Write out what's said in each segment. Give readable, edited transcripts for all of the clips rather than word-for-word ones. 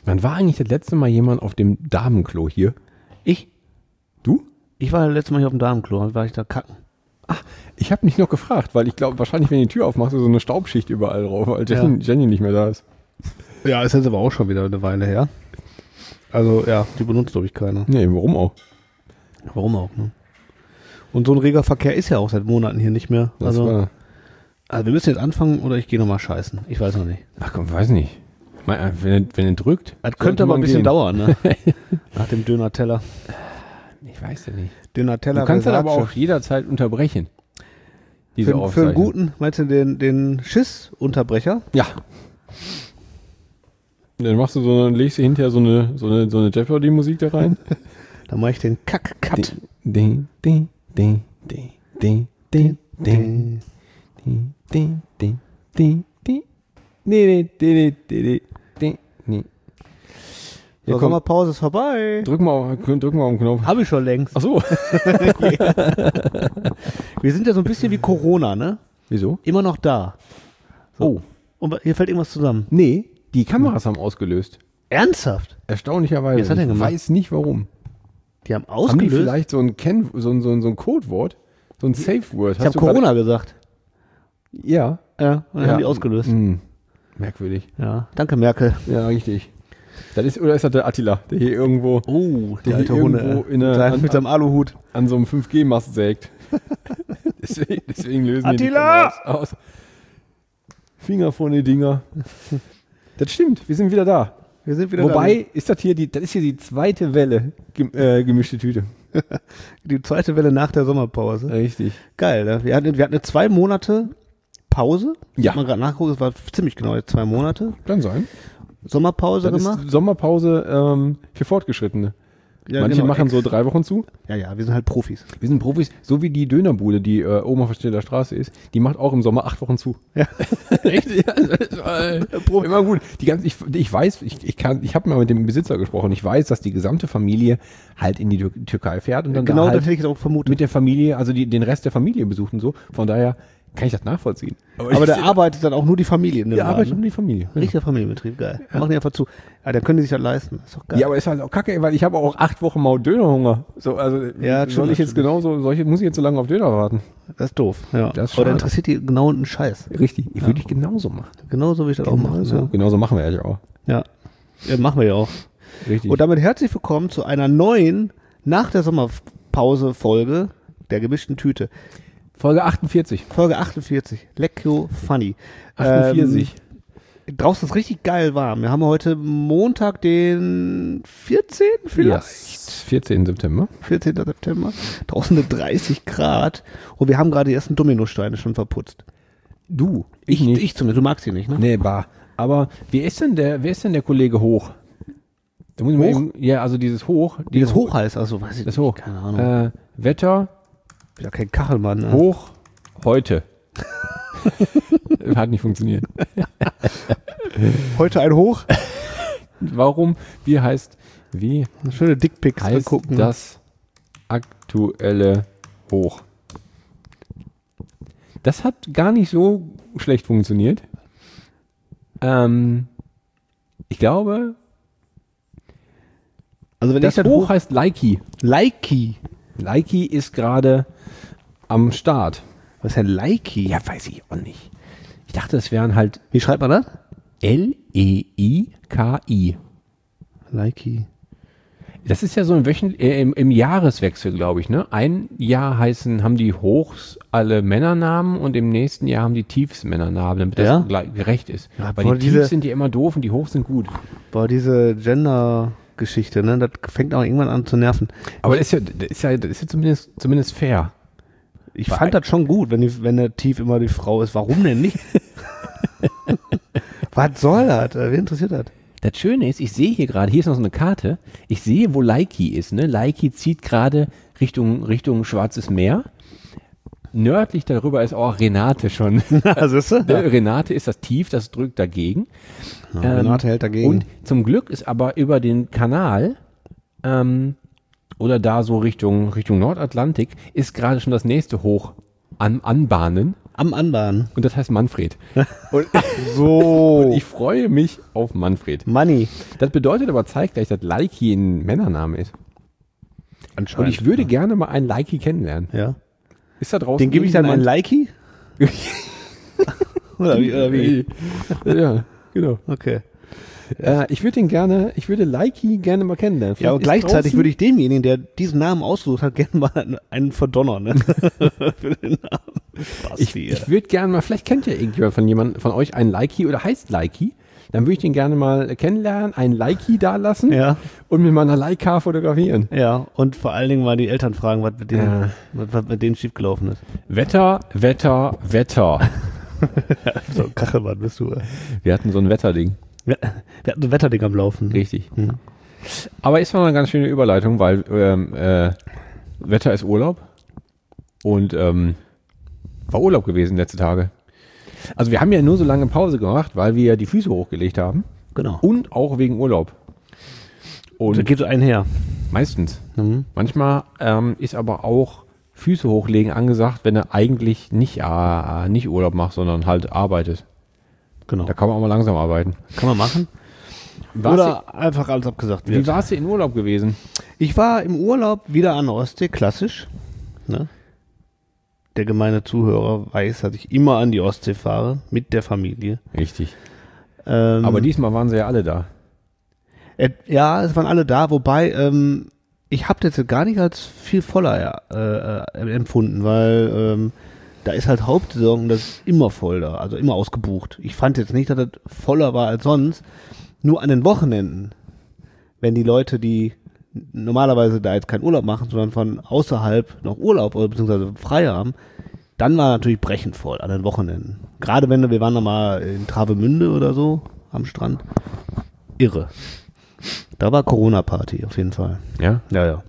Wann war eigentlich das letzte Mal jemand auf dem Damenklo hier? Ich? Du? Ich war das letzte Mal hier auf dem Damenklo, war ich da kacken. Ach, ich habe mich noch gefragt, weil ich glaube, wahrscheinlich, wenn du die Tür aufmachst, ist so eine Staubschicht überall drauf, weil Jenny nicht mehr da ist. Ja, ist jetzt aber auch schon wieder eine Weile her. Also, ja, die benutzt, glaube ich, keiner. Nee, warum auch? Warum auch, ne? Und so ein reger Verkehr ist ja auch seit Monaten hier nicht mehr. Also wir müssen jetzt anfangen oder ich gehe nochmal scheißen. Ich weiß noch nicht. Ach komm, weiß nicht. Wenn er drückt. Das könnte aber ein bisschen dauern, ne? Nach dem Döner-Teller. Ich weiß ja nicht. Döner-Teller. Du kannst das aber auch jederzeit unterbrechen. Für einen guten, meinst du den Schiss-Unterbrecher? Ja. Dann legst du hinterher so eine Jeopardy-Musik da rein. Dann mache ich den Kack-Cut. Ding, ding, ding, ding, ding, ding, ding, ding, ding, ding, ding. Nee. So, Sommerpause ist vorbei. Drück mal auf den Knopf. Habe ich schon längst. Ach so. Wir sind ja so ein bisschen wie Corona, ne? Wieso? Immer noch da. So. Oh. Und hier fällt irgendwas zusammen. Nee, die Kameras haben ausgelöst. Ernsthaft? Erstaunlicherweise. Was hat er denn gemacht? Ich weiß nicht warum. Die haben ausgelöst? Haben die vielleicht so ein Codewort? So ein Safe-Word? Ich habe Corona gesagt. Ja. Ja, und dann haben die ausgelöst. Merkwürdig. Ja, danke Merkel. Ja, richtig. Oder ist das der Attila, der hier irgendwo, der alte Hunde, mit seinem Aluhut an so einem 5G-Mast sägt. deswegen lösen Attila! die aus. Finger vor die Dinger. Das stimmt, wir sind wieder da. Wobei, ist das hier die zweite Welle gemischte Tüte. Die zweite Welle nach der Sommerpause. Richtig. Geil, ne? Wir hatten eine 2 Monate Pause. Ja. Ich habe mal gerade nachgeguckt, es war ziemlich genau 2 Monate. Kann sein. Sommerpause das gemacht. Ist Sommerpause für Fortgeschrittene. Ja, Manche genau. machen so 3 Wochen zu. Ja, wir sind halt Profis. Wir sind Profis, so wie die Dönerbude, die oben auf der Stiller Straße ist, die macht auch im Sommer 8 Wochen zu. Ja. Echt? Ja, immer gut. Ich weiß, ich habe mal mit dem Besitzer gesprochen, ich weiß, dass die gesamte Familie halt in die Türkei fährt und dann genau, da halt das hätte ich auch vermutet. mit der Familie, also den Rest der Familie besucht und so. Von daher kann ich das nachvollziehen. Aber da arbeitet dann auch nur die Familie in dem Laden. Arbeitet nur die Familie. Richtiger Familienbetrieb, geil. Ja. Machen die einfach zu. Ja, dann können die sich das leisten. Ist doch geil. Ja, aber ist halt auch kacke, weil ich habe auch 8 Wochen mal Dönerhunger. So, also ja, muss ich jetzt so lange auf Döner warten? Das ist doof. Ja. Das ist aber da interessiert die genau einen Scheiß. Richtig. Würde ich genauso machen. Genauso wie ich das auch mache. Ja. Genauso machen wir eigentlich auch. Ja. Machen wir ja auch. Richtig. Und damit herzlich willkommen zu einer neuen, nach der Sommerpause Folge der gemischten Tüte. Folge 48. Folge 48. Lecko funny. 48. Draußen ist richtig geil warm. Wir haben heute Montag, den 14. vielleicht? Yes. 14. September. 14. September. Draußen sind 30 Grad. Und wir haben gerade die ersten Dominosteine schon verputzt. Du? Ich nicht. Ich zumindest. Du magst sie nicht, ne? Nee, aber wer ist denn der Kollege Hoch? Da muss ich mal eben, ja, also dieses Hoch. Dieses Hoch heißt, also weiß ich das nicht. Hoch. Keine Ahnung. Wetter. Wieder kein Kachelmann. Ne? Hoch heute. Hat nicht funktioniert. Heute ein Hoch? Warum? Wie schöne Dickpics heißt angucken. Das aktuelle Hoch? Das hat gar nicht so schlecht funktioniert. Ich glaube, also wenn das Hoch heißt Likey. Likey? Likey ist gerade am Start. Was ist denn Likey? Ja, weiß ich auch nicht. Ich dachte, es wären halt... Wie schreibt man das? L-E-I-K-I. Likey. Das ist ja so im Jahreswechsel, glaube ich, ne? Ein Jahr haben die Hochs alle Männernamen und im nächsten Jahr haben die Tiefs Männernamen, damit das gerecht ist. Ja, weil die Tiefs sind ja immer doof und die Hochs sind gut. Boah, diese Gender-Geschichte, ne? Das fängt auch irgendwann an zu nerven. Aber das ist ja zumindest fair. Ich fand das schon gut, wenn der Tief immer die Frau ist. Warum denn nicht? Was soll das? Wen interessiert das? Das Schöne ist, ich sehe hier ist noch so eine Karte, ich sehe, wo Likey ist. Ne? Likey zieht gerade Richtung Schwarzes Meer. Nördlich darüber ist auch Renate schon. Renate ist das Tief, das drückt dagegen. Ja, Renate hält dagegen. Und zum Glück ist aber über den Kanal oder da so Richtung Nordatlantik ist gerade schon das nächste Hoch anbahnen. Am Anbahn. Und das heißt Manfred. Und, So. und ich freue mich auf Manfred. Money. Das bedeutet aber zeitgleich, dass Leiki ein Männername ist. Anscheinend. Und ich würde gerne mal einen Leiki kennenlernen. Ja. Ist da draußen Den gebe ich dann ein Likey? Oder wie? Ja, genau. Okay. Ich würde Leiki gerne mal kennenlernen. Ja, aber gleichzeitig würde ich demjenigen, der diesen Namen ausgesucht hat, gerne mal einen verdonnern. Ne? Für den Namen. Ich würde gerne mal, vielleicht kennt ja irgendjemand von euch einen Leiki oder heißt Leiki. Dann würde ich den gerne mal kennenlernen, einen Leiki da lassen und mit meiner Leica fotografieren. Ja, und vor allen Dingen mal die Eltern fragen, was mit denen schiefgelaufen ist. Wetter. So ein Kachelmann bist du. Wir hatten so ein Wetterding. Wir hatten so ein Wetterding am Laufen. Richtig. Aber ist mal eine ganz schöne Überleitung, weil Wetter ist Urlaub und war Urlaub gewesen letzte Tage. Also wir haben ja nur so lange Pause gemacht, weil wir die Füße hochgelegt haben. Genau. Und auch wegen Urlaub. Und da geht so einher. Meistens. Manchmal ist aber auch Füße hochlegen angesagt, wenn du eigentlich nicht Urlaub machst, sondern halt arbeitest. Genau. Da kann man auch mal langsam arbeiten. Kann man machen. Oder einfach alles abgesagt wird. Wie warst du in Urlaub gewesen? Ich war im Urlaub wieder an der Ostsee, klassisch. Ne? Der gemeine Zuhörer weiß, dass ich immer an die Ostsee fahre, mit der Familie. Richtig. Aber diesmal waren sie ja alle da. Ja, es waren alle da, wobei ich habe das jetzt gar nicht als viel voller empfunden, weil da ist halt Hauptsaison und das ist immer voll da, also immer ausgebucht. Ich fand jetzt nicht, dass das voller war als sonst. Nur an den Wochenenden, wenn die Leute, die normalerweise da jetzt keinen Urlaub machen, sondern von außerhalb noch Urlaub oder beziehungsweise frei haben, dann war natürlich brechend voll an den Wochenenden. Gerade wenn wir waren noch mal in Travemünde oder so am Strand. Irre. Da war Corona-Party auf jeden Fall. Ja? Ja.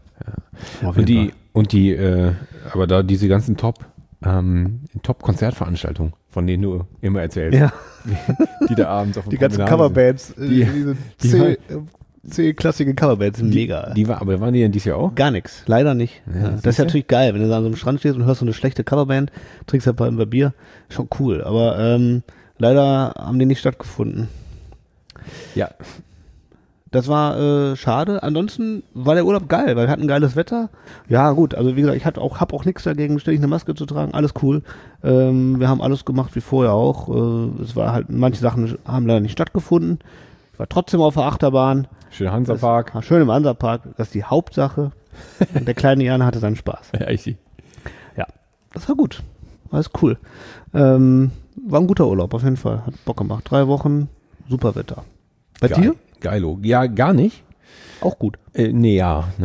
Aber da diese ganzen Top-Konzertveranstaltungen, von denen du immer erzählst. Ja. Die da abends auf dem Die ganzen Promenaden Coverbands, diese C-klassige Coverbands, mega. Aber waren die denn dieses Jahr auch? Gar nichts, leider nicht. Ja, das ist ja natürlich geil, wenn du da an so einem Strand stehst und hörst so eine schlechte Coverband, trinkst ein paar Bier, schon cool. Aber leider haben die nicht stattgefunden. Ja. Das war schade. Ansonsten war der Urlaub geil, weil wir hatten geiles Wetter. Ja gut, also wie gesagt, ich hab auch nichts dagegen, ständig eine Maske zu tragen, alles cool. Wir haben alles gemacht wie vorher auch. Es war halt, manche Sachen haben leider nicht stattgefunden. Ich war trotzdem auf der Achterbahn. Schön Hansapark. Schön im Hansapark, das ist die Hauptsache. Und der kleine Jan hatte seinen Spaß. Ja, ich sehe. Ja, das war gut. Alles cool. War ein guter Urlaub auf jeden Fall. Hat Bock gemacht. 3 Wochen, super Wetter. Bei dir? Geilo. Ja, gar nicht. Auch gut. Ich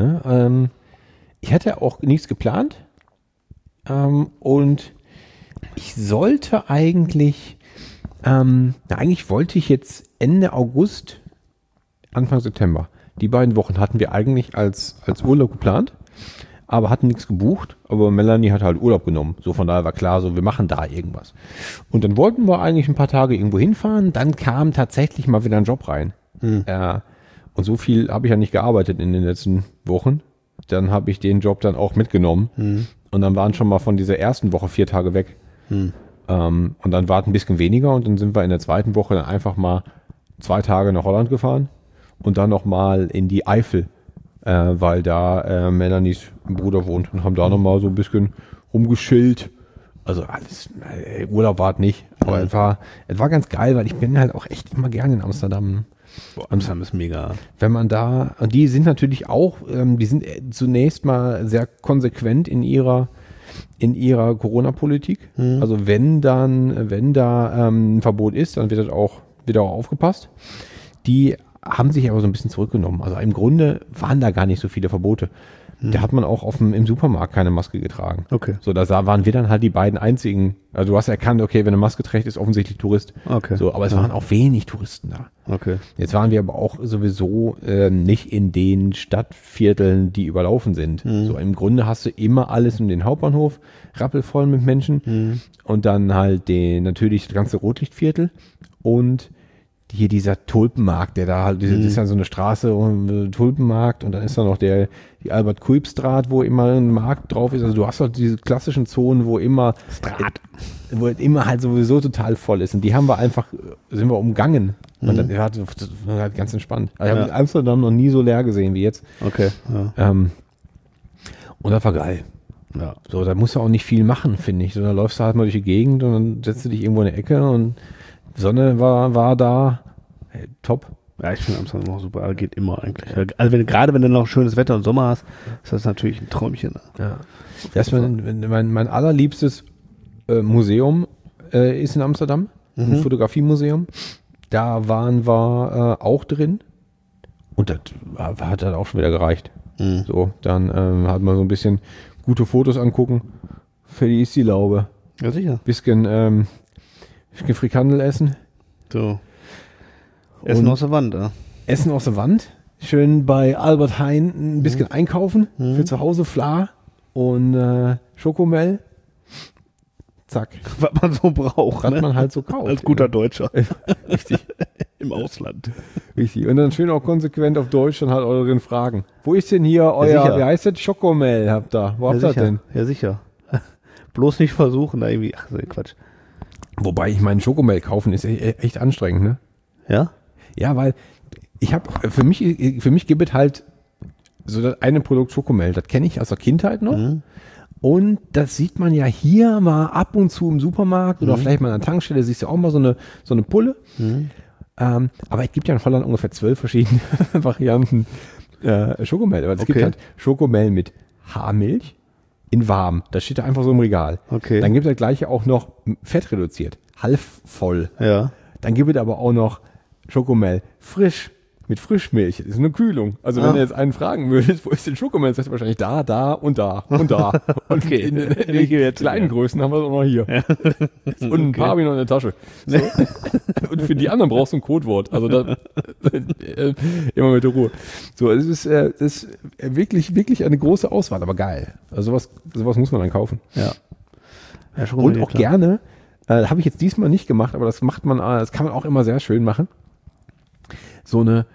hatte auch nichts geplant. Und ich sollte eigentlich wollte ich jetzt Ende August, Anfang September. Die beiden Wochen hatten wir eigentlich als Urlaub geplant, aber hatten nichts gebucht. Aber Melanie hat halt Urlaub genommen. So, von daher war klar, so, wir machen da irgendwas. Und dann wollten wir eigentlich ein paar Tage irgendwo hinfahren. Dann kam tatsächlich mal wieder ein Job rein. Und so viel habe ich ja nicht gearbeitet in den letzten Wochen. Dann habe ich den Job dann auch mitgenommen. Und dann waren schon mal von dieser ersten Woche 4 Tage weg. Und dann war es ein bisschen weniger. Und dann sind wir in der zweiten Woche dann einfach mal 2 Tage nach Holland gefahren. Und dann noch mal in die Eifel, weil da Melanies Bruder wohnt. Und haben da noch mal so ein bisschen rumgeschillt. Also alles, Urlaub war es nicht. Aber es war ganz geil, weil ich bin halt auch echt immer gerne in Amsterdam. Boah, Amsterdam ist mega. Wenn man da, und die sind natürlich auch, die sind zunächst mal sehr konsequent in ihrer Corona-Politik. Also wenn da ein Verbot ist, dann wird das auch aufgepasst. Die haben sich aber so ein bisschen zurückgenommen. Also im Grunde waren da gar nicht so viele Verbote. Da hat man auch im Supermarkt keine Maske getragen. Okay. So, da waren wir dann halt die beiden einzigen. Also du hast erkannt, okay, wenn eine Maske trägt, ist offensichtlich Tourist. Okay. So, aber es waren auch wenig Touristen da. Okay. Jetzt waren wir aber auch sowieso nicht in den Stadtvierteln, die überlaufen sind. So, im Grunde hast du immer alles um den Hauptbahnhof, rappelvoll mit Menschen. Und dann halt natürlich das ganze Rotlichtviertel und hier dieser Tulpenmarkt, der da halt, das ist ja so eine Straße und Tulpenmarkt und dann ist da noch die Albert-Kuip-Straat, wo immer ein Markt drauf ist. Also du hast halt diese klassischen Zonen, wo immer halt sowieso total voll ist. Und die haben wir einfach, sind wir umgangen. Und dann war halt ganz entspannt. Also ich habe Amsterdam noch nie so leer gesehen wie jetzt. Okay. Ja. Und das war geil. Ja. So, da musst du auch nicht viel machen, finde ich. So, da läufst du halt mal durch die Gegend und dann setzt du dich irgendwo in eine Ecke und die Sonne war da. Hey, top. Ja, ich finde Amsterdam auch super. Aber geht immer eigentlich. Also gerade wenn du noch schönes Wetter und Sommer hast, ist das natürlich ein Träumchen. Ja. Das ist mein allerliebstes Museum ist in Amsterdam. Ein Fotografiemuseum. Da waren wir auch drin. Und das hat dann auch schon wieder gereicht. So, dann hat man so ein bisschen gute Fotos angucken. Fertig ist die Laube. Ja, sicher. Bisschen Frikandel essen. So. Essen aus der Wand, ja. Essen aus der Wand. Schön bei Albert Heijn ein bisschen einkaufen. Für zu Hause Fla und Schokomel. Zack. Was man so braucht. Was man halt so kauft. Als guter Deutscher. Richtig. Im Ausland. Richtig. Und dann schön auch konsequent auf Deutsch dann halt euren Fragen. Wo ist denn hier euer, wie heißt das? Schokomel habt ihr? Wo habt ihr denn? Ja, sicher. Bloß nicht versuchen, da irgendwie, ach so, Quatsch. Wobei, ich meine, Schokomel kaufen ist echt anstrengend, ne? Ja? Ja, weil ich habe, für mich gibt es halt so das eine Produkt Schokomel, das kenne ich aus der Kindheit noch. Und das sieht man ja hier mal ab und zu im Supermarkt oder vielleicht mal an der Tankstelle, siehst du auch mal so eine Pulle. Aber es gibt ja in Holland ungefähr 12 verschiedene Varianten Schokomel. Aber es gibt halt Schokomel mit Haarmilch in warm. Das steht da einfach so im Regal. Okay. Dann gibt es das gleiche auch noch fett reduziert, halb voll. Ja. Dann gibt es aber auch noch Schokomel frisch mit Frischmilch. Das ist eine Kühlung. Also wenn du jetzt einen fragen würdest, wo ist denn Schokomel, sagst du wahrscheinlich da, da und da und da. Und Okay. in den kleinen Größen haben wir es auch noch hier. Und ein paar habe ich noch in der Tasche. So. Und für die anderen brauchst du ein Codewort. Also da, immer mit der Ruhe. So, es ist wirklich, wirklich eine große Auswahl, aber geil. Also sowas muss man dann kaufen. Ja. Und auch gerne, habe ich jetzt diesmal nicht gemacht, aber das kann man auch immer sehr schön machen. So eine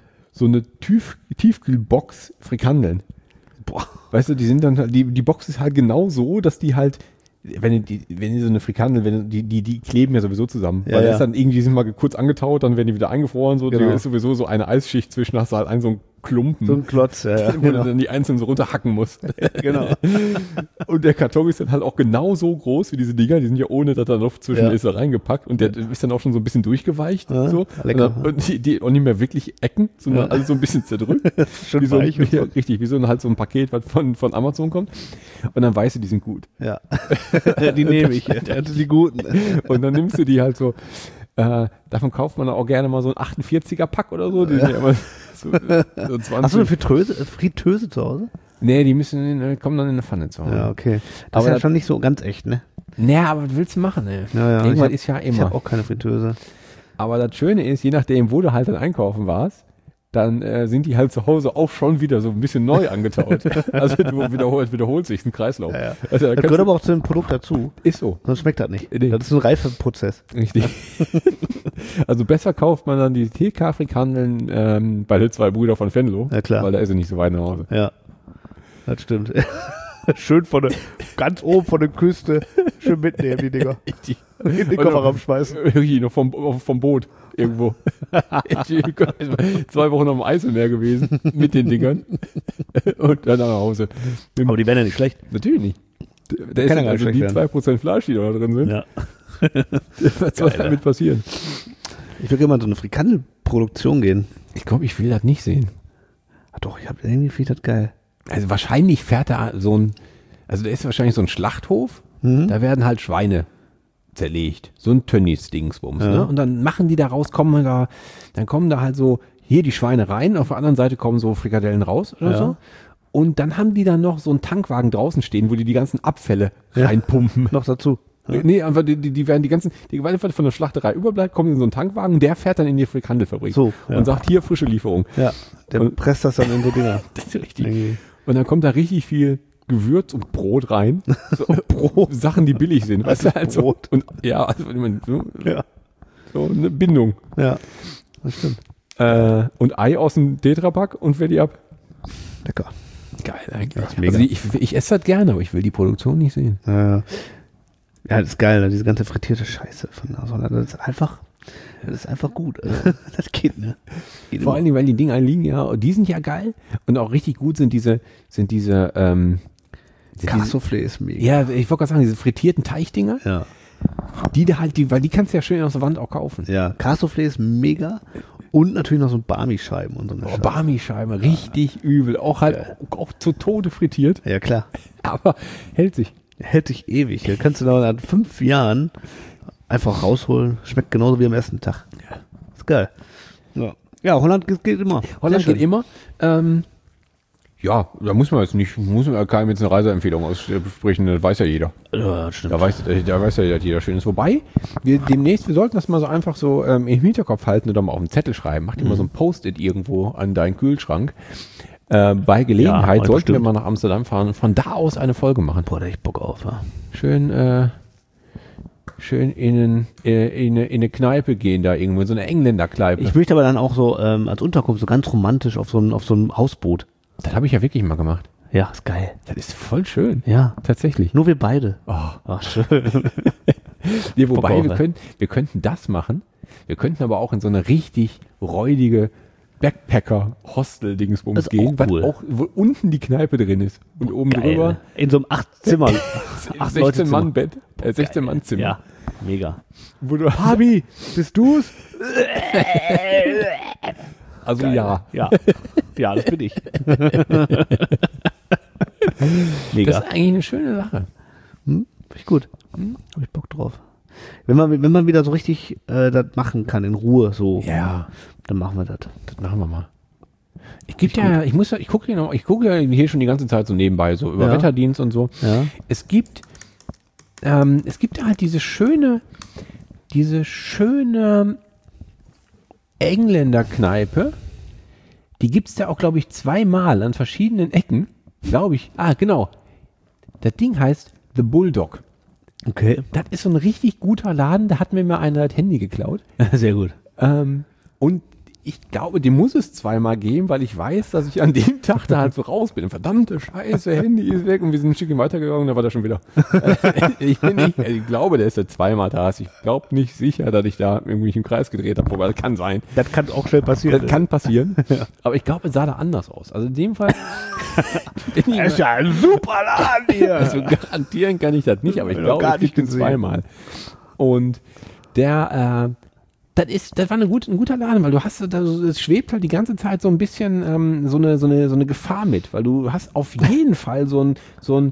Tiefkühlbox Frikandeln. Boah. Weißt du, die sind dann, die Box ist halt genau so, dass die halt, wenn die so eine Frikandel, die kleben ja sowieso zusammen. Ja, weil das dann irgendwie, sind mal kurz angetaut, dann werden die wieder eingefroren, so, Genau. da ist sowieso so eine Eisschicht zwischen, hast du halt einen so einen Klumpen. So ein Klotz, ja. Wo du dann die einzelnen so runterhacken musst. Genau. Und der Karton ist dann halt auch genau so groß wie diese Dinger, die sind ja ohne, dass da Luft zwischen ist, da reingepackt und der ist dann auch schon so ein bisschen durchgeweicht. Ja, so. lecker. Und die auch nicht mehr wirklich Ecken, sondern alles so ein bisschen zerdrückt. Schön wie so, weich und so. richtig, wie so halt so ein Paket, was von Amazon kommt. Und dann weißt du, die sind gut. Ja. Die nehme ich. Das sind die guten. Und dann nimmst du die halt so, davon kauft man auch gerne mal so ein 48er Pack oder so. Die sind ja immer so 20. Hast du eine Fritteuse zu Hause? Nee, die kommen dann in eine Pfanne zu Hause. Ja, okay. Das Aber ist ja das- schon nicht so ganz echt, ne? Naja, aber was willst du machen, ey? Ja, Irgendwas ist ja Ich immer. habe auch keine Fritteuse. Aber das Schöne ist, je nachdem, wo du halt dann einkaufen warst, dann sind die halt zu Hause auch schon wieder so ein bisschen neu angetaut. Also du wiederholt sich ein Kreislauf. Ja. Also, da Das kannst gehört aber auch zu dem Produkt dazu. ist so, Sonst schmeckt das nicht. Nee. Das ist ein reifer Prozess. richtig. Also besser kauft man dann die TK-Frikandeln bei den zwei Brüder von Venlo, Ja, klar. weil da ist sie nicht so weit nach Hause. Ja, das stimmt. Schön ganz oben von der Küste, schön mitnehmen, die Dinger. In den Kofferraum schmeißen. Irgendwie noch vom Boot irgendwo. Ich war 2 Wochen auf dem Eiselmeer gewesen mit den Dingern und dann nach Hause. Aber die werden ja nicht schlecht. Natürlich nicht. Da ist Kann ja gar also nicht die schlecht 2% Fleisch, die da drin sind. Ja. Was soll damit passieren? Ich will gerne mal in so eine Frikandelproduktion gehen. Ich glaube, ich will das nicht sehen. Ach doch, ich habe irgendwie finde das geil. Also wahrscheinlich fährt da da ist wahrscheinlich so ein Schlachthof, da werden halt Schweine zerlegt. So ein Tönnies-Dingsbums. Ja. Ne? Und dann machen die daraus, kommen da halt so hier die Schweine rein, auf der anderen Seite kommen so Frikadellen raus oder Ja. so. Und dann haben die dann noch so einen Tankwagen draußen stehen, wo die ganzen Abfälle reinpumpen. Noch dazu. Ja. Nee, einfach die werden die was von der Schlachterei überbleibt, kommen in so einen Tankwagen, der fährt dann in die Frikandelfabrik So, ja. und sagt, hier frische Lieferung. Ja, der Und- presst das dann in so Dinger. Das ist richtig. Irgendwie. Und dann kommt da richtig viel Gewürz und Brot rein. So, Sachen, die billig sind. Weißt du, halt so. Brot. Und ja, also, ich meine, so, Ja. so eine Bindung. Ja. das stimmt. Und Ei aus dem Tetrapack und fertig ab. Lecker. Geil eigentlich. Das ist mega. Also ich esse das gerne, aber ich will die Produktion nicht sehen. Ja, das ist geil, ne? Diese ganze frittierte Scheiße von Nashorn. Das ist einfach gut. Also, das geht, ne? Geht Vor immer. allen Dingen, weil die Dinger liegen ja, die sind ja geil und auch richtig gut sind diese Cassoufflé ist mega. ja, ich wollte gerade sagen, diese frittierten Teichdinger, Ja. weil die kannst du ja schön aus der Wand auch kaufen. Ja, Cassoufflé ist mega. Und natürlich noch so Barmi-Scheiben und so eine Scheiße. Barmi-Scheibe, richtig übel. Auch auch zu Tode frittiert, Ja, klar. aber hält sich. Hält sich ewig. Da kannst du noch nach 5 Jahren einfach rausholen. Schmeckt genauso wie am ersten Tag. Ja. Ist geil. Ja, Holland geht immer. Holland Sehr geht schön. immer. Ja, da muss man ja keinem jetzt eine Reiseempfehlung aussprechen, das weiß ja jeder. Ja, das stimmt. Da weiß ja, dass jeder schön ist. Wobei, wir sollten das mal so einfach so im Hinterkopf halten oder mal auf einen Zettel schreiben. Mach dir mal so ein Post-it irgendwo an deinen Kühlschrank. Bei Gelegenheit Ja, sollten wir bestimmt. mal nach Amsterdam fahren und von da aus eine Folge machen. Boah, da hab ich Bock auf. Ja. Schön in eine Kneipe gehen da irgendwo, in so eine Engländerkneipe. Ich möchte aber dann auch so als Unterkunft so ganz romantisch auf so einem Hausboot. Das habe ich ja wirklich mal gemacht. Ja, ist geil. Das ist voll schön. Ja. Tatsächlich. Nur wir beide. Oh. Ach, schön. Nee, wobei, Bock auf, wir könnten das machen. Wir könnten aber auch in so eine richtig räudige Backpacker-Hostel-Dingsbums Das ist gehen, auch cool. wo unten die Kneipe drin ist. Und oben Geil. drüber In so einem 8 16-Mann-Bett, 16-Mann-Zimmer. Ja, mega. Wo du, Fabi, bist du's? also Geil. ja. Ja, das bin ich. Das Mega. ist eigentlich eine schöne Sache. Finde ich gut. Hab ich Bock drauf. Wenn man wieder so richtig das machen kann, in Ruhe so, Ja, dann machen wir das. das machen wir mal. Ich gucke ja hier schon die ganze Zeit so nebenbei, so über Ja. Wetterdienst und so. Ja. Es gibt halt diese schöne Engländerkneipe. Die gibt es da auch, glaube ich, 2-mal an verschiedenen Ecken. Glaube ich. Ah, genau. Das Ding heißt The Bulldog. Okay. Das ist so ein richtig guter Laden. Da hat mir mal einer das Handy geklaut. Sehr gut. Und ich glaube, dem muss es 2-mal geben, weil ich weiß, dass ich an dem Tag da halt so raus bin. Verdammte Scheiße, Handy ist weg und wir sind ein Stückchen weitergegangen, da war der schon wieder. Ich glaube, der ist ja 2-mal da. Ich glaube nicht sicher, dass ich da irgendwie im Kreis gedreht habe, wobei das kann sein. Das kann auch schnell passieren. Das kann passieren. Aber ich glaube, es sah da anders aus. Also in dem Fall. Das ist ja ein super Laden hier. Also garantieren kann ich das nicht, aber ich Hab ich noch glaube, gar es gibt nicht ihn gesehen. 2-mal. Und das war ein guter Laden, weil es schwebt halt die ganze Zeit so ein bisschen so eine Gefahr mit, weil du hast auf jeden Fall so ein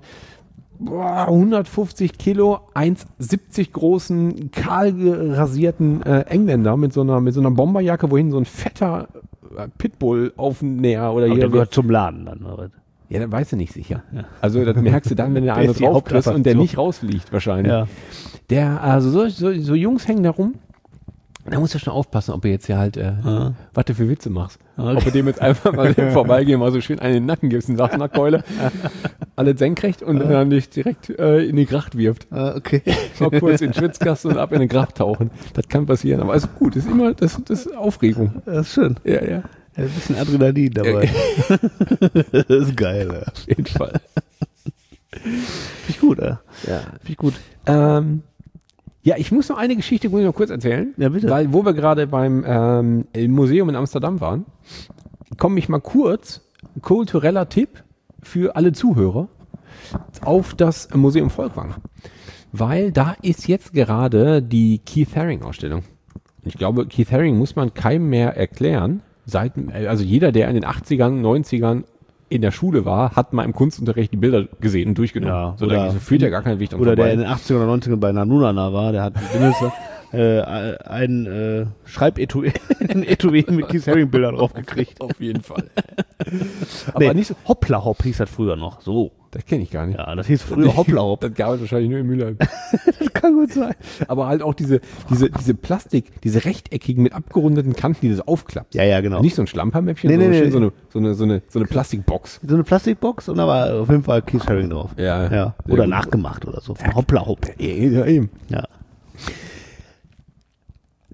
150 Kilo, 1,70 großen, kahl rasierten Engländer mit so einer Bomberjacke, wohin so ein fetter Pitbull-Aufnäher oder Aber der hier. gehört zum Laden dann, oder? Ja, dann weißt du nicht sicher. Also das merkst du dann, wenn der Der eine ist die drauf kriegst und der Hauptattraktion. nicht rausfliegt wahrscheinlich. Ja. Also so Jungs hängen da rum. Da musst du schon aufpassen, ob du jetzt hier halt, was du für Witze machst. Okay. Ob du dem jetzt einfach mal vorbeigehen, mal so schön einen in den Nacken gibst und sagst, na Keule, alles senkrecht und dann dich direkt in die Gracht wirft. Okay. Mal kurz in den Schwitzkasten und ab in den Gracht tauchen. Das kann passieren, aber ist gut, ist immer, das ist Aufregung. Das ist schön. Ja. Ja, ein bisschen Adrenalin dabei. Das ist geil, ja. Auf jeden Fall. Finde ich gut, ja. Ja. Finde ich gut. Ja, ich muss noch eine Geschichte noch kurz erzählen. Ja, bitte. Weil, wo wir gerade beim Museum in Amsterdam waren, komme ich mal kurz, kultureller Tipp für alle Zuhörer, auf das Museum Volkwang. Weil da ist jetzt gerade die Keith Haring-Ausstellung. Ich glaube, Keith Haring muss man keinem mehr erklären. Also jeder, der in den 80ern, 90ern in der Schule war, hat mal im Kunstunterricht die Bilder gesehen und durchgenommen. Ja, so, da führt ja gar kein Weg dran Oder der vorbei. in den 80er oder 90ern bei Nanunana war, der hat mindestens ein Schreibetui mit Keith Haring-Bildern drauf gekriegt. Auf jeden Fall. Aber Nee, nicht so, Hoppla Hopp hieß das früher noch. So. das kenne ich gar nicht. Ja, das hieß früher Hoppla Hopp. Das gab es wahrscheinlich nur in Mülheim. Das kann gut sein. Aber halt auch diese Plastik, diese rechteckigen mit abgerundeten Kanten, die das aufklappt. Ja, genau. Nicht so ein Schlampermäppchen, Nee, sondern nee, schön so eine Plastikbox. So eine Plastikbox und da war auf jeden Fall Keith Haring drauf. Ja. Ja. Sehr Oder gut. nachgemacht oder so. Von Hoppla Hopp. Ja, eben. Ja.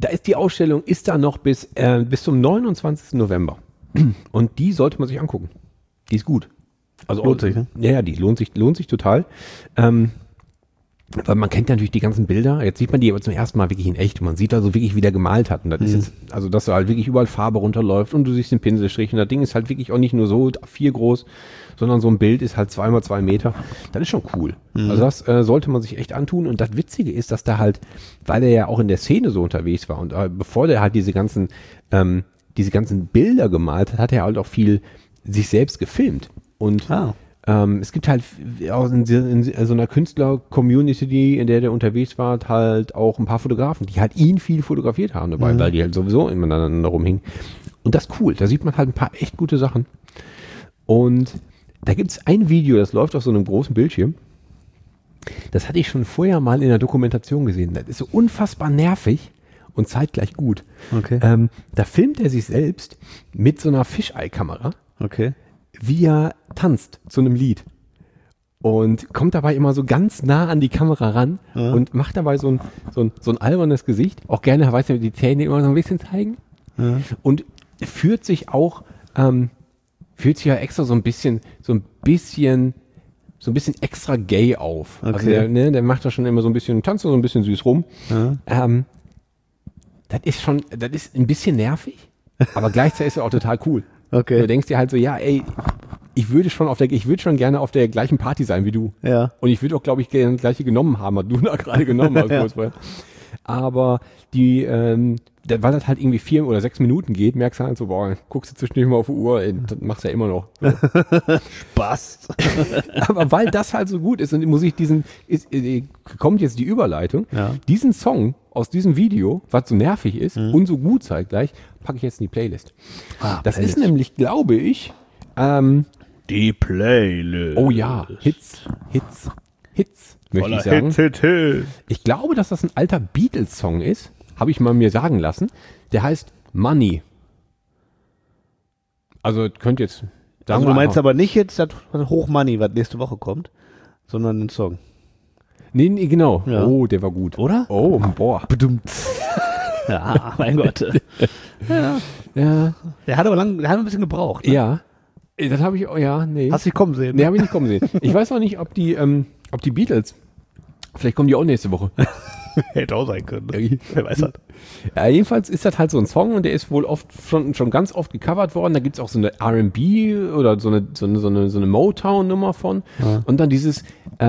Da ist die Ausstellung, ist da noch bis zum 29. November. Und die sollte man sich angucken. Die ist gut. Also Lohnt sich, ne? Ja, die lohnt sich total. Weil man kennt natürlich die ganzen Bilder. Jetzt sieht man die aber zum ersten Mal wirklich in echt. Und man sieht also wirklich, wie der gemalt hat. Und das ist jetzt, also dass da halt wirklich überall Farbe runterläuft und du siehst den Pinselstrich. Und das Ding ist halt wirklich auch nicht nur so A4 groß, sondern so ein Bild ist halt 2 mal 2 Meter. Das ist schon cool. Also das sollte man sich echt antun. Und das Witzige ist, dass da halt, weil er ja auch in der Szene so unterwegs war und bevor der halt diese ganzen Bilder gemalt hat, hat er halt auch viel sich selbst gefilmt. Und es gibt halt auch in so einer Künstler-Community, in der unterwegs war, halt auch ein paar Fotografen, die halt ihn viel fotografiert haben dabei, weil die halt sowieso ineinander rumhingen. Und das ist cool. Da sieht man halt ein paar echt gute Sachen. Und da gibt es ein Video, das läuft auf so einem großen Bildschirm. Das hatte ich schon vorher mal in der Dokumentation gesehen. Das ist so unfassbar nervig und zeitgleich gut. Okay. Da filmt er sich selbst mit so einer Fisheye-Kamera. Okay. Wie er tanzt zu einem Lied und kommt dabei immer so ganz nah an die Kamera ran und macht dabei so ein albernes Gesicht, auch gerne, weiß nicht, die Zähne immer so ein bisschen zeigen und führt sich auch extra so ein bisschen extra gay auf. Okay. Also der macht da schon immer so ein bisschen, tanzt so ein bisschen süß rum. Das ist ein bisschen nervig, aber gleichzeitig ist er auch total cool. Okay. Du denkst dir halt so, ja, ey, ich würde schon gerne auf der gleichen Party sein wie du. Ja. Und ich würde auch, glaube ich, gerne das gleiche genommen haben, was du da gerade genommen hast. Kurz vorher. Aber weil das halt irgendwie 4 oder 6 Minuten geht, merkst du halt so, boah, guckst du zwischendurch mal auf die Uhr, ey, das machst du ja immer noch. So. Spaß. Aber weil das halt so gut ist, und kommt jetzt die Überleitung, diesen Song aus diesem Video, was so nervig ist und so gut zeitgleich, packe ich jetzt in die Playlist. Das ist nämlich, glaube ich, die Playlist. oh ja, Hits, möchte ich sagen. Hits. Ich glaube, dass das ein alter Beatles-Song ist, habe ich mal mir sagen lassen. Der heißt Money. Also könnt jetzt... Also du meinst aber nicht jetzt das Hochmoney, was nächste Woche kommt, sondern den Song. Nee, genau. Ja. Oh, der war gut. Oder? Oh, boah. Ja, mein Gott. Ja. Der hat ein bisschen gebraucht. Ne? Ja. Das habe ich, nee. Hast du nicht kommen sehen? Nee, habe ich nicht kommen sehen. Ich weiß noch nicht, ob die Beatles, vielleicht kommen die auch nächste Woche. Hätte auch sein können. Ne? Wer weiß das. Ja, jedenfalls ist das halt so ein Song und der ist wohl schon ganz oft gecovert worden. Da gibt es auch so eine R&B oder so eine Motown-Nummer von. Ja. Und dann dieses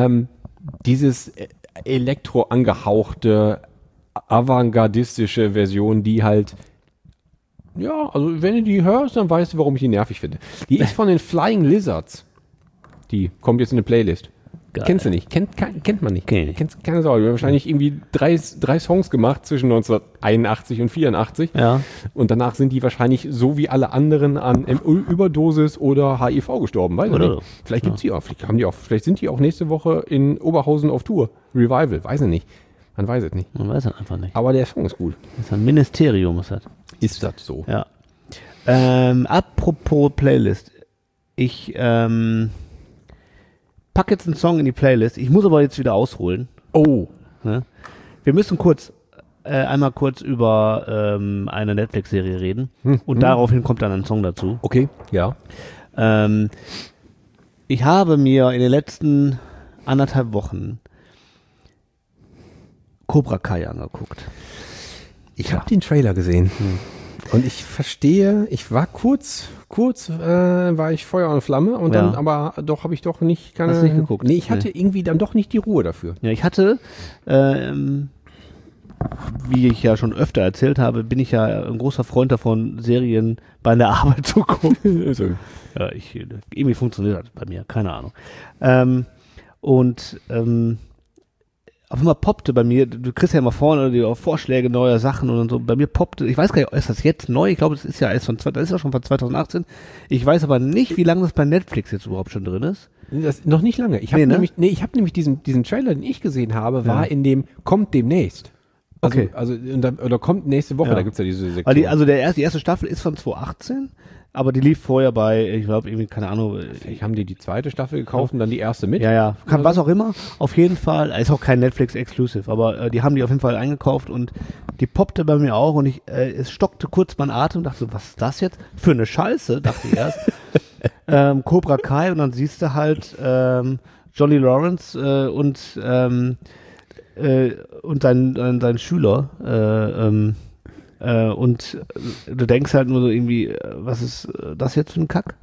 elektro angehauchte, avantgardistische Version, die halt, ja, also wenn du die hörst, dann weißt du, warum ich die nervig finde. Die ist von den Flying Lizards. Die kommt jetzt in eine Playlist. Geil. Kennst du nicht? Kennt man nicht. Kenn ich. Kennst keine Sau. Wir haben wahrscheinlich irgendwie drei Songs gemacht zwischen 1981 und 84. Ja. Und danach sind die wahrscheinlich so wie alle anderen an Überdosis oder HIV gestorben. Weiß ich nicht. Vielleicht gibt's die auch. Vielleicht sind die auch nächste Woche in Oberhausen auf Tour. Revival. Weiß ich nicht. Man weiß es nicht. Man weiß es einfach nicht. Aber der Song ist gut. Das ist ein Ministerium, ist das. Ist das so? Ja. Apropos Playlist. Ich pack jetzt einen Song in die Playlist. Ich muss aber jetzt wieder ausholen. Oh. Ne? Wir müssen einmal kurz über eine Netflix-Serie reden. Und daraufhin kommt dann ein Song dazu. Okay, ja. Ich habe mir in den letzten 1,5 Wochen Cobra Kai angeguckt. Ich habe den Trailer gesehen. Und ich verstehe, ich war kurz war ich Feuer und Flamme und dann aber doch habe ich doch nicht Hast du nicht geguckt? Nee, ich hatte irgendwie dann doch nicht die Ruhe dafür. Ja, ich hatte, wie ich ja schon öfter erzählt habe, bin ich ja ein großer Freund davon, Serien bei der Arbeit zu gucken. Ja, irgendwie funktioniert das bei mir, keine Ahnung. Auf einmal poppte bei mir, du kriegst ja immer vorne die Vorschläge neuer Sachen und so, bei mir poppte, ich weiß gar nicht, ist das jetzt neu? Ich glaube, das ist ja schon von 2018. Ich weiß aber nicht, wie lange das bei Netflix jetzt überhaupt schon drin ist. Das noch nicht lange. Ich habe nämlich diesen Trailer, den ich gesehen habe, war in dem kommt demnächst. Also, Okay. oder kommt nächste Woche, da gibt's ja diese Sektion. Weil die erste Staffel ist von 2018. Aber die lief vorher bei, ich glaube, irgendwie, keine Ahnung. Ich haben die zweite Staffel gekauft und dann die erste mit. Ja. Was auch immer. Auf jeden Fall. Ist auch kein Netflix-Exclusive, aber die haben die auf jeden Fall eingekauft und die poppte bei mir auch und es stockte kurz mein Atem und dachte so, was ist das jetzt? Für eine Scheiße, dachte ich erst. Cobra Kai und dann siehst du halt Johnny Lawrence und sein Schüler und du denkst halt nur so irgendwie, was ist das jetzt für ein Kack?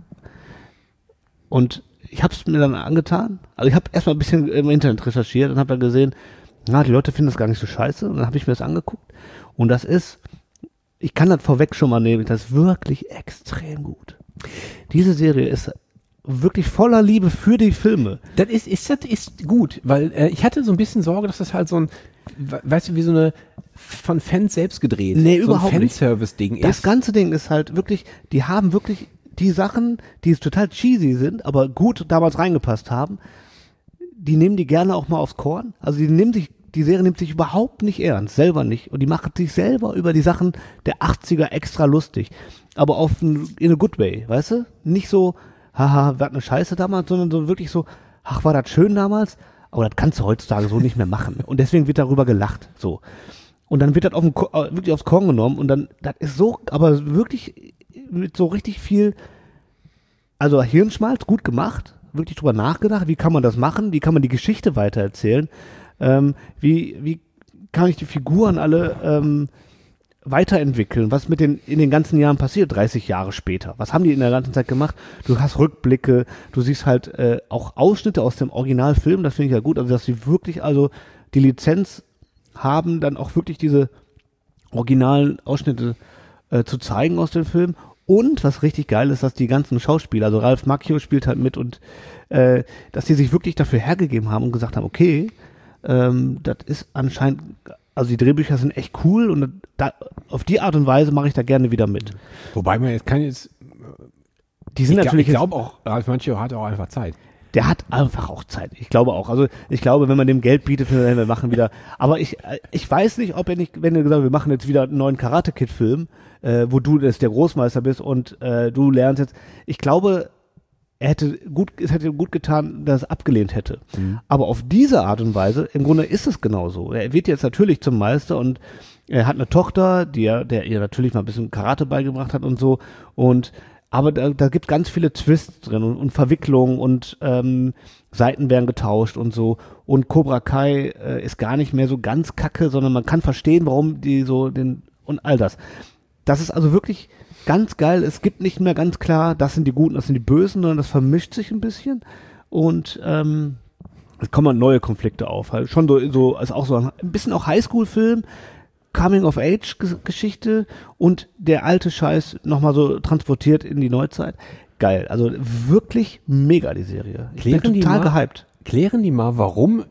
Und ich habe es mir dann angetan. Also ich habe erstmal ein bisschen im Internet recherchiert und habe dann gesehen, die Leute finden das gar nicht so scheiße. Und dann habe ich mir das angeguckt. Und das ist, ich kann das vorweg schon mal nehmen, das ist wirklich extrem gut. Diese Serie ist wirklich voller Liebe für die Filme. Das ist gut, weil ich hatte so ein bisschen Sorge, dass das halt so ein, weißt du, wie so eine von Fans selbst gedreht. Nee, so überhaupt ein Fanservice-Ding ist. Das ganze Ding ist halt wirklich, die haben wirklich die Sachen, die total cheesy sind, aber gut damals reingepasst haben, die nehmen die gerne auch mal aufs Korn. Also die Serie nimmt sich überhaupt nicht ernst, selber nicht. Und die macht sich selber über die Sachen der 80er extra lustig. Aber in a good way, weißt du? Nicht so, haha, war eine Scheiße damals, sondern so wirklich so, ach, war das schön damals? Aber das kannst du heutzutage so nicht mehr machen. Und deswegen wird darüber gelacht, so. Und dann wird das wirklich aufs Korn genommen und dann, das ist so, aber wirklich mit so richtig viel, also Hirnschmalz, gut gemacht, wirklich drüber nachgedacht, wie kann man das machen, wie kann man die Geschichte weitererzählen, wie kann ich die Figuren alle weiterentwickeln, was in den ganzen Jahren passiert, 30 Jahre später, was haben die in der ganzen Zeit gemacht, du hast Rückblicke, du siehst halt auch Ausschnitte aus dem Originalfilm, das finde ich ja gut, also dass sie wirklich also die Lizenz haben, dann auch wirklich diese originalen Ausschnitte zu zeigen aus dem Film. Und was richtig geil ist, dass die ganzen Schauspieler, also Ralph Macchio spielt halt mit und dass die sich wirklich dafür hergegeben haben und gesagt haben, okay, das ist anscheinend, also die Drehbücher sind echt cool und auf die Art und Weise mache ich da gerne wieder mit. Wobei man jetzt kann jetzt, die sind natürlich. Ich glaube auch, Ralph Macchio hat auch einfach Zeit. Der hat einfach auch Zeit. Ich glaube auch. Also ich glaube, wenn man dem Geld bietet, wir machen wieder. Aber ich weiß nicht, ob er nicht, wenn er gesagt hat, wir machen jetzt wieder einen neuen Karate-Kid-Film, wo du der Großmeister bist und du lernst jetzt. Ich glaube, es hätte gut getan, dass er abgelehnt hätte. Mhm. Aber auf diese Art und Weise, im Grunde ist es genauso. Er wird jetzt natürlich zum Meister und er hat eine Tochter, der ihr natürlich mal ein bisschen Karate beigebracht hat und so. Aber da gibt ganz viele Twists drin und Verwicklungen und Seiten werden getauscht und so. Und Cobra Kai ist gar nicht mehr so ganz kacke, sondern man kann verstehen, warum die so und all das. Das ist also wirklich ganz geil. Es gibt nicht mehr ganz klar, das sind die Guten, das sind die Bösen, sondern das vermischt sich ein bisschen. Und es kommen neue Konflikte auf. Halt schon so also auch so ein bisschen auch Highschool-Film. Coming-of-Age-Geschichte und der alte Scheiß nochmal so transportiert in die Neuzeit. Geil, also wirklich mega die Serie. Ich bin total gehypt. Klären die mal, warum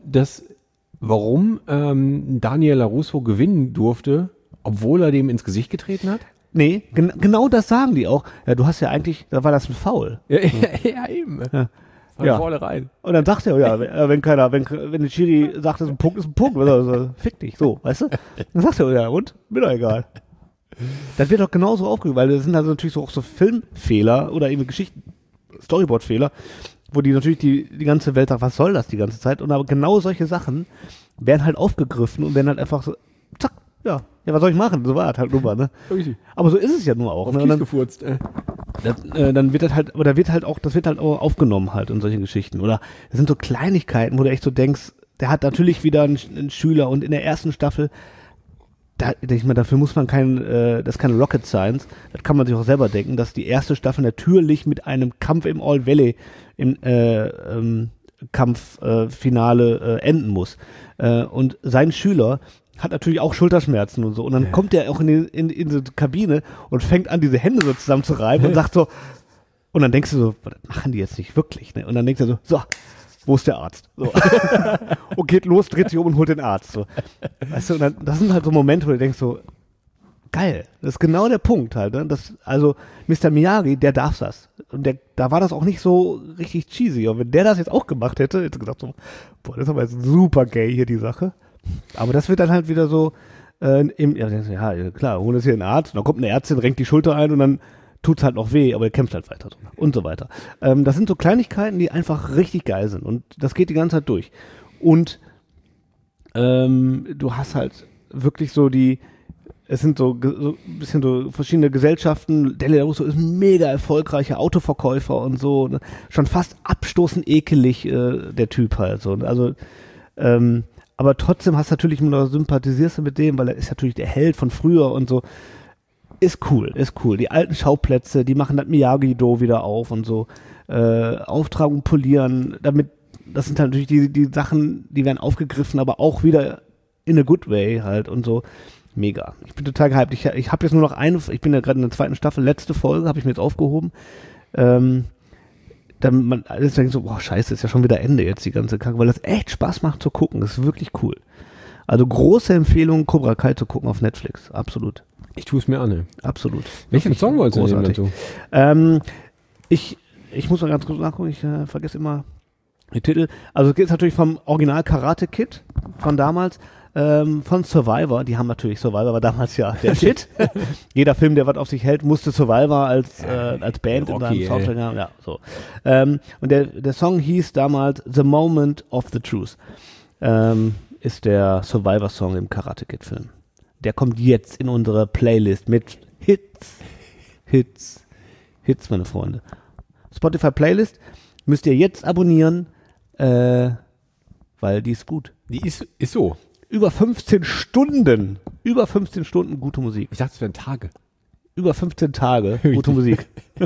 Daniel LaRusso gewinnen durfte, obwohl er dem ins Gesicht getreten hat? Nee, genau das sagen die auch. Ja, du hast ja eigentlich, da war das ein Foul. Ja, eben. Ja. Rein. Und dann sagt er, ja, wenn der Schiri sagt, das ist ein Punkt, also, fick dich, so, weißt du? Dann sagt er, ja, und? Mir doch egal. Das wird doch genauso aufgegangen, weil das sind also natürlich auch so Filmfehler oder eben Storyboard-Fehler, wo die natürlich die ganze Welt sagt, was soll das die ganze Zeit? Und aber genau solche Sachen werden halt aufgegriffen und werden halt einfach so, zack, ja, was soll ich machen? So war es halt nur mal, ne? Aber so ist es ja nur auch. Auf Ne? Kies gefurzt, dann wird das halt, oder das wird halt auch aufgenommen halt in solchen Geschichten. Oder das sind so Kleinigkeiten, wo du echt so denkst, der hat natürlich wieder einen Schüler und in der ersten Staffel, dafür muss man das ist keine Rocket Science, das kann man sich auch selber denken, dass die erste Staffel natürlich mit einem Kampf im All Valley im Kampffinale enden muss. Und sein Schüler hat natürlich auch Schulterschmerzen und so. Und dann kommt er auch in diese Kabine und fängt an, diese Hände so zusammenzureiben und sagt so, und dann denkst du so, das machen die jetzt nicht wirklich, ne? Und dann denkst du so, wo ist der Arzt? So. Und geht los, dreht sich um und holt den Arzt. So. Weißt du, und dann, das sind halt so Momente, wo du denkst so, geil, das ist genau der Punkt halt, ne? Also Mr. Miyagi, der darf das. Und da war das auch nicht so richtig cheesy. Und wenn der das jetzt auch gemacht hätte du gesagt so, boah, das ist aber jetzt super gay hier, die Sache. Aber das wird dann halt wieder so, ja klar, holen das hier einen Arzt, und dann kommt eine Ärztin, renkt die Schulter ein und dann tut's halt noch weh, aber er kämpft halt weiter und so weiter. Das sind so Kleinigkeiten, die einfach richtig geil sind und das geht die ganze Zeit durch. Und du hast halt wirklich so es sind so ein bisschen so verschiedene Gesellschaften. Daniel LaRusso ist ein mega erfolgreicher Autoverkäufer und so. Ne? Schon fast abstoßend ekelig, der Typ halt. So. Also, aber trotzdem sympathisierst du mit dem, weil er ist natürlich der Held von früher und so. Ist cool. Die alten Schauplätze, die machen das Miyagi-Do wieder auf und so. Auftragung polieren, das sind halt natürlich die Sachen, die werden aufgegriffen, aber auch wieder in a good way halt und so. Mega. Ich bin total gehypt. Ich habe jetzt nur noch ich bin ja gerade in der 2. Staffel, letzte Folge, habe ich mir jetzt aufgehoben. Dann man alles denkt so, boah, scheiße, ist ja schon wieder Ende jetzt die ganze Kacke, weil das echt Spaß macht zu gucken. Das ist wirklich cool. Also große Empfehlung, Cobra Kai zu gucken auf Netflix. Absolut. Ich tue es mir an. Absolut. Welchen Song wolltest du denn dazu? Ich muss mal ganz kurz nachgucken, ich vergesse immer den Titel. Also es geht natürlich vom Original Karate Kid von damals. Von Survivor, die haben natürlich, Survivor war damals ja der Shit. Jeder Film, der was auf sich hält, musste Survivor als Band in seinem Soundtrack haben. Ja, so. Und der Song hieß damals The Moment of the Truth. Ist der Survivor-Song im Karate Kid-Film. Der kommt jetzt in unsere Playlist mit Hits, meine Freunde. Spotify-Playlist müsst ihr jetzt abonnieren, weil die ist gut. Die ist so. Über 15 Stunden gute Musik. Ich dachte, es wären Tage. Über 15 Tage gute Musik.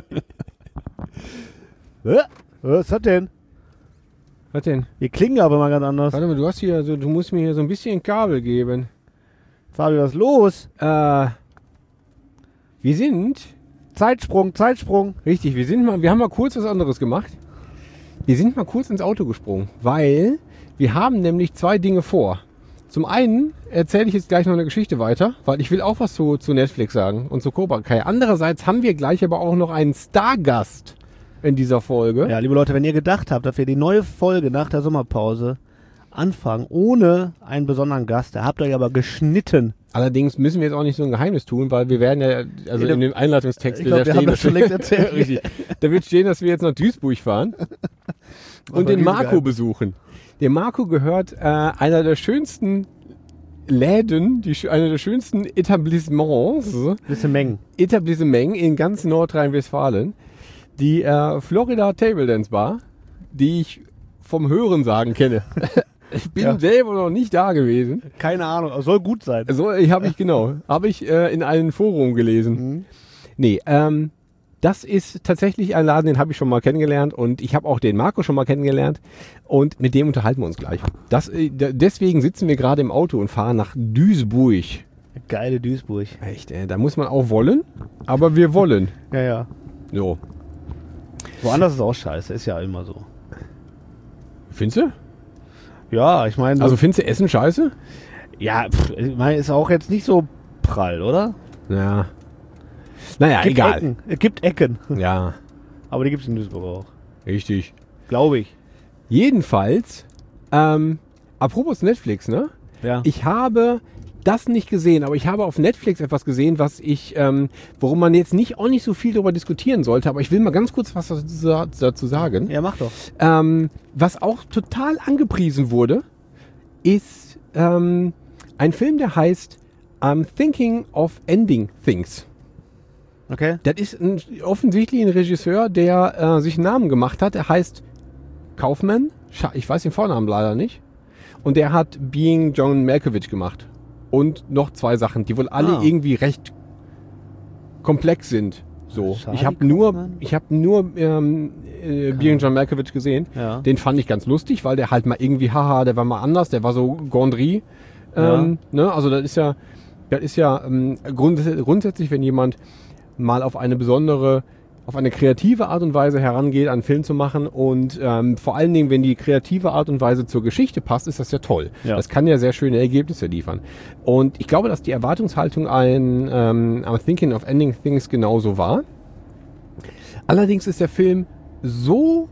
Was ist das denn? Was denn? Die klingen aber mal ganz anders. Warte mal, du musst mir hier so ein bisschen Kabel geben. Fabi, was ist los? Wir sind... Zeitsprung. Richtig, wir haben mal kurz was anderes gemacht. Wir sind mal kurz ins Auto gesprungen, weil wir haben nämlich 2 Dinge vor. Zum einen erzähle ich jetzt gleich noch eine Geschichte weiter, weil ich will auch was zu Netflix sagen und zu Cobra Kai. Andererseits haben wir gleich aber auch noch einen Stargast in dieser Folge. Ja, liebe Leute, wenn ihr gedacht habt, dass wir die neue Folge nach der Sommerpause anfangen, ohne einen besonderen Gast, da habt ihr euch aber geschnitten. Allerdings müssen wir jetzt auch nicht so ein Geheimnis tun, weil wir werden ja, also in dem Einleitungstext, ich glaub, wir haben das schon längst erzählt. Richtig. Da wird stehen, dass wir jetzt nach Duisburg fahren und den Marco besuchen. Der Marco gehört einer der schönsten Läden, einer der schönsten Etablissements in ganz Nordrhein-Westfalen. Die Florida Table Dance Bar, die ich vom Hörensagen kenne. Ich bin selber noch nicht da gewesen. Keine Ahnung, soll gut sein. Habe ich in einem Forum gelesen. Mhm. Nee, das ist tatsächlich ein Laden, den habe ich schon mal kennengelernt und ich habe auch den Marco schon mal kennengelernt und mit dem unterhalten wir uns gleich. Deswegen sitzen wir gerade im Auto und fahren nach Duisburg. Geile Duisburg. Echt, da muss man auch wollen, aber wir wollen. Ja. So. Woanders ist auch scheiße, ist ja immer so. Findest du? Ja, ich meine... Also findest du Essen scheiße? Ja, ich meine, ist auch jetzt nicht so prall, oder? Ja. Naja, egal. Es gibt Ecken. Ja. Aber die gibt es in Duisburg auch. Richtig. Glaube ich. Jedenfalls, apropos Netflix, ne? Ja. Ich habe das nicht gesehen, aber ich habe auf Netflix etwas gesehen, was worum man jetzt auch nicht so viel darüber diskutieren sollte, aber ich will mal ganz kurz was dazu sagen. Ja, mach doch. Was auch total angepriesen wurde, ist ein Film, der heißt I'm Thinking of Ending Things. Okay. Das ist offensichtlich ein Regisseur, der sich einen Namen gemacht hat. Er heißt Kaufman. Ich weiß den Vornamen leider nicht. Und der hat Being John Malkovich gemacht. Und noch 2 Sachen, die wohl alle irgendwie recht komplex sind. So. Ich habe nur Being John Malkovich gesehen. Ja. Den fand ich ganz lustig, weil der halt mal irgendwie, der war mal anders, der war so Gondry. Ne? Also das ist ja grundsätzlich, wenn jemand mal auf eine kreative Art und Weise herangeht, einen Film zu machen und vor allen Dingen, wenn die kreative Art und Weise zur Geschichte passt, ist das ja toll. Ja. Das kann ja sehr schöne Ergebnisse liefern. Und ich glaube, dass die Erwartungshaltung I'm Thinking of Ending Things genauso war. Allerdings ist der Film so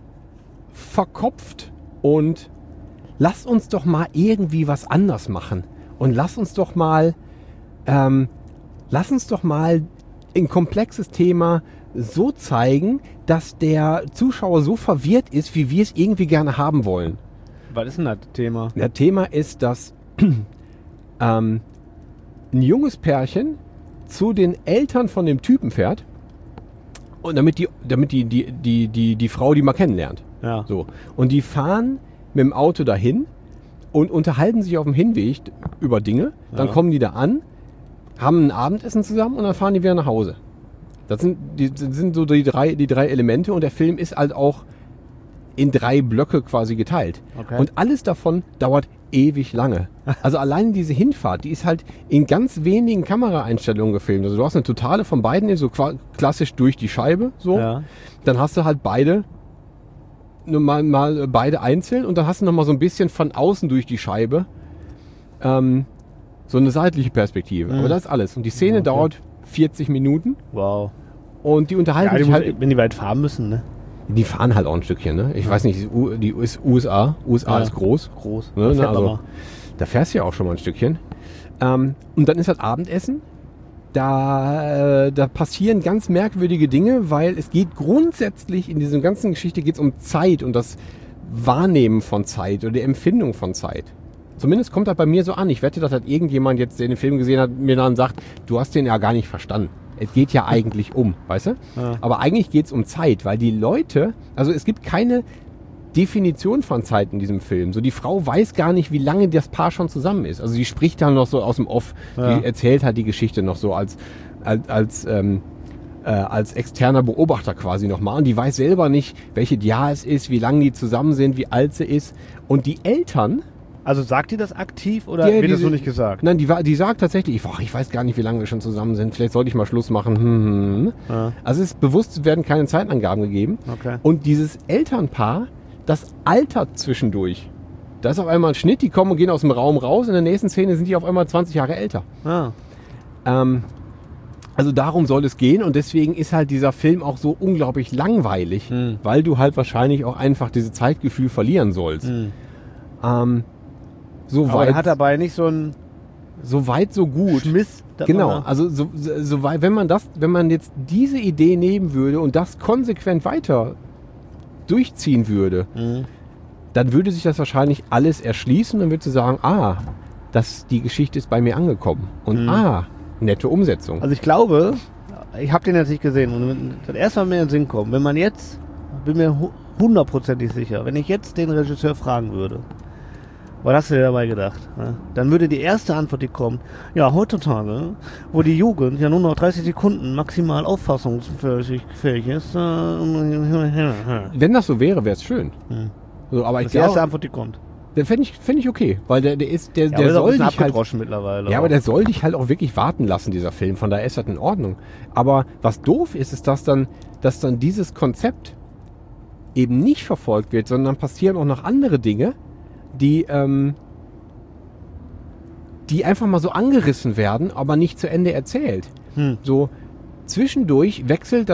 verkopft und lasst uns doch mal irgendwie was anders machen. Und lass uns doch mal ein komplexes Thema so zeigen, dass der Zuschauer so verwirrt ist, wie wir es irgendwie gerne haben wollen. Was ist denn das Thema? Das Thema ist, dass ein junges Pärchen zu den Eltern von dem Typen fährt und damit die Frau die mal kennenlernt. Ja. So. Und die fahren mit dem Auto dahin und unterhalten sich auf dem Hinweg über Dinge. Dann kommen die da an, haben ein Abendessen zusammen und dann fahren die wieder nach Hause. Das sind so die drei Elemente und der Film ist halt auch in 3 Blöcke quasi geteilt. Okay. Und alles davon dauert ewig lange. Also allein diese Hinfahrt, die ist halt in ganz wenigen Kameraeinstellungen gefilmt. Also du hast eine totale von beiden, so klassisch durch die Scheibe. So. Ja. Dann hast du halt beide mal beide einzeln und dann hast du noch mal so ein bisschen von außen durch die Scheibe so eine seitliche Perspektive. Aber das ist alles. Und die Szene dauert 40 Minuten Wow. und die unterhalten sich halt. Wenn die weit fahren müssen, ne? Die fahren halt auch ein Stückchen, ne? Ich weiß nicht, die USA ist groß. Groß. Ne? Da Also, da fährst du ja auch schon mal ein Stückchen. Und dann ist halt Abendessen. Da passieren ganz merkwürdige Dinge, weil es geht grundsätzlich in dieser ganzen Geschichte geht's um Zeit und das Wahrnehmen von Zeit oder die Empfindung von Zeit. Zumindest kommt das bei mir so an. Ich wette, dass halt irgendjemand jetzt, der den Film gesehen hat, mir dann sagt, du hast den ja gar nicht verstanden. Es geht ja eigentlich weißt du? Ja. Aber eigentlich geht es um Zeit, weil die Leute, also es gibt keine Definition von Zeit in diesem Film. So die Frau weiß gar nicht, wie lange das Paar schon zusammen ist. Also sie spricht dann noch so aus dem Off, die erzählt halt die Geschichte noch so als externer Beobachter quasi nochmal. Und die weiß selber nicht, welches Jahr es ist, wie lange die zusammen sind, wie alt sie ist. Und die Eltern... Also sagt die das aktiv oder wird das so nicht gesagt? Nein, die sagt tatsächlich, ich weiß gar nicht, wie lange wir schon zusammen sind. Vielleicht sollte ich mal Schluss machen. Ja. Also es ist bewusst, werden keine Zeitangaben gegeben. Okay. Und dieses Elternpaar, das altert zwischendurch. Da ist auf einmal ein Schnitt, die kommen und gehen aus dem Raum raus. In der nächsten Szene sind die auf einmal 20 Jahre älter. Ah. Also darum soll es gehen und deswegen ist halt dieser Film auch so unglaublich langweilig, weil du halt wahrscheinlich auch einfach dieses Zeitgefühl verlieren sollst. So Aber weit, er hat dabei nicht so ein so weit, so gut. Schmiss. dass Genau, man da- also so weit, wenn man jetzt diese Idee nehmen würde und das konsequent weiter durchziehen würde, dann würde sich das wahrscheinlich alles erschließen und würde sagen, die Geschichte ist bei mir angekommen und nette Umsetzung. Also ich glaube, ich habe den jetzt nicht gesehen und wenn das erste Mal mir in den Sinn kommt, wenn man jetzt, bin mir hundertprozentig sicher, wenn ich jetzt den Regisseur fragen würde, was hast du dir dabei gedacht? Ja? Dann würde die erste Antwort, die kommt, ja, heutzutage, wo die Jugend ja nur noch 30 Sekunden maximal auffassungsfähig ist. Wenn Wenn das so wäre, wäre es schön. So, aber das ich ist die erste glaube, Antwort, die kommt. fänd ich okay, weil der Ja, aber soll ist auch ein bisschen dich halt, abgedroschen mittlerweile. ja, aber der soll dich halt auch wirklich warten lassen, dieser Film. Von daher ist das in Ordnung. Aber was doof ist, ist, dass dann dieses Konzept eben nicht verfolgt wird, sondern passieren auch noch andere Dinge, die einfach mal so angerissen werden, aber nicht zu Ende erzählt. So zwischendurch wechselt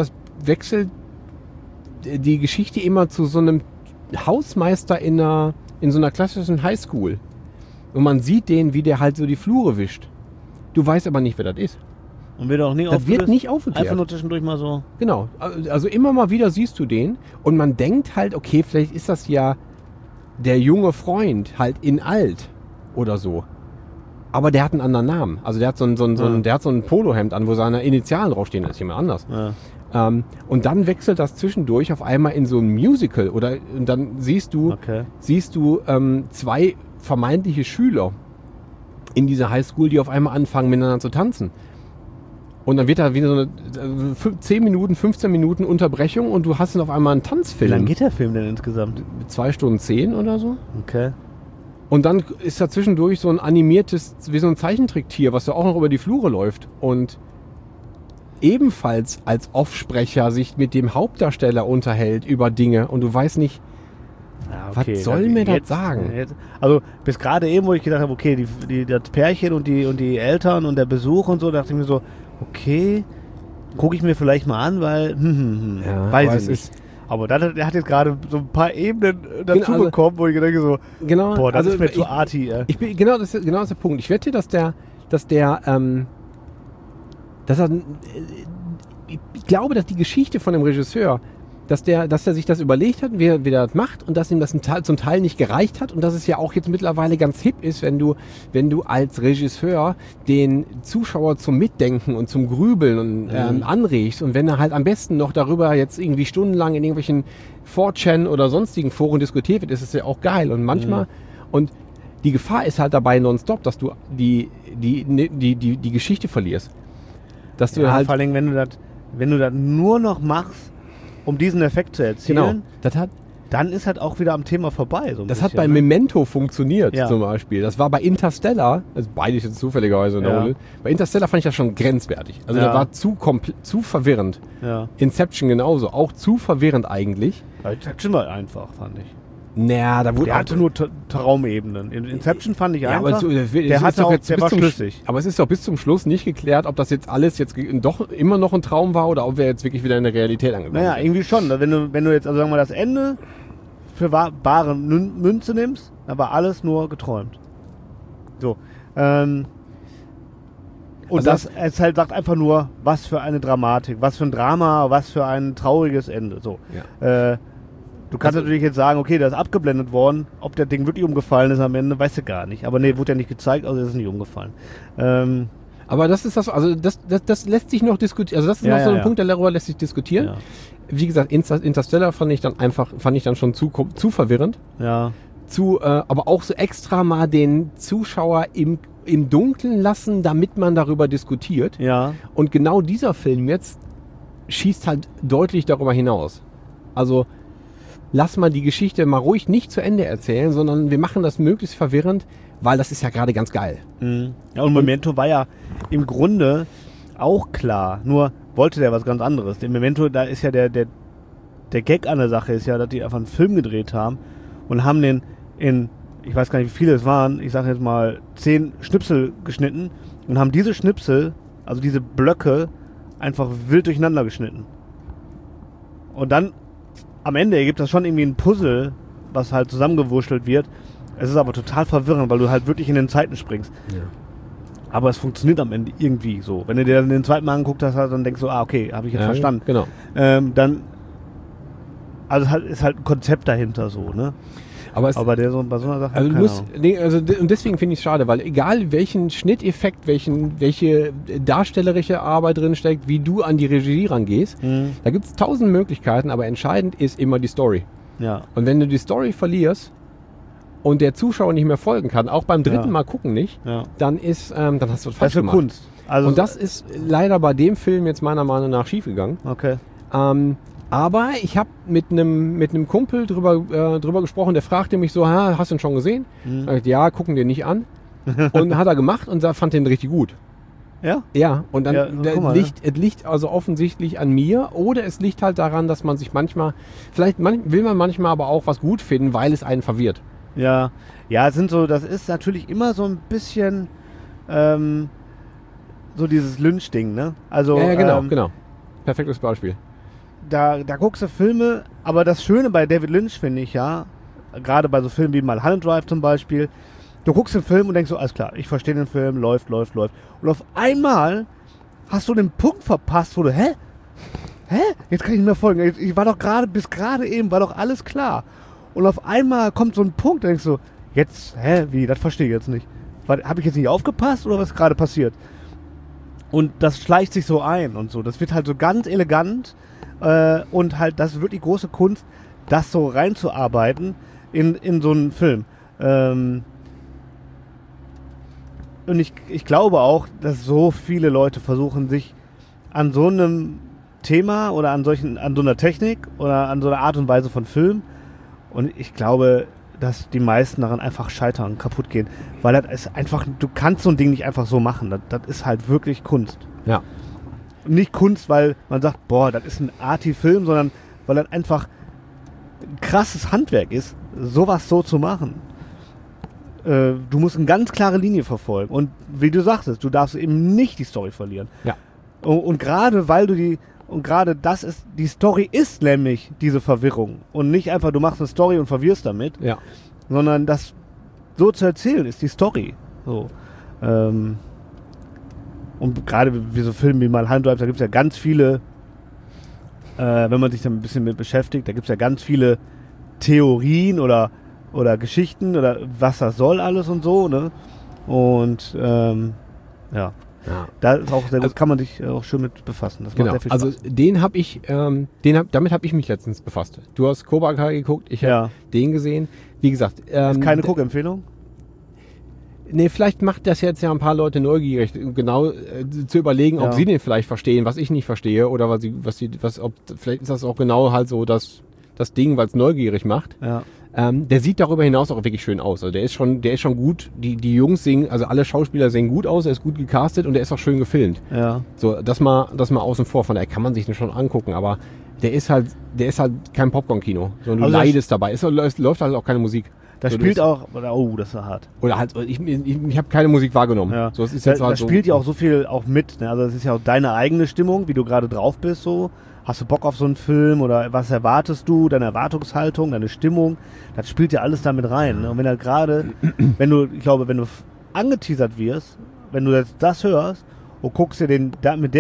die Geschichte immer zu so einem Hausmeister in so einer klassischen Highschool. Und man sieht den, wie der halt so die Flure wischt. Du weißt aber nicht, wer das ist. Und wird auch nie Das wird nicht aufgeklärt. Einfach nur zwischendurch mal so. Genau. Also immer mal wieder siehst du den und man denkt halt, okay, vielleicht ist das ja der junge Freund halt in alt oder so. Aber der hat einen anderen Namen. Also der hat so ein Polohemd an, wo seine Initialen draufstehen. Das ist jemand anders. Ja. Und dann wechselt das zwischendurch auf einmal in so ein Musical und dann siehst du 2 vermeintliche Schüler in dieser Highschool, die auf einmal anfangen miteinander zu tanzen. Und dann wird da wieder so eine 10 Minuten, 15 Minuten Unterbrechung und du hast dann auf einmal einen Wie Tanzfilm. lange geht der Film denn insgesamt? 2 Stunden 10 oder so. Okay. Und dann ist da zwischendurch so ein animiertes, wie so ein Zeichentricktier, was da auch noch über die Flure läuft. Und ebenfalls als Offsprecher sich mit dem Hauptdarsteller unterhält über Dinge. Und du weißt nicht, Ja, was soll mir das sagen? Also bis gerade eben, wo ich gedacht habe, okay, das Pärchen und die Eltern und der Besuch und so, dachte ich mir so, okay, gucke ich mir vielleicht mal an, weil Ja, aber weiß es ich nicht. Aber der hat jetzt gerade so ein paar Ebenen dazu also- bekommen, wo ich denke so, Genau, boah, das also ist mir zu arty. genau das ist der Punkt. Ich wette, dass er ich glaube, dass die Geschichte von dem Regisseur, dass er sich das überlegt hat, wie er das macht und dass ihm das zum Teil nicht gereicht hat und dass es ja auch jetzt mittlerweile ganz hip ist, wenn du als Regisseur den Zuschauer zum Mitdenken und zum Grübeln und, anregst und wenn er halt am besten noch darüber jetzt irgendwie stundenlang in irgendwelchen 4chan oder sonstigen Foren diskutiert wird, ist es ja auch geil und manchmal und die Gefahr ist halt dabei nonstop, dass du die Geschichte verlierst. Dass du halt vor allem, wenn du das nur noch machst, um diesen Effekt zu erzielen, dann ist halt auch wieder am Thema vorbei. So das hat bei Memento funktioniert zum Beispiel. Das war bei Interstellar, also beides jetzt zufälligerweise in der Runde. Bei Interstellar fand ich das schon grenzwertig. Also der war zu verwirrend. Ja. Inception genauso, auch zu verwirrend eigentlich. Inception war einfach, fand ich. Naja, da wurde der hatte nur Traumebenen. In Inception fand ich einfach, aber der war schlüssig. Aber es ist doch bis zum Schluss nicht geklärt, ob das jetzt alles jetzt doch immer noch ein Traum war oder ob wir jetzt wirklich wieder in der Realität angekommen sind. Naja, irgendwie schon. Wenn du jetzt, also sagen wir mal, das Ende für bare Münze nimmst, dann war alles nur geträumt. So. Und also das es halt sagt einfach nur, was für eine Dramatik, was für ein Drama, was für ein trauriges Ende. So. Ja. Du kannst natürlich jetzt sagen, okay, das ist abgeblendet worden, ob der Ding wirklich umgefallen ist am Ende, weißt du gar nicht. Aber nee, wurde ja nicht gezeigt, also ist es nicht umgefallen. Aber das ist das, also das lässt sich noch diskutieren, also das ist noch so ein Punkt, darüber lässt sich diskutieren. Ja. Wie gesagt, Interstellar fand ich dann schon zu verwirrend. Ja. Aber auch so extra mal den Zuschauer im Dunkeln lassen, damit man darüber diskutiert. Ja. Und genau dieser Film jetzt schießt halt deutlich darüber hinaus. Also lass mal die Geschichte mal ruhig nicht zu Ende erzählen, sondern wir machen das möglichst verwirrend, weil das ist ja gerade ganz geil. Mhm. Ja, und Memento war ja im Grunde auch klar, nur wollte der was ganz anderes. Im Memento, da ist ja der Gag an der Sache ist ja, dass die einfach einen Film gedreht haben und haben den ich weiß gar nicht, wie viele es waren, ich sage jetzt mal 10 Schnipsel geschnitten und haben diese Schnipsel, also diese Blöcke, einfach wild durcheinander geschnitten. Und dann am Ende ergibt das schon irgendwie ein Puzzle, was halt zusammengewurschtelt wird. Es ist aber total verwirrend, weil du halt wirklich in den Zeiten springst. Ja. Aber es funktioniert am Ende irgendwie so. Wenn du dir dann den zweiten Mal angeguckt hast, dann denkst du, okay, habe ich jetzt verstanden. Genau. Dann, also ist halt ein Konzept dahinter so, ne? Aber der so bei so einer Sache. Also und deswegen finde ich es schade, weil egal welchen Schnitteffekt, welche darstellerische Arbeit drin steckt, wie du an die Regie rangehst, da gibt es 1000 Möglichkeiten, aber entscheidend ist immer die Story. Ja. Und wenn du die Story verlierst und der Zuschauer nicht mehr folgen kann, auch beim dritten Mal gucken nicht, dann hast du was falsch gemacht. Kunst. Also, und das ist leider bei dem Film jetzt meiner Meinung nach schiefgegangen. Okay. Aber ich habe mit einem Kumpel drüber gesprochen, der fragte mich so, hast du ihn schon gesehen? Ja, gucken den nicht an. Und hat er gemacht und fand den richtig gut. Ja? Ja, und dann es liegt also offensichtlich an mir oder es liegt halt daran, dass man sich manchmal, will man manchmal aber auch was gut finden, weil es einen verwirrt. Ja, das ist natürlich immer so ein bisschen so dieses Lynch-Ding, ne? Also, ja, genau. Perfektes Beispiel. Da guckst du Filme, aber das Schöne bei David Lynch finde ich ja, gerade bei so Filmen wie Mulholland Drive zum Beispiel, du guckst den Film und denkst so, alles klar, ich verstehe den Film, läuft. Und auf einmal hast du den Punkt verpasst, wo du, hä? Jetzt kann ich nicht mehr folgen. Ich war doch bis gerade eben war doch alles klar. Und auf einmal kommt so ein Punkt, da denkst du, jetzt, wie, das verstehe ich jetzt nicht. Habe ich jetzt nicht aufgepasst oder was ist gerade passiert? Und das schleicht sich so ein und so. Das wird halt so ganz elegant. Und halt, das ist wirklich große Kunst, das so reinzuarbeiten in so einen Film. Und ich glaube auch, dass so viele Leute versuchen, sich an so einem Thema oder an so einer Technik oder an so einer Art und Weise von Film, und ich glaube, dass die meisten daran einfach scheitern, kaputt gehen. Weil das ist einfach, du kannst so ein Ding nicht einfach so machen. Das ist halt wirklich Kunst. Ja. Nicht Kunst, weil man sagt, boah, das ist ein Arty-Film, sondern weil das einfach ein krasses Handwerk ist, sowas so zu machen. Du musst eine ganz klare Linie verfolgen. Und wie du sagtest, du darfst eben nicht die Story verlieren. Ja. Und gerade weil du die Story ist nämlich diese Verwirrung. Und nicht einfach, du machst eine Story und verwirrst damit. Ja. Sondern das so zu erzählen ist die Story. So. Und gerade wie so Filme wie Mulholland Drive, da gibt es ja ganz viele wenn man sich da ein bisschen mit beschäftigt, da gibt es ja ganz viele Theorien oder Geschichten oder was das soll alles und so, ne? Und ja. Da ist auch sehr gut, kann man sich auch schön mit befassen. Das macht sehr viel Spaß. Also damit habe ich mich letztens befasst. Du hast Cobra Kai geguckt, ich habe den gesehen. Wie gesagt, ist keine Guckempfehlung? Nee, vielleicht macht das jetzt ja ein paar Leute neugierig, genau zu überlegen, ob sie den vielleicht verstehen, was ich nicht verstehe, oder vielleicht ist das auch genau halt so das Ding, weil es neugierig macht. Ja. Der sieht darüber hinaus auch wirklich schön aus. Also der ist schon gut. Die Jungs singen, also alle Schauspieler sehen gut aus, er ist gut gecastet und der ist auch schön gefilmt. Ja. So, das mal außen vor. Von daher kann man sich den schon angucken, aber der ist halt kein Popcorn-Kino. Sondern du leidest dabei. Es läuft halt auch keine Musik. Das spielt auch, das ist hart. Oder halt, ich habe keine Musik wahrgenommen. Ja. So, es ist jetzt halt das spielt ja auch so viel auch mit. Ne? Also es ist ja auch deine eigene Stimmung, wie du gerade drauf bist. So. Hast du Bock auf so einen Film oder was erwartest du? Deine Erwartungshaltung, deine Stimmung. Das spielt ja alles damit rein. Ne? Und wenn halt gerade, wenn du angeteasert wirst, wenn du jetzt das hörst und guckst dir mit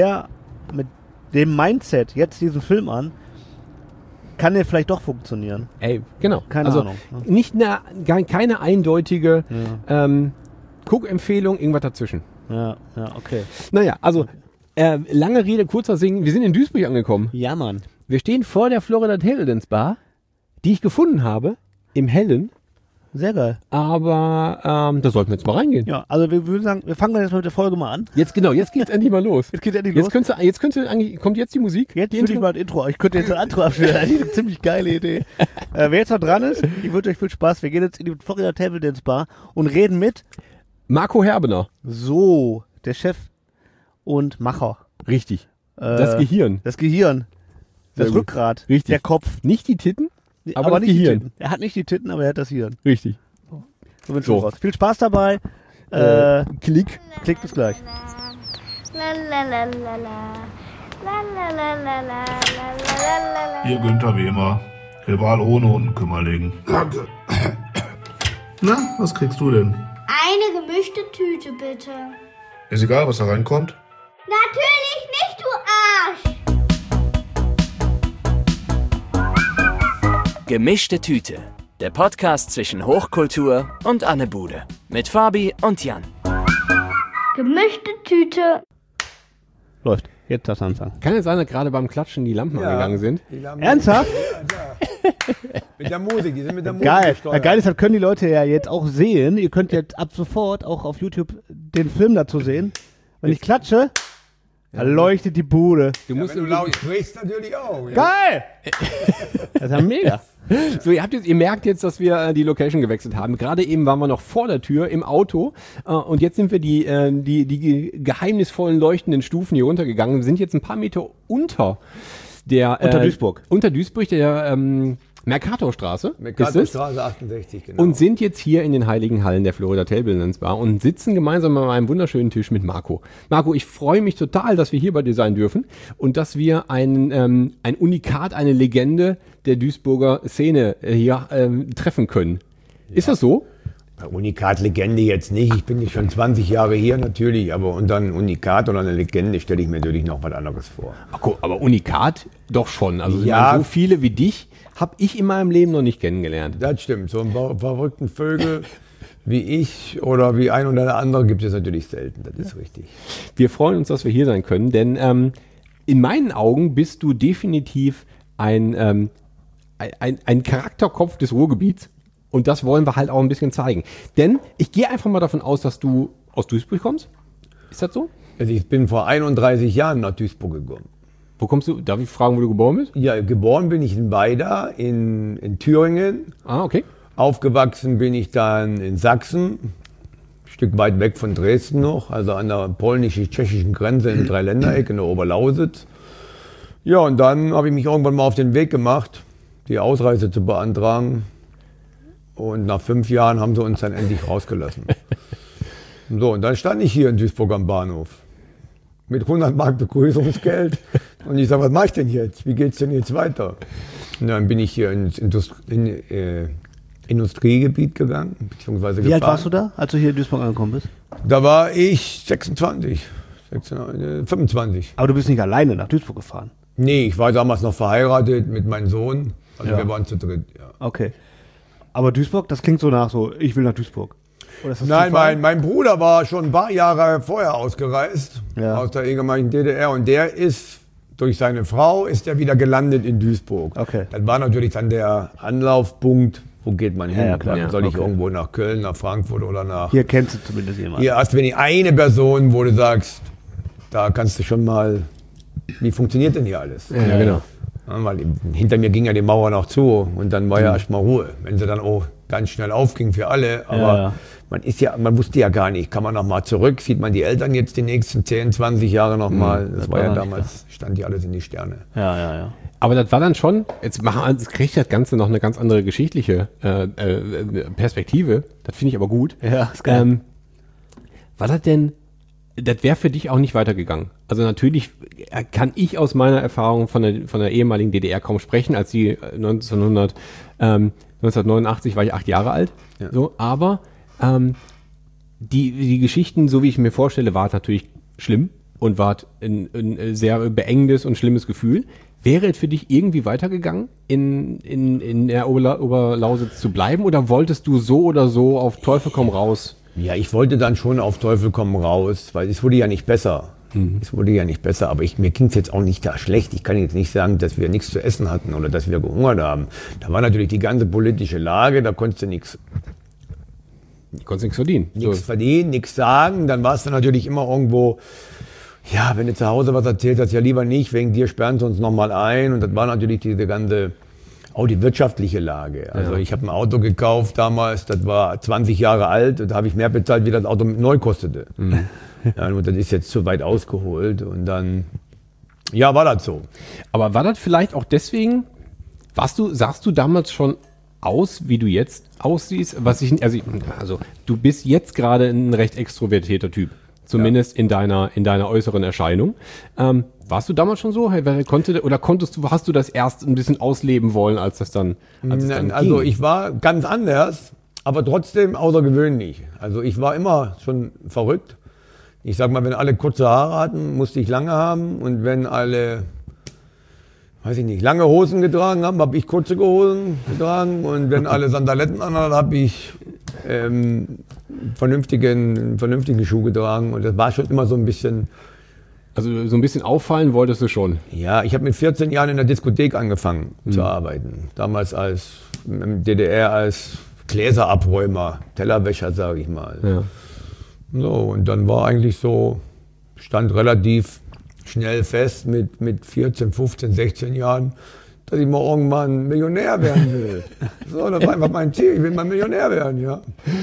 dem Mindset jetzt diesen Film an, kann der vielleicht doch funktionieren. Ey, genau. Keine Ahnung. Ne? Keine eindeutige Guckempfehlung, irgendwas dazwischen. Ja, okay. Naja, also lange Rede, kurzer Sinn. Wir sind in Duisburg angekommen. Ja, Mann. Wir stehen vor der Florida Table Dance Bar, die ich gefunden habe, im Hellen. Sehr geil. Aber da sollten wir jetzt mal reingehen. Ja, also wir würden sagen, wir fangen dann jetzt mit der Folge mal an. Jetzt geht's endlich mal los. Kommt jetzt die Musik? Jetzt würde ich mal ein Intro. Ich könnte jetzt ein Intro abspielen. Das ist eine ziemlich geile Idee. Wer jetzt noch dran ist, ich wünsche euch viel Spaß. Wir gehen jetzt in die Florida Table Dance Bar und reden mit Marco Herbener. So, der Chef und Macher. Richtig. Das Gehirn. Das Gehirn. Das Rückgrat. Richtig. Der Kopf. Nicht die Titten, aber nicht die Gehirn. Titten. Er hat nicht die Titten, aber er hat das Hirn. Richtig. So bin ich raus. Viel Spaß dabei. Klick. Klick, bis gleich. Hier Günther wie immer. Rival ohne Untenkümmerling. Danke. Na, was kriegst du denn? Eine gemischte Tüte, bitte. Ist egal, was da reinkommt. Natürlich nicht, du Arsch! Gemischte Tüte. Der Podcast zwischen Hochkultur und Anne Bude. Mit Fabi und Jan. Gemischte Tüte. Läuft. Jetzt das anfangen. Kann es sein, dass gerade beim Klatschen die Lampen angegangen sind? Ernsthaft? Mit der Musik, die sind mit der Musik Geil. gesteuert. Geil ist, das können die Leute ja jetzt auch sehen. Ihr könnt jetzt ab sofort auch auf YouTube den Film dazu sehen. Wenn ich klatsche, dann leuchtet die Bude. Wenn du laut sprichst, natürlich auch. Ja. Geil! Das ist ja mega. So, ihr merkt jetzt, dass wir die Location gewechselt haben. Gerade eben waren wir noch vor der Tür im Auto und jetzt sind wir die geheimnisvollen leuchtenden Stufen hier runtergegangen. Wir sind jetzt ein paar Meter unter Duisburg. Unter Duisburg, der Mercatorstraße. Mercatorstraße 68, genau. Und sind jetzt hier in den heiligen Hallen der Florida Table Dance Bar und sitzen gemeinsam an einem wunderschönen Tisch mit Marco. Marco, ich freue mich total, dass wir hier bei dir sein dürfen und dass wir ein Unikat, eine Legende der Duisburger Szene hier treffen können. Ja. Ist das so? Unikat-Legende jetzt nicht. Ich bin schon 20 Jahre hier natürlich, aber unter einem Unikat oder einer Legende stelle ich mir natürlich noch was anderes vor. Aber Unikat doch schon. Also ja, so viele wie dich habe ich in meinem Leben noch nicht kennengelernt. Das stimmt. So einen verrückten Vögel wie ich oder wie ein oder andere gibt es natürlich selten. Das ist richtig. Wir freuen uns, dass wir hier sein können, denn in meinen Augen bist du definitiv ein Charakterkopf des Ruhrgebiets. Und das wollen wir halt auch ein bisschen zeigen. Denn ich gehe einfach mal davon aus, dass du aus Duisburg kommst. Ist das so? Also ich bin vor 31 Jahren nach Duisburg gekommen. Wo kommst du? Darf ich fragen, wo du geboren bist? Ja, geboren bin ich in Weida in Thüringen. Ah, okay. Aufgewachsen bin ich dann in Sachsen, ein Stück weit weg von Dresden noch, also an der polnisch-tschechischen Grenze im Dreiländereck in der Oberlausitz. Ja, und dann habe ich mich irgendwann mal auf den Weg gemacht, die Ausreise zu beantragen. Und nach 5 Jahren haben sie uns dann endlich rausgelassen. So, und dann stand ich hier in Duisburg am Bahnhof mit 100 Mark Begrüßungsgeld. Und ich sage, was mache ich denn jetzt? Wie geht es denn jetzt weiter? Und dann bin ich hier ins Industriegebiet gegangen, beziehungsweise Wie alt warst du da, als du hier in Duisburg angekommen bist? Da war ich 25. Aber du bist nicht alleine nach Duisburg gefahren? Nee, ich war damals noch verheiratet mit meinem Sohn. Also Ja. wir waren zu dritt, ja. Okay. Aber Duisburg, das klingt so nach so, ich will nach Duisburg. Oder ist das Nein, Zufall? mein Bruder war schon ein paar Jahre vorher ausgereist, Ja. aus der ehemaligen DDR. Und der ist, durch seine Frau, ist er wieder gelandet in Duisburg. Okay. Das war natürlich dann der Anlaufpunkt, wo geht man hin? Ja, klar. Dann soll ich Okay. irgendwo nach Köln, nach Frankfurt oder nach... Hier kennst du zumindest jemanden. Hier hast du wenig eine Person, wo du sagst, da kannst du schon mal, wie funktioniert denn hier alles? Ja, genau. Ja, weil hinter mir ging ja die Mauer noch zu und dann war ja erstmal Ruhe. Wenn sie dann auch ganz schnell aufging für alle, aber Ja. man wusste ja gar nicht, kann man noch mal zurück, sieht man die Eltern jetzt die nächsten 10, 20 Jahre noch mal. Das war ja war damals, stand ja alles in die Sterne. Ja. Aber das war dann schon, jetzt kriegt das Ganze noch eine ganz andere geschichtliche Perspektive. Das finde ich aber gut. Ja, ist geil. War das denn, das wäre für dich auch nicht weitergegangen? Also natürlich kann ich aus meiner Erfahrung von der ehemaligen DDR kaum sprechen, als die 1989 war ich 8 Jahre alt. Ja. So, aber die Geschichten, so wie ich mir vorstelle, war natürlich schlimm und war ein sehr beengendes und schlimmes Gefühl. Wäre es für dich irgendwie weitergegangen, in der Oberlausitz zu bleiben, oder wolltest du so oder so auf Teufel komm raus? Ja, ich wollte dann schon auf Teufel komm raus, weil es wurde ja nicht besser. Es wurde ja nicht besser, aber mir ging es jetzt auch nicht da schlecht. Ich kann jetzt nicht sagen, dass wir nichts zu essen hatten oder dass wir gehungert haben. Da war natürlich die ganze politische Lage, da konntest du nichts verdienen. verdienen, nichts sagen. Dann warst du natürlich immer irgendwo, ja, wenn du zu Hause was erzählt hast, ja lieber nicht, wegen dir sperren sie uns nochmal ein. Und das war natürlich diese ganze, auch die wirtschaftliche Lage. Also ich habe ein Auto gekauft damals, das war 20 Jahre alt, und da habe ich mehr bezahlt, wie das Auto neu kostete. Ja, und das ist jetzt zu weit ausgeholt, und dann, ja, war das so. Aber war das vielleicht auch deswegen, sahst du damals schon aus, wie du jetzt aussiehst? Also du bist jetzt gerade ein recht extrovertierter Typ. Zumindest in deiner äußeren Erscheinung. Warst du damals schon so? Hast du das erst ein bisschen ausleben wollen, als es dann Also ging? ich war ganz anders, aber trotzdem außergewöhnlich. Also ich war immer schon verrückt. Ich sag mal, wenn alle kurze Haare hatten, musste ich lange haben. Und wenn alle, weiß ich nicht, lange Hosen getragen haben, habe ich kurze Hosen getragen. Und wenn alle Sandaletten anhatten, habe ich vernünftigen Schuh getragen. Und das war schon immer so ein bisschen... Also so ein bisschen auffallen wolltest du schon. Ja, ich habe mit 14 Jahren in der Diskothek angefangen zu arbeiten. Damals im DDR als Gläserabräumer, Tellerwäscher, sage ich mal. Ja. So, und dann war eigentlich so, stand relativ schnell fest mit 14, 15, 16 Jahren, dass ich mal irgendwann Millionär werden will. So, das war einfach mein Ziel, ich will mal Millionär werden, ja.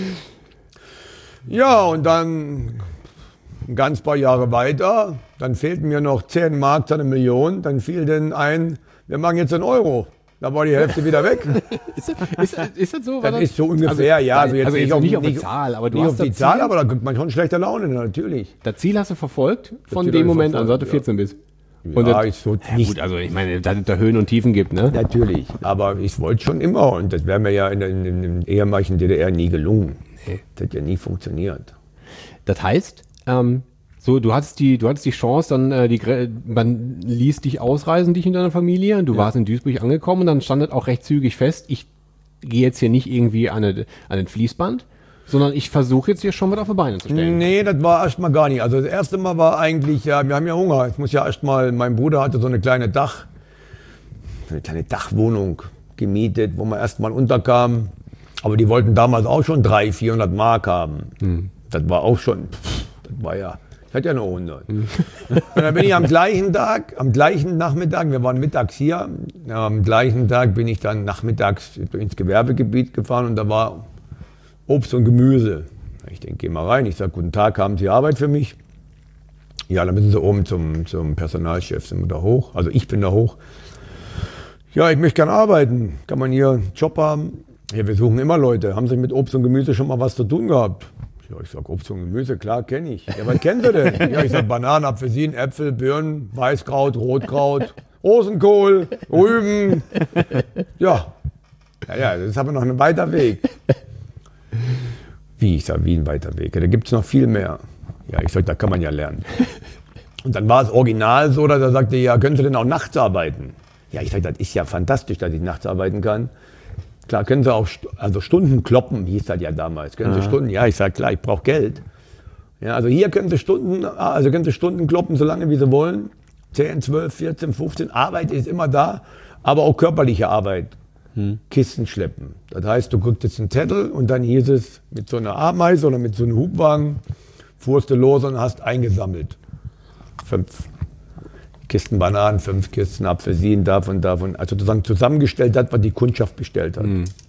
Ja, und dann ein ganz paar Jahre weiter, dann fehlten mir noch 10 Mark zu 1 Million, dann fiel denn ein, wir machen jetzt 1 Euro. Da war die Hälfte wieder weg. Ist das so? Das ist so ungefähr, ja. Also jetzt nicht auf die Zahl, aber du nicht hast auf die das Zahl, Ziel, aber da kriegt man schon schlechte Laune, natürlich. das Ziel hast du verfolgt von Ziel dem habe ich Moment an, seit verfolgt, du 14 bist. Und Ja, das, ist so ja, gut, also ich meine, dass es da Höhen und Tiefen gibt, ne? Natürlich, aber ich wollte schon immer, und das wäre mir ja in der ehemaligen DDR nie gelungen. Nee. Das hat ja nie funktioniert. Das heißt, du hattest die Chance, dann man ließ dich ausreisen, dich und deine Familie. Du warst in Duisburg angekommen, und dann stand das auch recht zügig fest, ich gehe jetzt hier nicht irgendwie an ein Fließband, sondern ich versuche jetzt hier schon was auf die Beine zu stellen. Nee, das war erstmal gar nicht. Also das erste Mal war eigentlich, ja, wir haben ja Hunger. Ich muss ja erstmal, mein Bruder hatte so eine kleine Dachwohnung gemietet, wo man erstmal unterkam. Aber die wollten damals auch schon 300, 400 Mark haben. Das war auch schon, das war ja, ich hatte ja nur 100. Und dann bin ich am gleichen Nachmittag, wir waren mittags hier, am gleichen Tag bin ich dann nachmittags ins Gewerbegebiet gefahren, und da war Obst und Gemüse. Ich denke, geh mal rein. Ich sage, guten Tag, haben Sie Arbeit für mich? Ja, dann müssen Sie oben zum Personalchef, sind wir da hoch. Also ich bin da hoch. Ja, ich möchte gerne arbeiten. Kann man hier einen Job haben? Ja, wir suchen immer Leute. Haben Sie mit Obst und Gemüse schon mal was zu tun gehabt? Ja, ich sage, Obst und Gemüse, klar, kenne ich. Ja, was kennen Sie denn? Ja, ich sage, Bananen, Apfelsinen, Äpfel, Birnen, Weißkraut, Rotkraut, Rosenkohl, Rüben. Ja, das ist aber noch ein weiter Weg. Wie? Ich sage, wie ein weiter Weg? Ja, da gibt es noch viel mehr. Ja, ich sage, da kann man ja lernen. Und dann war es original so, dass er sagte, ja, können Sie denn auch nachts arbeiten? Ja, ich sagte, das ist ja fantastisch, dass ich nachts arbeiten kann. Klar, können Sie auch, also Stunden kloppen, hieß das ja damals. Können Sie Stunden? Ja, ich sage, klar, ich brauche Geld. Ja, also hier können Sie Stunden kloppen, so lange wie Sie wollen. 10, 12, 14, 15. Arbeit ist immer da, aber auch körperliche Arbeit. Kisten schleppen. Das heißt, du kriegst jetzt einen Zettel und dann hieß es, mit so einer Ameise oder mit so einem Hubwagen fuhrst du los und hast eingesammelt. 5 Kisten Bananen, 5 Kisten Apfelsinen, davon. Also sozusagen zusammengestellt hat, was die Kundschaft bestellt hat.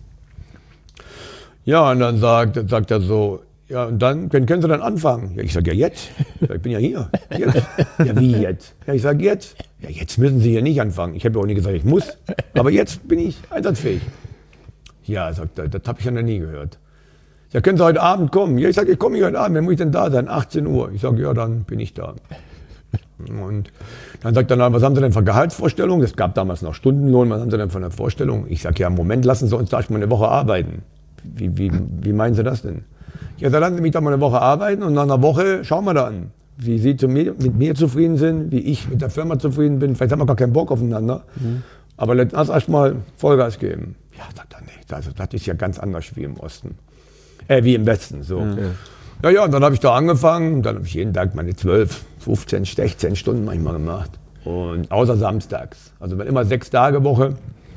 Ja, und dann sagt er so, ja, und dann können Sie dann anfangen. Ja, ich sage, ja, jetzt. Ich bin ja hier. Jetzt. Ja, wie jetzt? Ja, ich sage, jetzt. Ja, jetzt müssen Sie hier nicht anfangen. Ich habe ja auch nie gesagt, ich muss. Aber jetzt bin ich einsatzfähig. Ja, sagt er, das habe ich ja noch nie gehört. Ja, können Sie heute Abend kommen? Ja, ich sage, ich komme heute Abend. Wann muss ich denn da sein? 18 Uhr. Ich sage, ja, dann bin ich da. Und dann sagt er, was haben Sie denn für Gehaltsvorstellungen? Es gab damals noch Stundenlohn. Was haben Sie denn für eine Vorstellung? Ich sage, ja, Moment, lassen Sie uns da erstmal eine Woche arbeiten. Wie meinen Sie das denn? Ja, dann lassen Sie mich da mal eine Woche arbeiten und nach einer Woche schauen wir dann, wie Sie mit mir zufrieden sind, wie ich mit der Firma zufrieden bin. Vielleicht haben wir gar keinen Bock aufeinander, aber lass erstmal Vollgas geben. Ja, sagt er nicht. Also, das ist ja ganz anders wie im Osten. Wie im Westen. So. Ja, und dann habe ich da angefangen. Dann habe ich jeden Tag meine 12, 15, 16 Stunden manchmal gemacht. Und außer samstags. Also wenn immer 6 Tage Woche.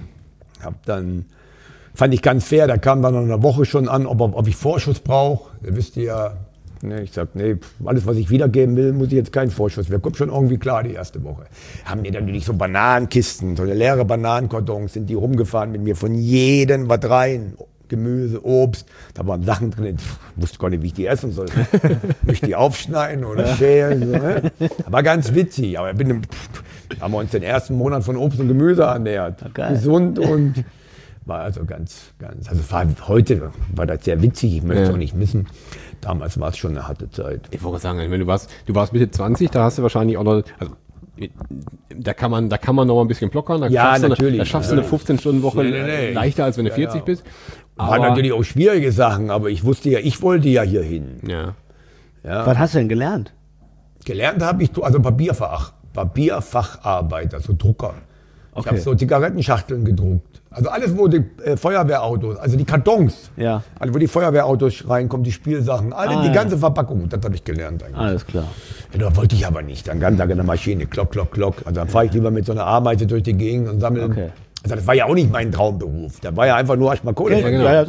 Fand ich ganz fair, da kam dann nach einer Woche schon an, ob ich Vorschuss brauche. Ihr wisst ja, ne, ich sag, nee, alles was ich wiedergeben will, muss ich jetzt keinen Vorschuss. Wir kommen schon irgendwie klar die erste Woche. Haben die dann natürlich so Bananenkisten, so leere Bananenkartons, sind die rumgefahren mit mir von jedem was rein. Gemüse, Obst, da waren Sachen drin, ich wusste gar nicht, wie ich die essen soll. Möchte die aufschneiden oder schälen. So, ne? Aber ganz witzig. Aber haben wir uns den ersten Monat von Obst und Gemüse ernährt. Okay. Gesund und war also heute war das sehr witzig, ich möchte es auch nicht missen. Damals war es schon eine harte Zeit. Ich wollte sagen, du warst Mitte 20, da hast du wahrscheinlich auch noch, also da kann man noch mal ein bisschen plockern. Ja, natürlich. Da schaffst du eine 15-Stunden-Woche leichter, als wenn du 40 bist. Aber waren natürlich auch schwierige Sachen, aber ich wusste ja, ich wollte ja hier hin. Ja. Was hast du denn gelernt? Gelernt habe ich, also Papierfacharbeiter, also Drucker. Okay. Ich habe so Zigarettenschachteln gedruckt. Also alles, wo die Feuerwehrautos, also die Kartons, also wo die Feuerwehrautos reinkommen, die Spielsachen, die ganze Verpackung, das habe ich gelernt eigentlich. Alles klar. Ja, da wollte ich aber nicht, dann ganz Tag in der Maschine, klock. Also dann fahre ich lieber mit so einer Ameise durch die Gegend und sammle. Okay. Also das war ja auch nicht mein Traumberuf, da war ja einfach nur erstmal Kohle. Ja.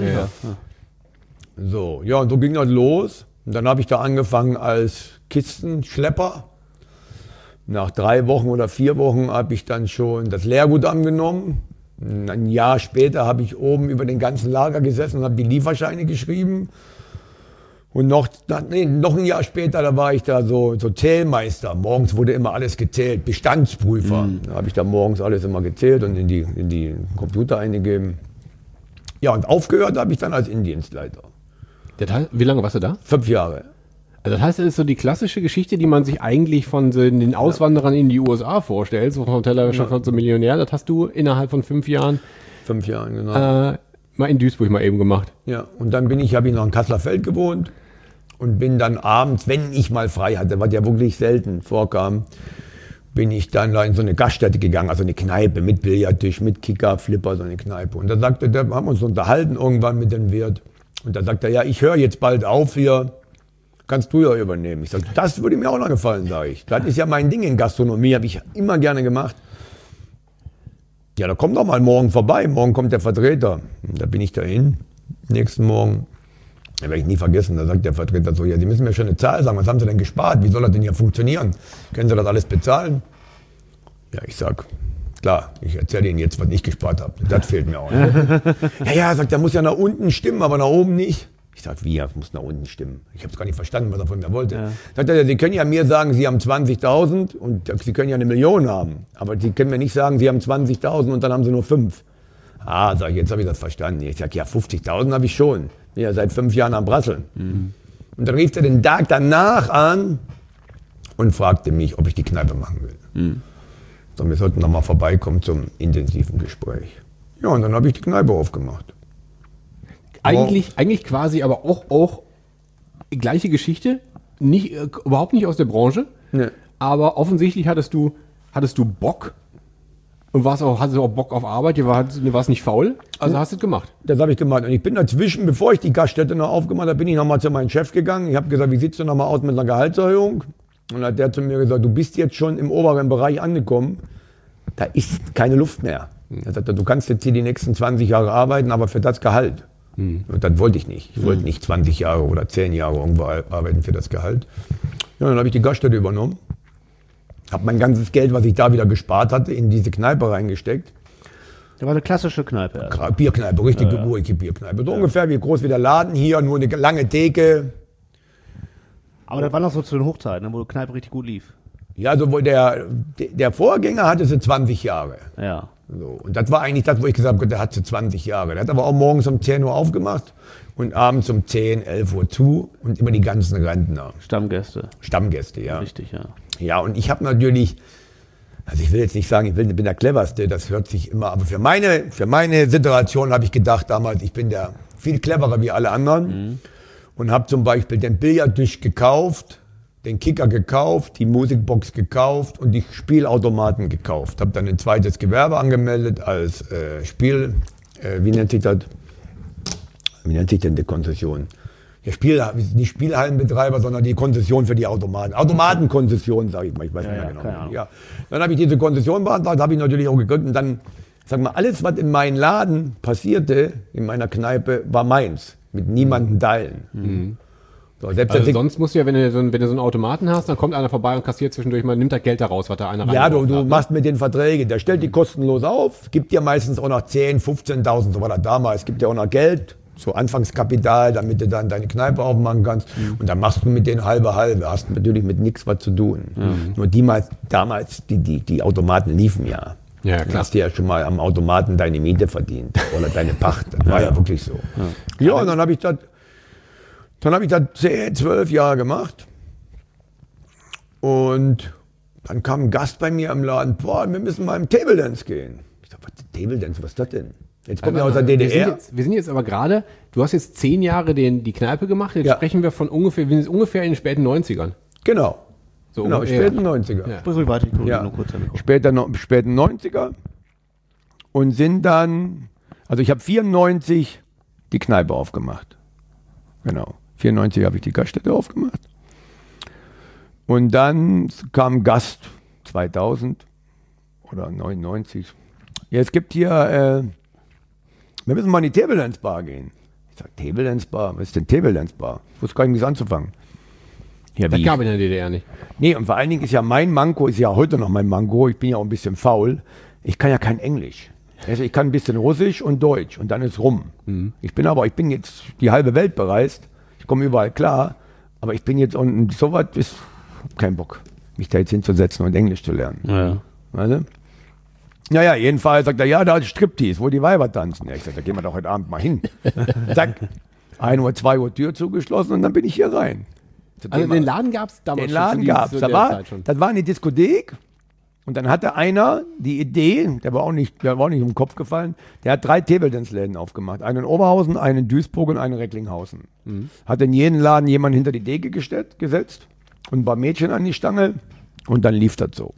So, ja, und so ging das los. Und dann habe ich da angefangen als Kistenschlepper. Nach 3 Wochen oder 4 Wochen habe ich dann schon das Lehrgut angenommen. Ein Jahr später habe ich oben über den ganzen Lager gesessen und habe die Lieferscheine geschrieben. Und noch ein Jahr später, da war ich da so Zählmeister. Morgens wurde immer alles gezählt, Bestandsprüfer. Da habe ich da morgens alles immer gezählt und in die Computer eingegeben. Ja, und aufgehört habe ich dann als Indienstleiter. Wie lange warst du da? 5 Jahre. Also das heißt, das ist so die klassische Geschichte, die man sich eigentlich von den Auswanderern in die USA vorstellt, so vom Tellerwäscher zum Millionär. Das hast du innerhalb von 5 Jahren. 5 Jahren, genau. Mal in Duisburg mal eben gemacht. Ja, und dann habe ich noch in Kasseler Feld gewohnt und bin dann abends, wenn ich mal frei hatte, was ja wirklich selten vorkam, bin ich dann da in so eine Gaststätte gegangen, also eine Kneipe mit Billardtisch, mit Kicker, Flipper, so eine Kneipe. Und da haben wir uns unterhalten irgendwann mit dem Wirt. Und da sagt er, ja, ich höre jetzt bald auf hier. Kannst du ja übernehmen. Ich sage, das würde mir auch noch gefallen, sage ich. Das ist ja mein Ding in Gastronomie, habe ich immer gerne gemacht. Ja, da kommt doch mal morgen vorbei. Morgen kommt der Vertreter. Und da bin ich dahin, nächsten Morgen. Da werde ich nie vergessen. Da sagt der Vertreter so, ja, Sie müssen mir schon eine Zahl sagen. Was haben Sie denn gespart? Wie soll das denn hier funktionieren? Können Sie das alles bezahlen? Ja, ich sage, klar, ich erzähle Ihnen jetzt, was ich gespart habe. Das fehlt mir auch. Ja, sagt, der muss ja nach unten stimmen, aber nach oben nicht. Ich sage, wie, das muss nach unten stimmen. Ich habe es gar nicht verstanden, was er von mir wollte. Ja. Sagt er, Sie können ja mir sagen, Sie haben 20.000 und Sie können ja 1 Million haben. Aber Sie können mir nicht sagen, Sie haben 20.000 und dann haben Sie nur 5. Ah, sag ich, jetzt habe ich das verstanden. Ich sage, ja, 50.000 habe ich schon. Bin ja seit 5 Jahren am Brasseln. Und dann rief er den Tag danach an und fragte mich, ob ich die Kneipe machen will. So, wir sollten noch mal vorbeikommen zum intensiven Gespräch. Ja, und dann habe ich die Kneipe aufgemacht. Eigentlich quasi aber auch gleiche Geschichte, überhaupt nicht aus der Branche. Nee. aber offensichtlich hattest du Bock und hattest du auch Bock auf Arbeit, du warst nicht faul, also hast du es gemacht. Das habe ich gemacht. Und ich bin dazwischen, bevor ich die Gaststätte noch aufgemacht habe, bin ich nochmal zu meinem Chef gegangen. Ich habe gesagt, wie sieht es denn nochmal aus mit einer Gehaltserhöhung? Und dann hat der zu mir gesagt, du bist jetzt schon im oberen Bereich angekommen. Da ist keine Luft mehr. Er sagte, du kannst jetzt hier die nächsten 20 Jahre arbeiten, aber für das Gehalt. Und das wollte ich nicht. Ich wollte nicht 20 Jahre oder 10 Jahre irgendwo arbeiten für das Gehalt. Ja, dann habe ich die Gaststätte übernommen. Habe mein ganzes Geld, was ich da wieder gespart hatte, in diese Kneipe reingesteckt. Das war eine klassische Kneipe. Also. Bierkneipe, richtig ruhige Bierkneipe. So ungefähr wie groß wie der Laden hier, nur eine lange Theke. Aber das war noch so zu den Hochzeiten, wo die Kneipe richtig gut lief. Ja, also der Vorgänger hatte sie 20 Jahre. Ja. So, und das war eigentlich das, wo ich gesagt habe, der hat sie 20 Jahre. Der hat aber auch morgens um 10 Uhr aufgemacht und abends um 10, 11 Uhr zu und immer die ganzen Rentner. Stammgäste, ja. richtig, ja. Ja, und ich habe natürlich, also ich will jetzt nicht sagen, ich bin der Cleverste, das hört sich immer, aber für meine Situation habe ich gedacht damals, ich bin der viel cleverer wie alle anderen und habe zum Beispiel den Billardtisch gekauft, den Kicker gekauft, die Musikbox gekauft und die Spielautomaten gekauft. Habe dann ein zweites Gewerbe angemeldet als wie nennt sich das? Wie nennt sich denn die Konzession? Nicht Spielhallenbetreiber, sondern die Konzession für die Automaten. Automatenkonzession, sage ich mal, ich weiß nicht mehr genau. Ja. Dann habe ich diese Konzession beantragt, habe ich natürlich auch gegründet. Und dann, sag mal, alles, was in meinem Laden passierte, in meiner Kneipe, war meins. Mit niemandem teilen. So, Also sonst musst du ja, wenn du so einen Automaten hast, dann kommt einer vorbei und kassiert zwischendurch mal, nimmt das Geld da raus, was da einer rein. Ja, du machst mit den Verträgen, der stellt die kostenlos auf, gibt dir meistens auch noch 10.000, 15.000, so war das damals, gibt dir auch noch Geld, so Anfangskapital, damit du dann deine Kneipe aufmachen kannst. Und dann machst du mit denen halbe, hast natürlich mit nichts was zu tun. Nur damals, die Automaten liefen ja. Ja, klar. Du hast dir ja schon mal am Automaten deine Miete verdient oder deine Pacht, das war ja wirklich so. Ja, und dann habe ich das 10, 12 Jahre gemacht und dann kam ein Gast bei mir im Laden, boah, wir müssen mal im Table Dance gehen. Ich sag, was Table Dance, was ist das denn? Jetzt kommen wir aus der DDR. Wir sind jetzt aber gerade, du hast jetzt 10 Jahre die Kneipe gemacht, jetzt sprechen wir von wir sind jetzt ungefähr in den späten 90ern. Genau. So genau, späten 90er. Ja. Späten 90er und sind dann, also ich habe 94 die Kneipe aufgemacht. Genau. 94 habe ich die Gaststätte aufgemacht. Und dann kam ein Gast 2000 oder 99. Ja, es gibt hier, wir müssen mal in die Table Dance Bar gehen. Ich sage, Table Dance Bar? Was ist denn Table Dance Bar? Ich wusste gar nicht, wie es anzufangen. Ja, das gab in der DDR nicht. Nee, und vor allen Dingen ist ja mein Manko, ist ja heute noch mein Manko, ich bin ja auch ein bisschen faul, ich kann ja kein Englisch. Also ich kann ein bisschen Russisch und Deutsch und dann ist rum. Ich bin jetzt die halbe Welt bereist. Ich komme überall klar, aber ich bin jetzt und so was ist kein Bock, mich da jetzt hinzusetzen und Englisch zu lernen. Ja. Weißt du? Naja, jedenfalls sagt er, ja, da ist Striptease, wo die Weiber tanzen. Ja, ich sage, da gehen wir doch heute Abend mal hin. Zack, 1 Uhr, 2 Uhr Tür zugeschlossen und dann bin ich hier rein. Also den Laden gab es damals schon? Den Laden gab es. Das war eine Diskothek. Und dann hatte einer die Idee, der war auch nicht um den Kopf gefallen, der hat 3 Table-Dance-Läden aufgemacht. Einen in Oberhausen, einen in Duisburg und einen in Recklinghausen. Hat in jeden Laden jemanden hinter die Theke gesetzt und ein paar Mädchen an die Stange und dann lief das so.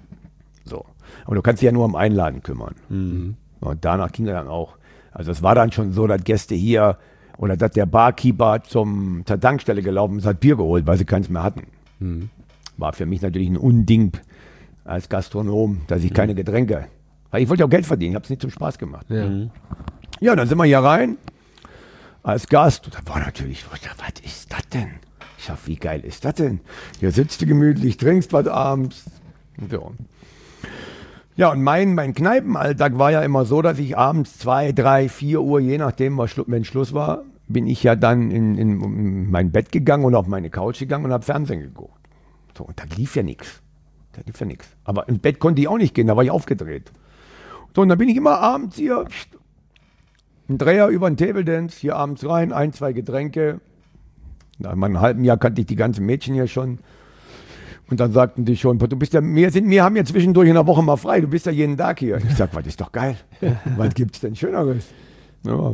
Aber du kannst dich ja nur um einen Laden kümmern. Und danach ging er dann auch. Also es war dann schon so, dass Gäste hier oder dass der Barkeeper zur Tankstelle gelaufen ist, hat Bier geholt, weil sie keins mehr hatten. War für mich natürlich ein Unding als Gastronom, dass ich keine Getränke, weil ich wollte auch Geld verdienen, ich habe es nicht zum Spaß gemacht. Ja, dann sind wir hier rein als Gast. Und da war natürlich, was ist das denn? Ich sag, wie geil ist das denn? Hier sitzt du gemütlich, trinkst was abends. So. Ja, und mein Kneipenalltag war ja immer so, dass ich abends 2, 3, 4 Uhr, je nachdem, wenn Schluss war, bin ich ja dann in mein Bett gegangen und auf meine Couch gegangen und habe Fernsehen geguckt. So, und da lief ja nichts. Aber ins Bett konnte ich auch nicht gehen, da war ich aufgedreht. So, und dann bin ich immer abends hier, ein Dreher über den Table Dance, hier abends rein, 1, 2 Getränke. Nach einem halben Jahr kannte ich die ganzen Mädchen hier schon. Und dann sagten die schon, du bist ja, wir haben ja zwischendurch in der Woche mal frei, du bist ja jeden Tag hier. Ich sag, was ist doch geil. Was gibt's denn Schöneres? Ja.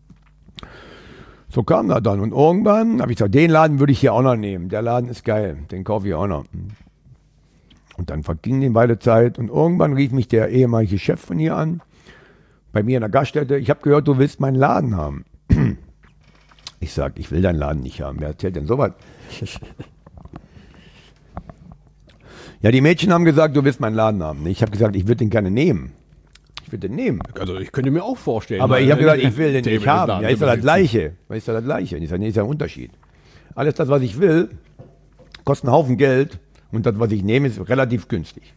So kam das dann. Und irgendwann habe ich gesagt, den Laden würde ich hier auch noch nehmen. Der Laden ist geil, den kaufe ich auch noch. Und dann verging die weite Zeit und irgendwann rief mich der ehemalige Chef von hier an, bei mir in der Gaststätte. Ich habe gehört, du willst meinen Laden haben. Ich sage, ich will deinen Laden nicht haben. Wer erzählt denn sowas? Ja, die Mädchen haben gesagt, du willst meinen Laden haben. Ich habe gesagt, ich würde den gerne nehmen. Ich würde den nehmen. Also ich könnte mir auch vorstellen. Aber ich habe gesagt, ich will den nicht Table haben. Laden Ja, ist doch das besitzen. Gleiche. Ist doch das Gleiche. Ich sage, nee, ist ja ein Unterschied. Alles das, was ich will, kostet einen Haufen Geld. Und das, was ich nehme, ist relativ günstig.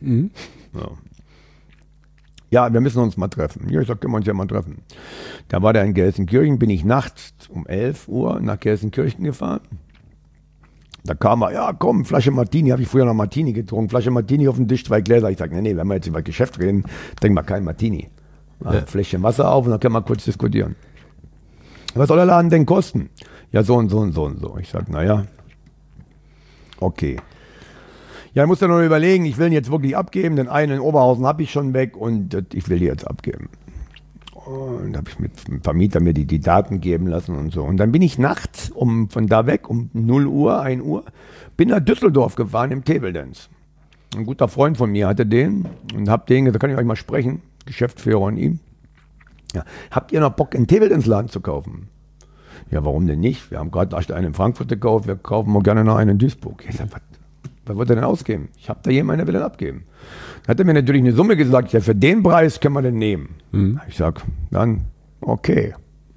Ja, wir müssen uns mal treffen. Ja, ich sag, können wir uns ja mal treffen. Da war der in Gelsenkirchen, bin ich nachts um 11 Uhr nach Gelsenkirchen gefahren. Da kam er, ja komm, Flasche Martini, habe ich früher noch Martini getrunken, Flasche Martini auf den Tisch, 2 Gläser. Ich sage, nee, wenn wir jetzt über Geschäft reden, trinken wir kein Martini. Ein Fläschchen Wasser auf und dann können wir kurz diskutieren. Was soll der Laden denn kosten? Ja, so und so und so und so. Ich sage, naja, okay. Ja, ich muss dann noch überlegen, ich will ihn jetzt wirklich abgeben, den einen in Oberhausen habe ich schon weg und ich will die jetzt abgeben. Und habe ich mit dem Vermieter mir die Daten geben lassen und so. Und dann bin ich nachts von da weg, um 0 Uhr, 1 Uhr, bin nach Düsseldorf gefahren im Table Dance. Ein guter Freund von mir hatte den und hab den gesagt, da kann ich euch mal sprechen, Geschäftsführer und ihm. Ja, habt ihr noch Bock, einen Table Dance Laden zu kaufen? Ja, warum denn nicht? Wir haben gerade erst einen in Frankfurt gekauft, wir kaufen mal gerne noch einen in Duisburg. Ich sag, was wollt ihr denn ausgeben? Ich habe da jemanden, der will den abgeben. Dann hat er mir natürlich eine Summe gesagt, ja, für den Preis können wir den nehmen. Ich sag, dann, okay.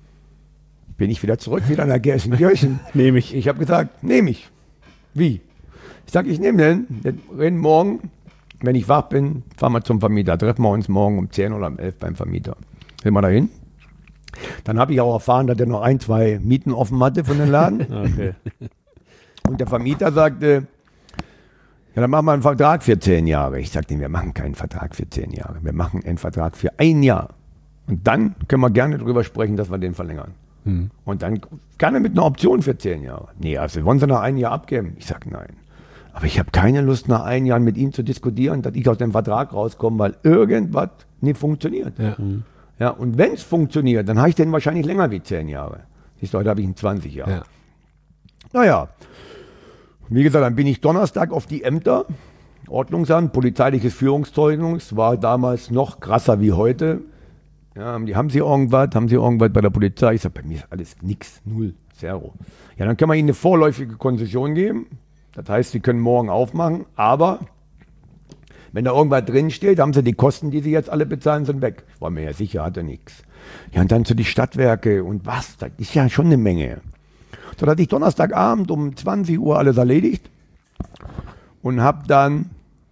Bin ich wieder zurück, wieder nach Gelsenkirchen. Nehme ich. Ich habe gesagt, nehme ich. Wie? Ich sag, ich nehme den. Wir reden morgen, wenn ich wach bin, fahren wir zum Vermieter. Treffen wir uns morgen um 10 oder um 11 beim Vermieter. Sind wir dahin? Dann habe ich auch erfahren, dass er noch 1, 2 Mieten offen hatte von dem Laden. Okay. Und der Vermieter sagte, ja, dann machen wir einen Vertrag für 10 Jahre. Ich sagte ihm, wir machen keinen Vertrag für 10 Jahre. Wir machen einen Vertrag für 1 Jahr. Und dann können wir gerne darüber sprechen, dass wir den verlängern. Und dann gerne mit einer Option für 10 Jahre. Nee, also wollen Sie nach 1 Jahr abgeben? Ich sage nein. Aber ich habe keine Lust, nach 1 Jahr mit ihm zu diskutieren, dass ich aus dem Vertrag rauskomme, weil irgendwas nicht funktioniert. Ja. Ja, und wenn es funktioniert, dann habe ich den wahrscheinlich länger wie 10 Jahre. Siehst du, heute habe ich ihn 20 Jahre. Ja. Naja, wie gesagt, dann bin ich Donnerstag auf die Ämter, Ordnungsamt, polizeiliches Führungszeugnis, war damals noch krasser wie heute. Ja, haben Sie irgendwas bei der Polizei? Ich sage, bei mir ist alles nix, 0, 0. Ja, dann können wir Ihnen eine vorläufige Konzession geben. Das heißt, Sie können morgen aufmachen, aber wenn da irgendwas drinsteht, haben Sie die Kosten, die Sie jetzt alle bezahlen, sind weg. Ich war mir ja sicher, hatte nichts. Ja, und dann zu die Stadtwerke und was, das ist ja schon eine Menge. So, da hatte ich Donnerstagabend um 20 Uhr alles erledigt und habe dann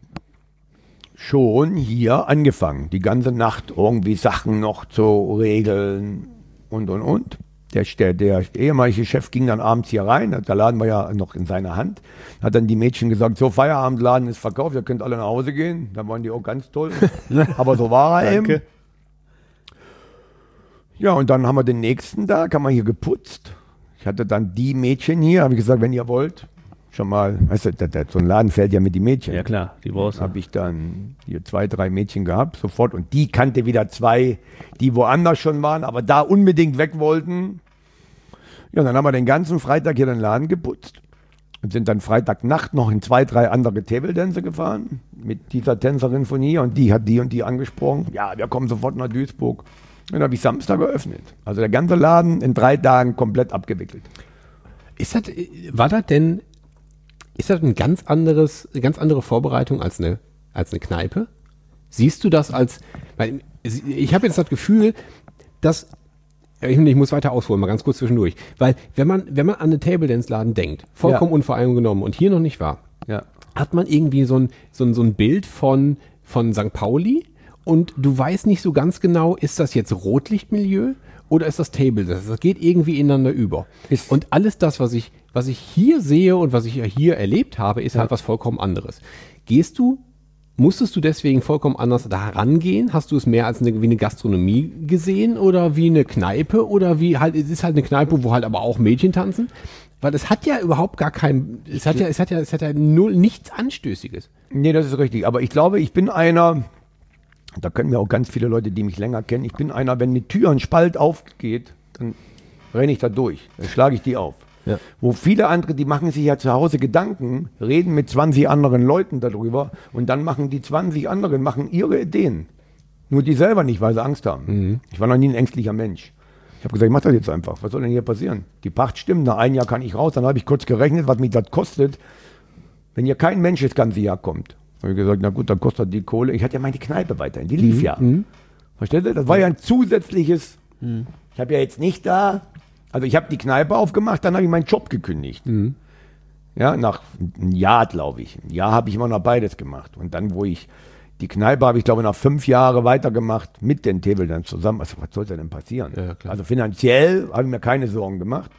schon hier angefangen, die ganze Nacht irgendwie Sachen noch zu regeln und. Der ehemalige Chef ging dann abends hier rein, der Laden war ja noch in seiner Hand, hat dann die Mädchen gesagt, so Feierabendladen ist verkauft, ihr könnt alle nach Hause gehen. Da waren die auch ganz toll, aber so war er eben. Ja, und dann haben wir den nächsten Tag, haben wir hier geputzt. Ich hatte dann die Mädchen hier, habe ich gesagt, wenn ihr wollt, schon mal, weißt du, so ein Laden fällt ja mit die Mädchen. Ja klar, die brauchst du. Habe ich dann hier 2, 3 Mädchen gehabt, sofort. Und die kannte wieder 2, die woanders schon waren, aber da unbedingt weg wollten. Ja, dann haben wir den ganzen Freitag hier den Laden geputzt. Und sind dann Freitagnacht noch in 2, 3 andere Table-Dance gefahren. Mit dieser Tänzerin von hier. Und die hat die und die angesprochen. Ja, wir kommen sofort nach Duisburg. Und dann habe ich Samstag geöffnet. Also der ganze Laden in 3 Tagen komplett abgewickelt. Ist das eine ganz andere Vorbereitung als eine Kneipe? Siehst du das als, weil ich habe jetzt das Gefühl, dass, ich muss weiter ausholen, mal ganz kurz zwischendurch, weil wenn man an einen Table-Dance-Laden denkt, vollkommen unvoreingenommen und hier noch nicht war, hat man irgendwie so ein Bild von St. Pauli und du weißt nicht so ganz genau, ist das jetzt Rotlichtmilieu oder ist das Table Dance? Das geht irgendwie ineinander über. Und alles das, was ich hier sehe und was ich hier erlebt habe, ist halt was vollkommen anderes. Musstest du deswegen vollkommen anders da rangehen? Hast du es mehr als wie eine Gastronomie gesehen oder wie eine Kneipe oder wie halt, es ist halt eine Kneipe, wo halt aber auch Mädchen tanzen? Weil es hat ja überhaupt gar es hat ja null, nichts Anstößiges. Nee, das ist richtig. Aber ich glaube, ich bin einer, da können mir auch ganz viele Leute, die mich länger kennen, ich bin einer, wenn eine Tür, ein Spalt aufgeht, dann renne ich da durch. Dann schlage ich die auf. Ja. Wo viele andere, die machen sich ja zu Hause Gedanken, reden mit 20 anderen Leuten darüber und dann machen die 20 anderen ihre Ideen. Nur die selber nicht, weil sie Angst haben. Ich war noch nie ein ängstlicher Mensch. Ich habe gesagt, ich mach das jetzt einfach. Was soll denn hier passieren? Die Pacht stimmt, nach einem Jahr kann ich raus. Dann habe ich kurz gerechnet, was mich das kostet, wenn hier kein Mensch das ganze Jahr kommt. Habe ich gesagt, na gut, dann kostet die Kohle. Ich hatte ja meine Kneipe weiterhin, die lief ja. Versteht ihr? Das war ja ein zusätzliches. Ich habe ja jetzt nicht da, also ich habe die Kneipe aufgemacht, dann habe ich meinen Job gekündigt. Ja, nach einem Jahr, glaube ich. Ein Jahr habe ich immer noch beides gemacht. Und dann, die Kneipe habe ich, glaube ich, nach 5 Jahren weitergemacht mit den Table dann zusammen. Also, was sollte denn passieren? Ja, klar. Also finanziell habe ich mir keine Sorgen gemacht.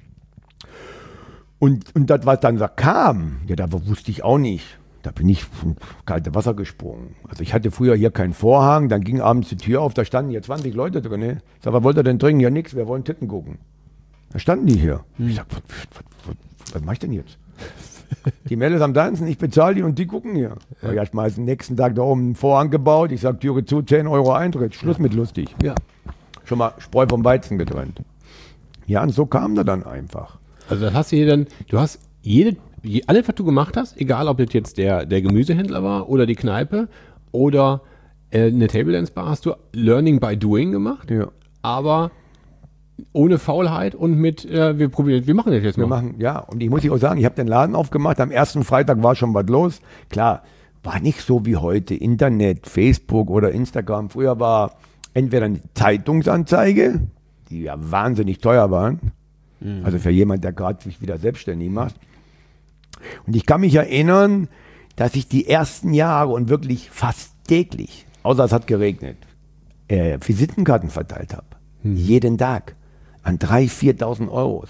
Und das, was dann so kam, ja, da wusste ich auch nicht. Da bin ich ins kalte Wasser gesprungen. Also ich hatte früher hier keinen Vorhang, dann ging abends die Tür auf, da standen hier 20 Leute drin. Ich sag, was wollt ihr denn trinken? Ja, nix, wir wollen Titten gucken. Da standen die hier. Ich sag, was mach ich denn jetzt? Die Mädels am Tanzen, ich bezahle die und die gucken hier. Ja. Ich schmeiß den nächsten Tag da oben einen Vorhang gebaut, ich sag, Türe zu, 10 Euro Eintritt, Schluss mit lustig. Ja. Schon mal Spreu vom Weizen getrennt. Ja, und so kam das dann einfach. Also das hast du hier dann, du hast alles, was du gemacht hast, egal ob das jetzt der Gemüsehändler war oder die Kneipe oder eine Table Dance Bar, hast du Learning by Doing gemacht, Ja. aber ohne Faulheit und mit, wir machen das jetzt mal. Und ich muss auch sagen, ich habe den Laden aufgemacht, am ersten Freitag war schon was los. Klar, war nicht so wie heute, Internet, Facebook oder Instagram. Früher war entweder eine Zeitungsanzeige, die ja wahnsinnig teuer waren, also für jemand, der gerade sich wieder selbstständig macht. Und ich kann mich erinnern, dass ich die ersten Jahre und wirklich fast täglich, außer es hat geregnet, Visitenkarten verteilt habe. Jeden Tag. An 3.000, 4.000 Euros.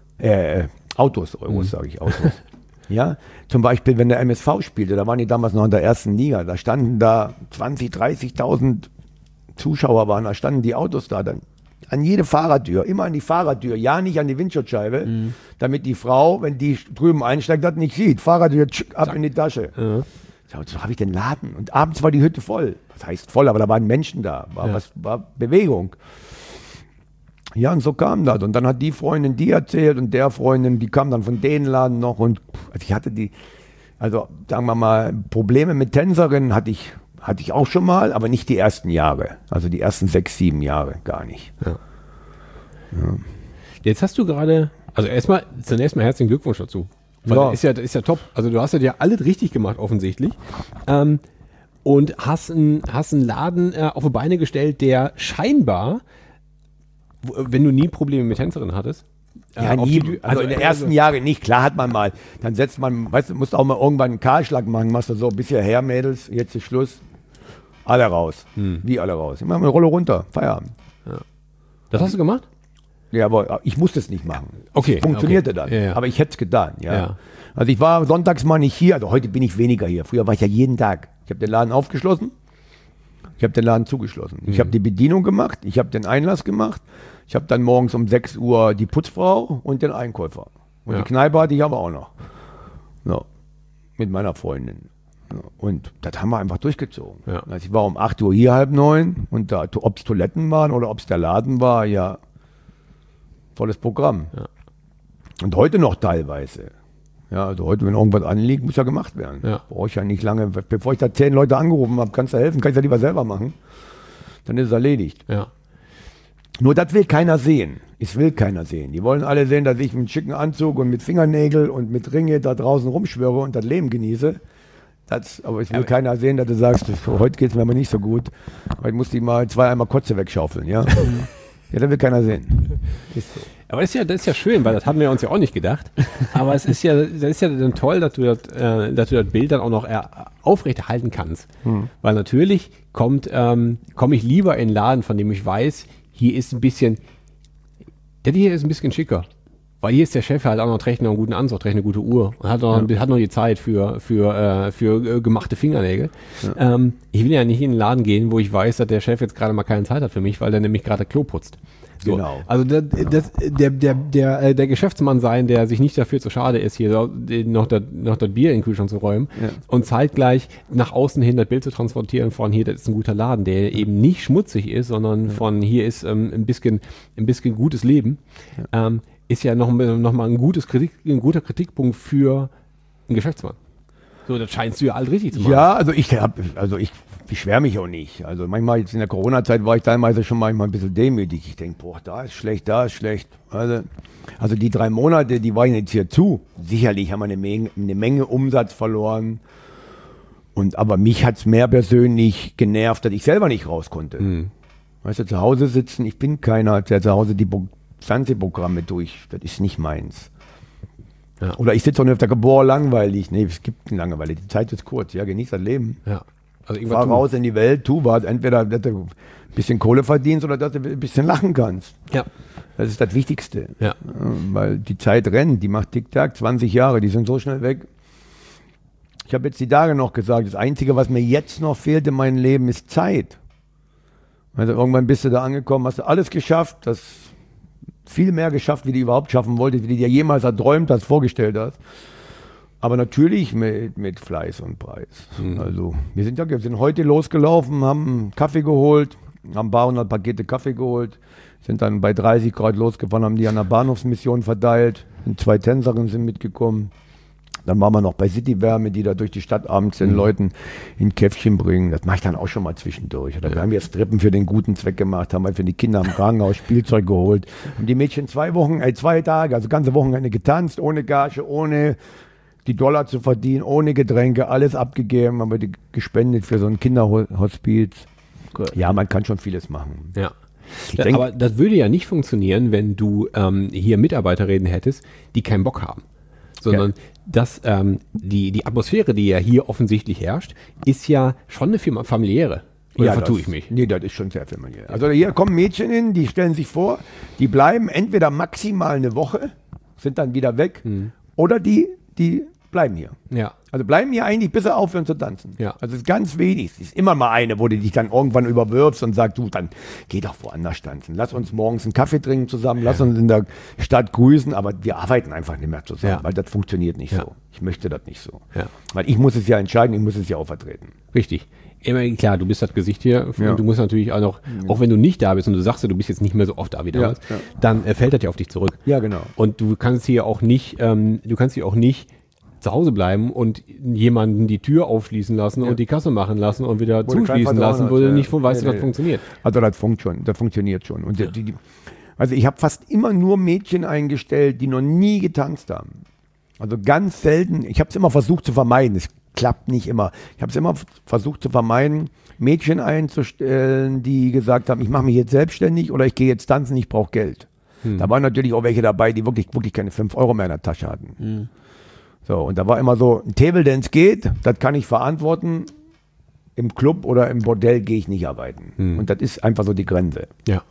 Euros sage ich, Autos. Ja, zum Beispiel, wenn der MSV spielte, da waren die damals noch in der ersten Liga, da standen da 20.000, 30.000 Zuschauer waren, da standen die Autos da dann. An jede Fahrertür, immer an die Fahrertür, ja nicht an die Windschutzscheibe, damit die Frau, wenn die drüben einsteigt, das nicht sieht. Fahrertür, ab in die Tasche. So habe ich den Laden. Und abends war die Hütte voll. Das heißt voll, aber da waren Menschen da, war Bewegung. Ja, und so kam das. Und dann hat die Freundin die erzählt und der Freundin, die kam dann von den Laden noch. Und also ich hatte sagen wir mal, Probleme mit Tänzerinnen hatte ich auch schon mal, aber nicht die ersten Jahre. Also die ersten 6, 7 Jahre gar nicht. Ja. Jetzt hast du gerade, also zunächst mal herzlichen Glückwunsch dazu. Weil das ist ja top. Also du hast ja alles richtig gemacht offensichtlich. Und hast einen Laden auf die Beine gestellt, der scheinbar, wenn du nie Probleme mit Tänzerinnen hattest, ja, nie, also in den ersten Jahren nicht. Klar hat man mal, dann setzt man, weißt du, musst auch mal irgendwann einen Kahlschlag machen, machst du so, bisher her, Mädels, jetzt ist Schluss. Alle raus. Wie alle raus? Ich mach mal eine Rolle runter, Feierabend. Ja. Das hast du gemacht? Ja, aber ich musste es nicht machen. Okay. Es funktionierte okay. dann. Ja. Aber ich hätte es getan, ja. Ja. Also ich war sonntags mal nicht hier, also heute bin ich weniger hier. Früher war ich ja jeden Tag. Ich habe den Laden aufgeschlossen, ich habe den Laden zugeschlossen. Ich habe die Bedienung gemacht, ich habe den Einlass gemacht, ich habe dann morgens um 6 Uhr die Putzfrau und den Einkäufer. Und die Kneipe hatte ich aber auch noch. So. Mit meiner Freundin. Und das haben wir einfach durchgezogen. Ja. Also ich war um 8 Uhr hier, 8:30 und da, ob es Toiletten waren oder ob es der Laden war, ja, volles Programm. Ja. Und heute noch teilweise. Ja, also heute, wenn irgendwas anliegt, muss ja gemacht werden. Ja. Brauche ich ja nicht lange, bevor ich da 10 Leute angerufen habe, kannst du helfen, kann ich ja lieber selber machen. Dann ist es erledigt. Ja. Nur das will keiner sehen. Es will keiner sehen. Die wollen alle sehen, dass ich mit einem schicken Anzug und mit Fingernägel und mit Ringe da draußen rumschwöre und das Leben genieße. Aber es will keiner sehen, dass du sagst, heute geht es mir aber nicht so gut. Heute musste ich mal 2 Eimer Kotze wegschaufeln, ja? Ja, das will keiner sehen. Ist so. Aber das ist ja schön, weil das hatten wir uns ja auch nicht gedacht. Aber das ist ja dann toll, dass du das Bild dann auch noch aufrechterhalten kannst. Weil natürlich komme ich lieber in einen Laden, von dem ich weiß, hier ist ein bisschen schicker. Weil hier ist der Chef halt auch noch, trägt noch einen guten Anzug, trägt eine gute Uhr und hat noch die Zeit für gemachte Fingernägel. Ja. Ich will ja nicht in den Laden gehen, wo ich weiß, dass der Chef jetzt gerade mal keine Zeit hat für mich, weil der nämlich gerade Klo putzt. So. Genau. Also der Geschäftsmann sein, der sich nicht dafür zu schade ist, hier noch das Bier in den Kühlschrank zu räumen und zeitgleich nach außen hin das Bild zu transportieren von hier, das ist ein guter Laden, der eben nicht schmutzig ist, sondern von hier ist ein bisschen gutes Leben. ist ja noch mal ein guter Kritikpunkt für einen Geschäftsmann. So, das scheinst du ja alles richtig zu machen. Ja, also ich beschwere mich auch nicht. Also manchmal jetzt in der Corona-Zeit war ich teilweise schon manchmal ein bisschen demütig. Ich denke, boah, da ist schlecht, da ist schlecht. Also die 3 Monate, die waren jetzt hier zu. Sicherlich haben wir eine Menge Umsatz verloren. Aber mich hat es mehr persönlich genervt, dass ich selber nicht raus konnte. Weißt du, zu Hause sitzen, ich bin keiner, der zu Hause die Fernsehprogramme durch. Das ist nicht meins. Ja. Oder ich sitze auch nicht auf der Boah, langweilig. Nee, es gibt eine Langeweile. Die Zeit ist kurz. Ja, genieß das Leben. Ja. Also fahr raus in die Welt, tu was. Entweder, dass du ein bisschen Kohle verdienst oder dass du ein bisschen lachen kannst. Ja. Das ist das Wichtigste. Ja. Weil die Zeit rennt, die macht Tick-Tack, 20 Jahre, die sind so schnell weg. Ich habe jetzt die Tage noch gesagt, das Einzige, was mir jetzt noch fehlt in meinem Leben, ist Zeit. Also irgendwann bist du da angekommen, hast du alles geschafft, das viel mehr geschafft, wie du überhaupt schaffen wolltest, wie du dir jemals erträumt hast, vorgestellt hast. Aber natürlich mit Fleiß und Preis. Also wir sind heute losgelaufen, haben einen Kaffee geholt, haben ein paar 100 Pakete Kaffee geholt, sind dann bei 30 Grad losgefahren, haben die an der Bahnhofsmission verteilt, 2 Tänzerinnen sind mitgekommen. Dann waren wir noch bei Citywärme, die da durch die Stadt abends den Leuten in Käffchen bringen. Das mache ich dann auch schon mal zwischendurch. Oder wir haben jetzt Strippen für den guten Zweck gemacht, haben für die Kinder im Krankenhaus Spielzeug geholt. Haben die Mädchen 2 Tage, also ganze Wochenende getanzt, ohne Gage, ohne die $, zu verdienen, ohne Getränke, alles abgegeben, haben wir die gespendet für so ein Kinderhospiz. Ja, man kann schon vieles machen. Ja. Aber das würde ja nicht funktionieren, wenn du hier Mitarbeiterinnen hättest, die keinen Bock haben. Sondern dass die Atmosphäre, die ja hier offensichtlich herrscht, ist ja schon eine familiäre. Oder vertue ich mich? Nee, das ist schon sehr familiär. Also hier kommen Mädchen hin, die stellen sich vor, die bleiben entweder maximal eine Woche, sind dann wieder weg, oder die bleiben hier. Ja. Also bleiben hier eigentlich, bis sie aufhören zu tanzen. Ja. Also es ist ganz wenig. Es ist immer mal eine, wo du dich dann irgendwann überwirfst und sagst, du, dann geh doch woanders tanzen. Lass uns morgens einen Kaffee trinken zusammen, lass uns in der Stadt grüßen, aber wir arbeiten einfach nicht mehr zusammen, weil das funktioniert nicht so. Ich möchte das nicht so. Ja. Weil ich muss es ja entscheiden, ich muss es ja auch vertreten. Richtig. Immer klar, du bist das Gesicht hier und du musst natürlich auch noch, auch wenn du nicht da bist und du sagst, du bist jetzt nicht mehr so oft da wie damals, dann fällt das ja auf dich zurück. Ja, genau. Und du kannst hier auch nicht, zu Hause bleiben und jemanden die Tür aufschließen lassen und die Kasse machen lassen und wieder zuschließen lassen, wo du nicht weißt, was funktioniert. Also das funktioniert schon. Und also ich habe fast immer nur Mädchen eingestellt, die noch nie getanzt haben. Also ganz selten, ich habe es immer versucht zu vermeiden, es klappt nicht immer. Ich habe es immer versucht zu vermeiden, Mädchen einzustellen, die gesagt haben, ich mache mich jetzt selbstständig oder ich gehe jetzt tanzen, ich brauche Geld. Da waren natürlich auch welche dabei, die wirklich keine 5 € mehr in der Tasche hatten. So, und da war immer so, ein Table Dance geht, das kann ich verantworten, im Club oder im Bordell gehe ich nicht arbeiten. Und das ist einfach so die Grenze. Ja.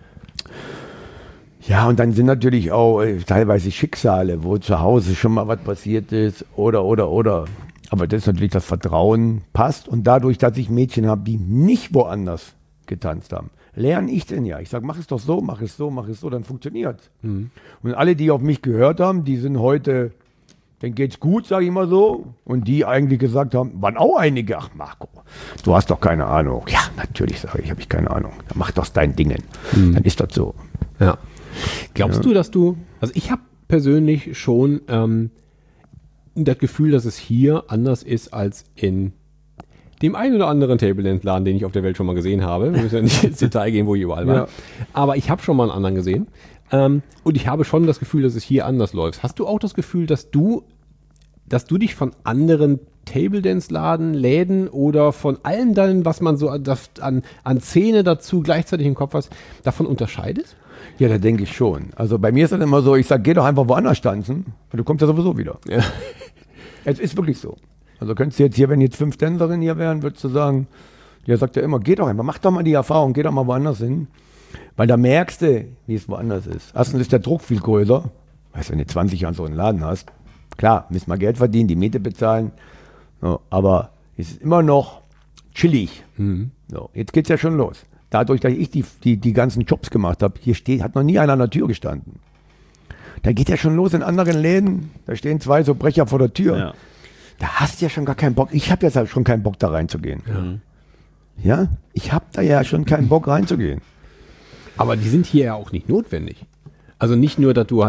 Ja, und dann sind natürlich auch teilweise Schicksale, wo zu Hause schon mal was passiert ist oder. Aber das ist natürlich, das Vertrauen passt und dadurch, dass ich Mädchen habe, die nicht woanders getanzt haben, lerne ich denn ja. Ich sage, mach es doch so, mach es so, dann funktioniert. Und alle, die auf mich gehört haben, die sind heute... Dann geht's gut, sage ich mal so. Und die eigentlich gesagt haben, waren auch einige, ach Marco, du hast doch keine Ahnung. Ja, natürlich, sage ich, habe ich keine Ahnung. Dann mach doch dein Dingen. Dann ist das so. Ja. Glaubst du, dass du, also ich habe persönlich schon das Gefühl, dass es hier anders ist als in dem einen oder anderen Table Dance Laden, den ich auf der Welt schon mal gesehen habe. Wir müssen ja nicht ins Detail gehen, wo ich überall war. Ja. Aber ich habe schon mal einen anderen gesehen. Und ich habe schon das Gefühl, dass es hier anders läuft. Hast du auch das Gefühl, dass du dich von anderen Table Dance Läden oder von allem dann, was man so an Szene dazu gleichzeitig im Kopf hat, davon unterscheidest? Ja, da denke ich schon. Also bei mir ist das immer so, ich sage, geh doch einfach woanders tanzen und du kommst ja sowieso wieder. Ja. Es ist wirklich so. Also könntest du jetzt hier, wenn jetzt 5 Tänzerinnen hier wären, würdest du sagen, der sagt ja immer, geh doch einfach, mach doch mal die Erfahrung, geh doch mal woanders hin. Weil da merkst du, wie es woanders ist. Erstens ist der Druck viel größer. Weißt du, wenn du 20 Jahre so einen Laden hast, klar, müssen wir Geld verdienen, die Miete bezahlen. So, aber es ist immer noch chillig. So, jetzt geht's ja schon los. Dadurch, dass ich die ganzen Jobs gemacht habe, hat noch nie einer an der Tür gestanden. Da geht ja schon los in anderen Läden. Da stehen 2 so Brecher vor der Tür. Ja. Da hast du ja schon gar keinen Bock. Ich habe jetzt halt schon keinen Bock, da reinzugehen. Ja, ich habe da ja schon keinen Bock, reinzugehen. Aber die sind hier ja auch nicht notwendig. Also nicht nur, dass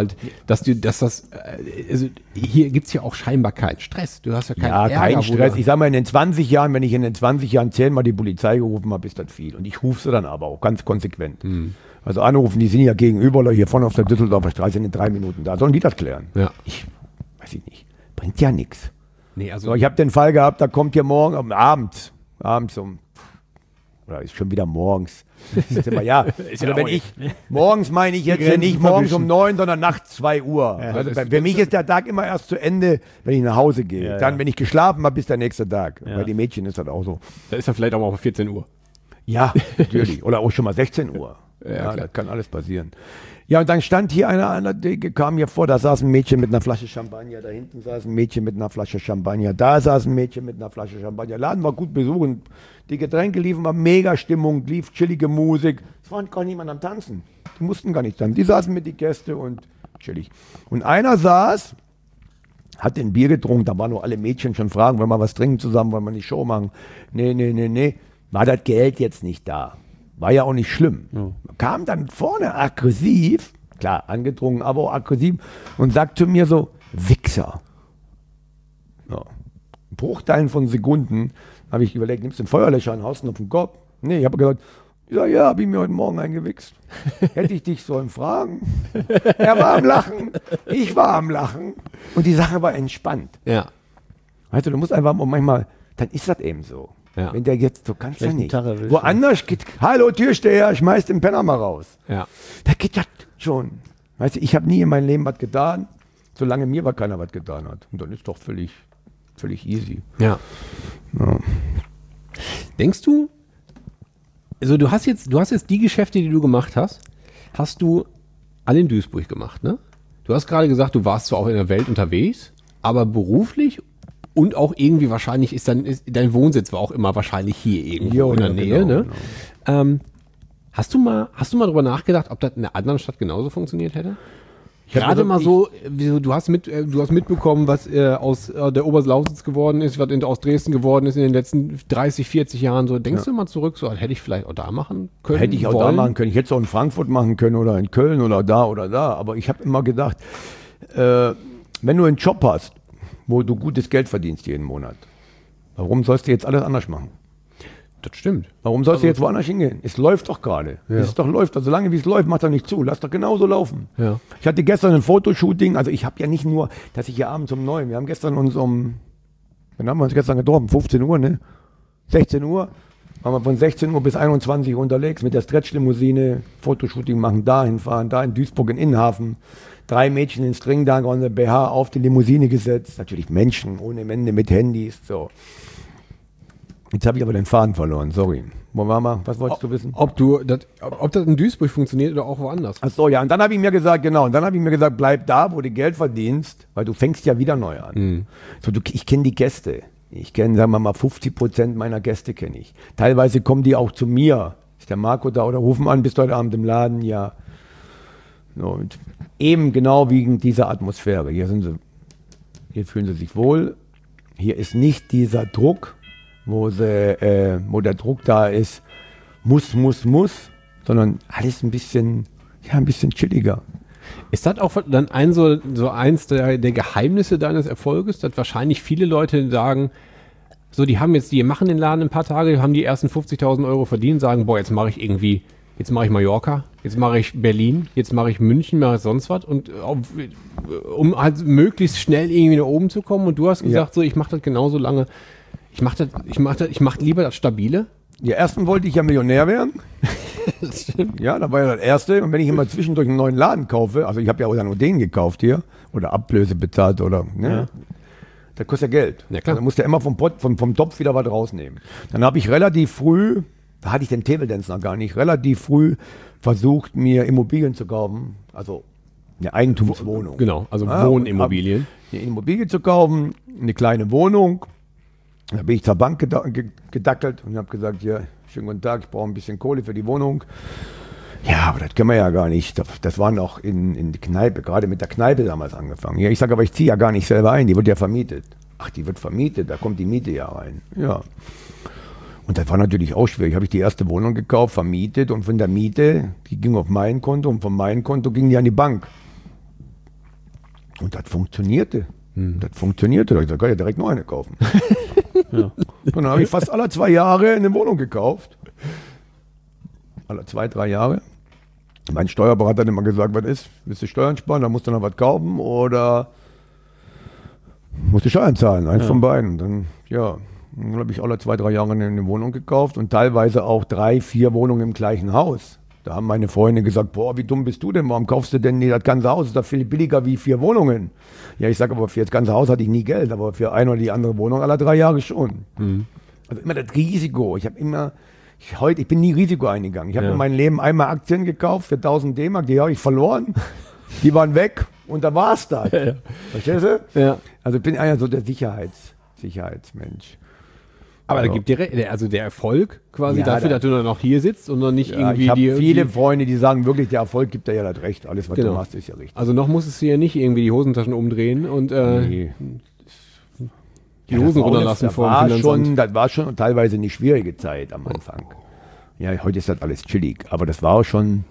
also hier gibt es ja auch scheinbar keinen Stress. Du hast ja keinen Ärger. Kein Stress. Ich sag mal, wenn ich in den 20 Jahren 10-mal die Polizei gerufen habe, ist das viel. Und ich rufe sie dann aber auch ganz konsequent. Also anrufen, die sind ja gegenüber, oder hier vorne auf der Düsseldorfer Straße sind in 3 Minuten da. Sollen die das klären? Ja. Weiß ich nicht. Bringt ja nichts. Nee, also So, ich habe den Fall gehabt, da kommt hier abends oder ist schon wieder morgens. Ja, Ist ja also auch morgens meine ich jetzt nicht morgens um 9, sondern nachts 2 Uhr. Ja, Also für mich ist der Tag immer erst zu Ende, wenn ich nach Hause gehe. Dann, wenn ich geschlafen habe, bis der nächste Tag. Bei den Mädchen ist das auch so. da ist er vielleicht auch mal auf 14 Uhr. Ja, natürlich. Oder auch schon mal 16 Uhr. Ja, das kann alles passieren. Ja, und dann stand hier einer, der kam hier vor, da saß ein Mädchen mit einer Flasche Champagner, da hinten saß ein Mädchen mit einer Flasche Champagner, da saß ein Mädchen mit einer Flasche Champagner. Laden war gut besucht, die Getränke liefen, war mega Stimmung, lief chillige Musik. Es war gar niemand am Tanzen. Die mussten gar nicht tanzen. Die saßen mit die Gäste und chillig. Und einer saß, hat den Bier getrunken, da waren nur alle Mädchen schon fragen, wollen wir was trinken zusammen, wollen wir die Show machen? Nee. War das Geld jetzt nicht da? War ja auch nicht schlimm. Ja. Kam dann vorne aggressiv, klar, angetrunken, aber auch aggressiv und sagt zu mir so, Wichser. Ja. Bruchteilen von Sekunden habe ich überlegt, nimmst du den Feuerlöscher und haust ihn auf den Kopf? Nee, ich habe gesagt, ja, habe ich mir heute Morgen eingewichst. Hätte ich dich sollen fragen? Er war am Lachen, ich war am Lachen und die Sache war entspannt. Ja. Weißt du musst einfach manchmal, dann ist das eben so. Ja. Wenn der jetzt, du kannst ja nicht. Gitarre Woanders geht, hallo Türsteher, schmeiß den Penner mal raus. Ja. Da geht das schon. Weißt du, ich habe nie in meinem Leben was getan, solange mir was keiner was getan hat. Und dann ist doch völlig easy. Ja. Denkst du, also du hast jetzt die Geschäfte, die du gemacht hast du alle in Duisburg gemacht, ne? Du hast gerade gesagt, du warst zwar auch in der Welt unterwegs, aber beruflich und auch irgendwie wahrscheinlich ist dein Wohnsitz war auch immer wahrscheinlich hier irgendwo in der Nähe, genau, ne? Genau. Hast du mal darüber nachgedacht, ob das in einer anderen Stadt genauso funktioniert hätte? Gerade mal so, du hast mitbekommen, was aus der Oberlausitz geworden ist, was aus Dresden geworden ist in den letzten 30, 40 Jahren. So, denkst du mal zurück, so hätte ich vielleicht auch da machen können? Hätte ich auch da machen können. Ich hätte es auch in Frankfurt machen können oder in Köln oder da. Aber ich habe immer gedacht, wenn du einen Job hast, wo du gutes Geld verdienst jeden Monat, warum sollst du jetzt alles anders machen? Das stimmt. Warum sollst du jetzt woanders hingehen? Es läuft doch gerade. Ja. Es ist doch läuft. Also solange wie es läuft, macht er nicht zu. Lass doch genauso laufen. Ja. Ich hatte gestern ein Fotoshooting. Also ich habe ja nicht nur, dass ich hier abends um 9, wir haben gestern uns wann haben wir uns gestern getroffen? 15 Uhr, ne? 16 Uhr. Waren wir von 16 Uhr bis 21 Uhr unterwegs mit der Stretch-Limousine. Fotoshooting machen, dahin fahren, da in Duisburg in Innenhafen. 3 Mädchen in Stringdanger und der BH auf die Limousine gesetzt. Natürlich Menschen ohne Ende mit Handys, so. Jetzt habe ich aber den Faden verloren, sorry. Was wolltest du wissen? Ob das in Duisburg funktioniert oder auch woanders. Ach so, ja, und dann habe ich mir gesagt, bleib da, wo du Geld verdienst, weil du fängst ja wieder neu an. Mhm. So, ich kenne die Gäste. Ich kenne, sagen wir mal, 50% meiner Gäste kenne ich. Teilweise kommen die auch zu mir. Ist der Marco da oder rufen an, bist du heute Abend im Laden? Ja. So, und eben genau wegen dieser Atmosphäre. Hier fühlen sie sich wohl. Hier ist nicht dieser Druck, wo der Druck da ist, muss, sondern alles ein bisschen chilliger. Ist das auch dann eins der Geheimnisse deines Erfolges, dass wahrscheinlich viele Leute sagen, so die machen den Laden ein paar Tage, haben die ersten 50.000 Euro verdient, sagen, boah, jetzt mache ich Mallorca, jetzt mache ich Berlin, jetzt mache ich München, mache ich sonst was und um halt möglichst schnell irgendwie nach oben zu kommen und du hast gesagt, so ich mache das genauso lange. Ich mach lieber das Stabile. Ja, erstens wollte ich ja Millionär werden. Ja, da war ja das Erste. Und wenn ich immer zwischendurch einen neuen Laden kaufe, also ich habe ja auch nur den gekauft hier, oder Ablöse bezahlt, oder, ne? Ja. Das kostet ja Geld. Ja, klar. Also musst du immer vom Topf wieder was rausnehmen. Dann habe ich relativ früh, da hatte ich den Table Dance noch gar nicht, relativ früh versucht, mir Immobilien zu kaufen. Also eine Eigentumswohnung. Genau, also Wohnimmobilien. Eine Immobilie zu kaufen, eine kleine Wohnung. Da bin ich zur Bank gedackelt und habe gesagt, ja, schönen guten Tag, ich brauche ein bisschen Kohle für die Wohnung. Ja, aber das können wir ja gar nicht. Das war noch in die Kneipe, gerade mit der Kneipe damals angefangen. Ja, ich sage, aber ich ziehe ja gar nicht selber ein, die wird ja vermietet. Ach, die wird vermietet, da kommt die Miete ja rein. Ja. Und das war natürlich auch schwierig. Habe ich die erste Wohnung gekauft, vermietet und von der Miete, die ging auf mein Konto und von meinem Konto ging die an die Bank. Und das funktionierte. Das funktionierte. Da habe ich gesagt, kann ich direkt noch eine kaufen. Und dann habe ich fast alle 2 Jahre eine Wohnung gekauft. Alle 2, 3 Jahre. Mein Steuerberater hat immer gesagt, was ist? Willst du Steuern sparen, dann musst du noch was kaufen oder musst du Steuern zahlen. Eins von beiden. Dann habe ich alle 2, 3 Jahre eine Wohnung gekauft und teilweise auch 3, 4 Wohnungen im gleichen Haus. Da haben meine Freunde gesagt, boah, wie dumm bist du denn? Warum kaufst du denn das ganze Haus? Das ist doch viel billiger wie 4 Wohnungen. Ja, ich sage aber, für das ganze Haus hatte ich nie Geld, aber für eine oder die andere Wohnung alle 3 Jahre schon. Also immer das Risiko. Ich bin nie Risiko eingegangen. Ich habe in meinem Leben einmal Aktien gekauft für 1000 D-Mark, die habe ich verloren. Die waren weg und da war es das. Verstehst du? Ja. Also ich bin einer so der Sicherheitsmensch. Aber da gibt dir also der Erfolg quasi Ja, dafür, dass du dann noch hier sitzt und noch nicht irgendwie ich habe viele Freunde, die sagen wirklich, der Erfolg gibt dir ja das Recht. Alles, was du machst, ist ja richtig. Also noch musstest du ja nicht irgendwie die Hosentaschen umdrehen und Nee. die Hosen runterlassen vor dem Finanzamt. Das war schon teilweise eine schwierige Zeit am Anfang. Ja, heute ist das alles chillig. Aber das war auch schon,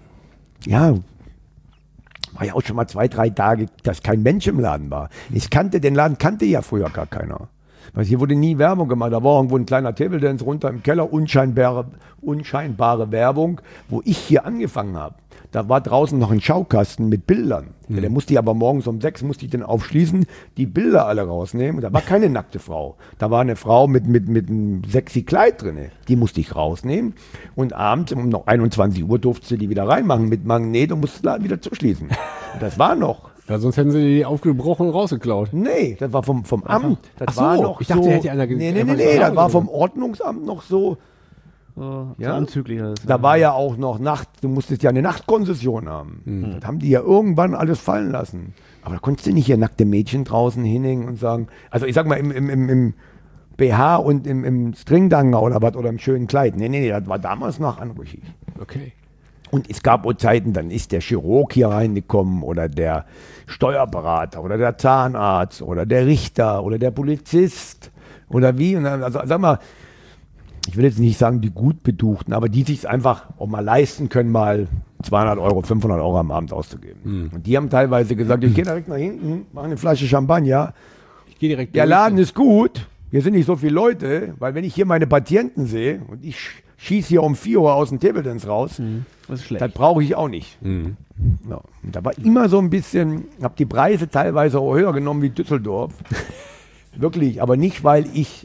war ja auch schon mal 2, 3 Tage, dass kein Mensch im Laden war. Den Laden kannte ja früher gar keiner. Weil hier wurde nie Werbung gemacht. Da war irgendwo ein kleiner Table Dance runter im Keller, unscheinbare Werbung, wo ich hier angefangen habe. Da war draußen noch ein Schaukasten mit Bildern. Ja, der musste ich aber morgens um 6 musste ich den aufschließen, die Bilder alle rausnehmen. Da war keine nackte Frau. Da war eine Frau mit einem sexy Kleid drin. Die musste ich rausnehmen. Und abends um noch 21 Uhr durfte sie die wieder reinmachen mit Magnet und musste den wieder zuschließen. Das war noch. Ja, sonst hätten sie die aufgebrochen und rausgeklaut. Nee, das war vom Amt. Das Ach so, war noch ich dachte, so, hätte einer Nee, das war vom Ordnungsamt noch so. So Ja. anzüglich alles. Da war ja auch noch du musstest ja eine Nachtkonzession haben. Das haben die ja irgendwann alles fallen lassen. Aber da konntest du nicht hier nackte Mädchen draußen hinhängen und sagen, also ich sag mal im BH und im Stringdanger oder was oder im schönen Kleid. Nee, das war damals noch anrüchig. Okay. Und es gab auch Zeiten, dann ist der Chirurg hier reingekommen oder der Steuerberater oder der Zahnarzt oder der Richter oder der Polizist oder wie. Und dann, also sag mal, ich will jetzt nicht sagen die gut Betuchten, aber die sich es einfach auch mal leisten können, mal 200 Euro, 500 Euro am Abend auszugeben. Und die haben teilweise gesagt, ich gehe direkt nach hinten, mache eine Flasche Champagner. Ich gehe direkt Der durch. Laden ist gut, hier sind nicht so viele Leute, weil wenn ich hier meine Patienten sehe und ich schieße hier um 4 Uhr aus dem Table Dance raus, Das ist schlecht. das brauche ich auch nicht. Ja. Und da war immer so ein bisschen, habe die Preise teilweise auch höher genommen wie Düsseldorf. Wirklich, aber nicht, weil ich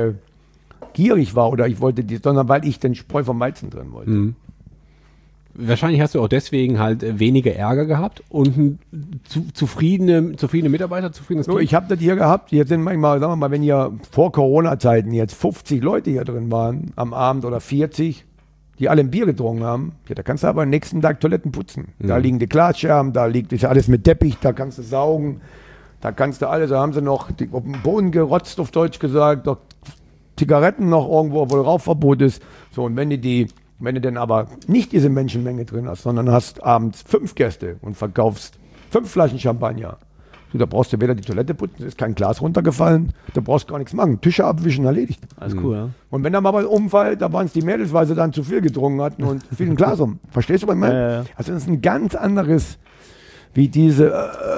gierig war oder ich wollte sondern weil ich den Spreu vom Weizen drin wollte. Wahrscheinlich hast du auch deswegen halt weniger Ärger gehabt und ein zufriedene Mitarbeiter, zufriedenes So, Team. ich habe das hier gehabt, jetzt sind manchmal, sagen wir mal, wenn hier vor Corona-Zeiten jetzt 50 Leute hier drin waren am Abend oder 40, die alle ein Bier getrunken haben, ja, da kannst du aber am nächsten Tag Toiletten putzen. Da liegen die Glasscherben, ist ja alles mit Teppich, da kannst du saugen, da kannst du alles, da haben sie noch auf den Boden gerotzt, auf Deutsch gesagt, doch Zigaretten noch irgendwo, wo Rauchverbot ist. So, und wenn du denn aber nicht diese Menschenmenge drin hast, sondern hast abends 5 Gäste und verkaufst 5 Flaschen Champagner, da brauchst du weder die Toilette putzen, ist kein Glas runtergefallen, da brauchst gar nichts machen. Tische abwischen, erledigt. Alles cool, ja. Und wenn da mal was umfällt, da waren es die Mädels, weil sie dann zu viel getrunken hatten und fiel ein Glas um. Verstehst du, was ich meine? Ja. Also das ist ein ganz anderes, wie diese,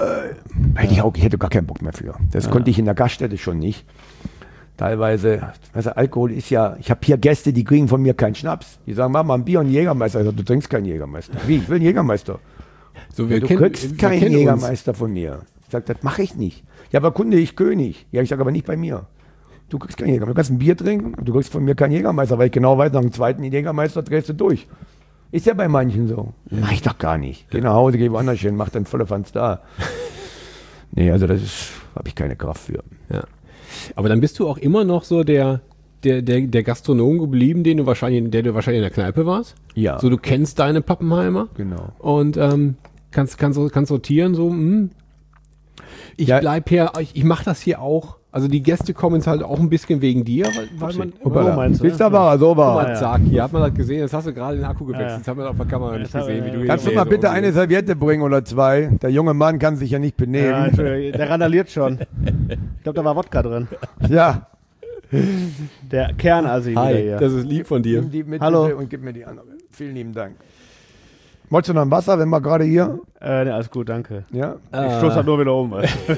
ich hätte gar keinen Bock mehr für. Das konnte ich in der Gaststätte schon nicht. Teilweise, also Alkohol ist ja, ich habe hier Gäste, die kriegen von mir keinen Schnaps. Die sagen, mach mal ein Bier und einen Jägermeister. Ich sage, du trinkst keinen Jägermeister. Wie, ich will einen Jägermeister. So, Du kriegst keinen Jägermeister von mir. Ich sage, das mache ich nicht. Ja, aber Kunde, ich König. Ja, ich sage aber nicht bei mir. Du kriegst keinen Jägermeister. Du kannst ein Bier trinken, du kriegst von mir keinen Jägermeister, weil ich genau weiß, nach dem zweiten Jägermeister drehst du durch. Ist ja bei manchen so. Mach ich doch gar nicht. Geh nach Hause, geh woanders hin, mach dann volle Fans da. Nee, also das habe ich keine Kraft für. Ja. Aber dann bist du auch immer noch so der Gastronom geblieben, der du wahrscheinlich in der Kneipe warst. Ja. So, du kennst deine Pappenheimer. Genau. Und kannst sortieren, so, ich bleib hier, ich mache das hier auch. Also die Gäste kommen jetzt halt auch ein bisschen wegen dir, weil man Hoppala. meinst du, Bist aber so Guck mal, war. Zack, hier hat man das gesehen, jetzt hast du gerade den Akku gewechselt, jetzt haben wir auf der Kamera nicht gesehen, wie du hier Kannst du mal Gläser bitte eine umlegst. Serviette bringen oder 2? Der junge Mann kann sich ja nicht Ja, benehmen. Entschuldigung, der randaliert schon. Ich glaube, da war Wodka drin. Ja. Der Kernasi wieder Hi, hier. das ist lieb von dir. Nimm die mit Hallo. bitte und gib mir die andere. Vielen lieben Dank. Wolltest du noch ein Wasser, wenn wir gerade hier? Ne, alles gut, danke. Ja. Ich stoß halt nur wieder um.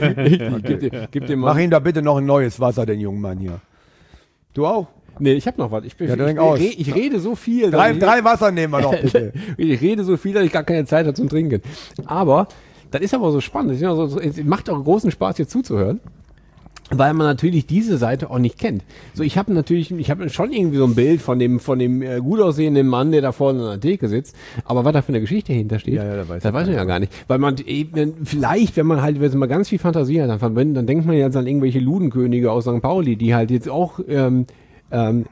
Gib dir Mach mal. ihm da bitte noch ein neues Wasser, den jungen Mann hier. Du auch? Nee, ich hab noch was. Ich trink aus. rede so viel. dass Drei Wasser nehmen wir noch bitte. Ich rede so viel, dass ich gar keine Zeit habe zum Trinken. Aber, das ist aber so spannend. Es macht auch großen Spaß, hier zuzuhören. Weil man natürlich diese Seite auch nicht kennt. So, ich habe schon irgendwie so ein Bild von dem gut aussehenden Mann, der da vorne an der Theke sitzt. Aber was da für eine Geschichte hintersteht, Ja, das weiß man ja gar nicht. Weil man eben, vielleicht, wenn man ganz viel Fantasie hat, dann denkt man jetzt an irgendwelche Ludenkönige aus St. Pauli, die halt jetzt auch eine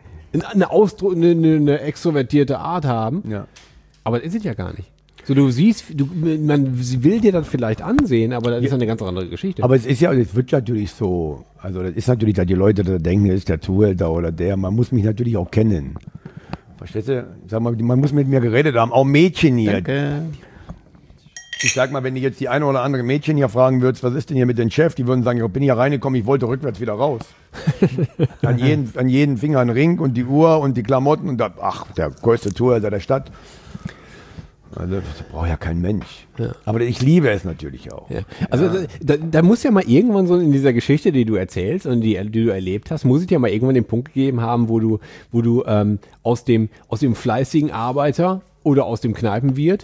extrovertierte Art haben. Ja. Aber das ist es ja gar nicht. So, du siehst, man will dir das vielleicht ansehen, aber das ist eine ganz andere Geschichte. Aber es wird natürlich so, also das ist natürlich, dass die Leute da denken, ist der Zuhälter oder der, man muss mich natürlich auch kennen. Verstehst du? Sag mal, man muss mit mir geredet haben, auch Mädchen hier. Danke. Ich sag mal, wenn du jetzt die eine oder andere Mädchen hier fragen würdest, was ist denn hier mit dem Chef, die würden sagen, ich bin hier reingekommen, ich wollte rückwärts wieder raus. an jeden Finger ein Ring und die Uhr und die Klamotten und der größte Zuhälter der Stadt. Also das braucht ja kein Mensch. Ja. Aber ich liebe es natürlich auch. Ja. Also da muss ja mal irgendwann so in dieser Geschichte, die du erzählst und die du erlebt hast, muss es ja mal irgendwann den Punkt gegeben haben, wo du aus dem fleißigen Arbeiter oder aus dem Kneipenwirt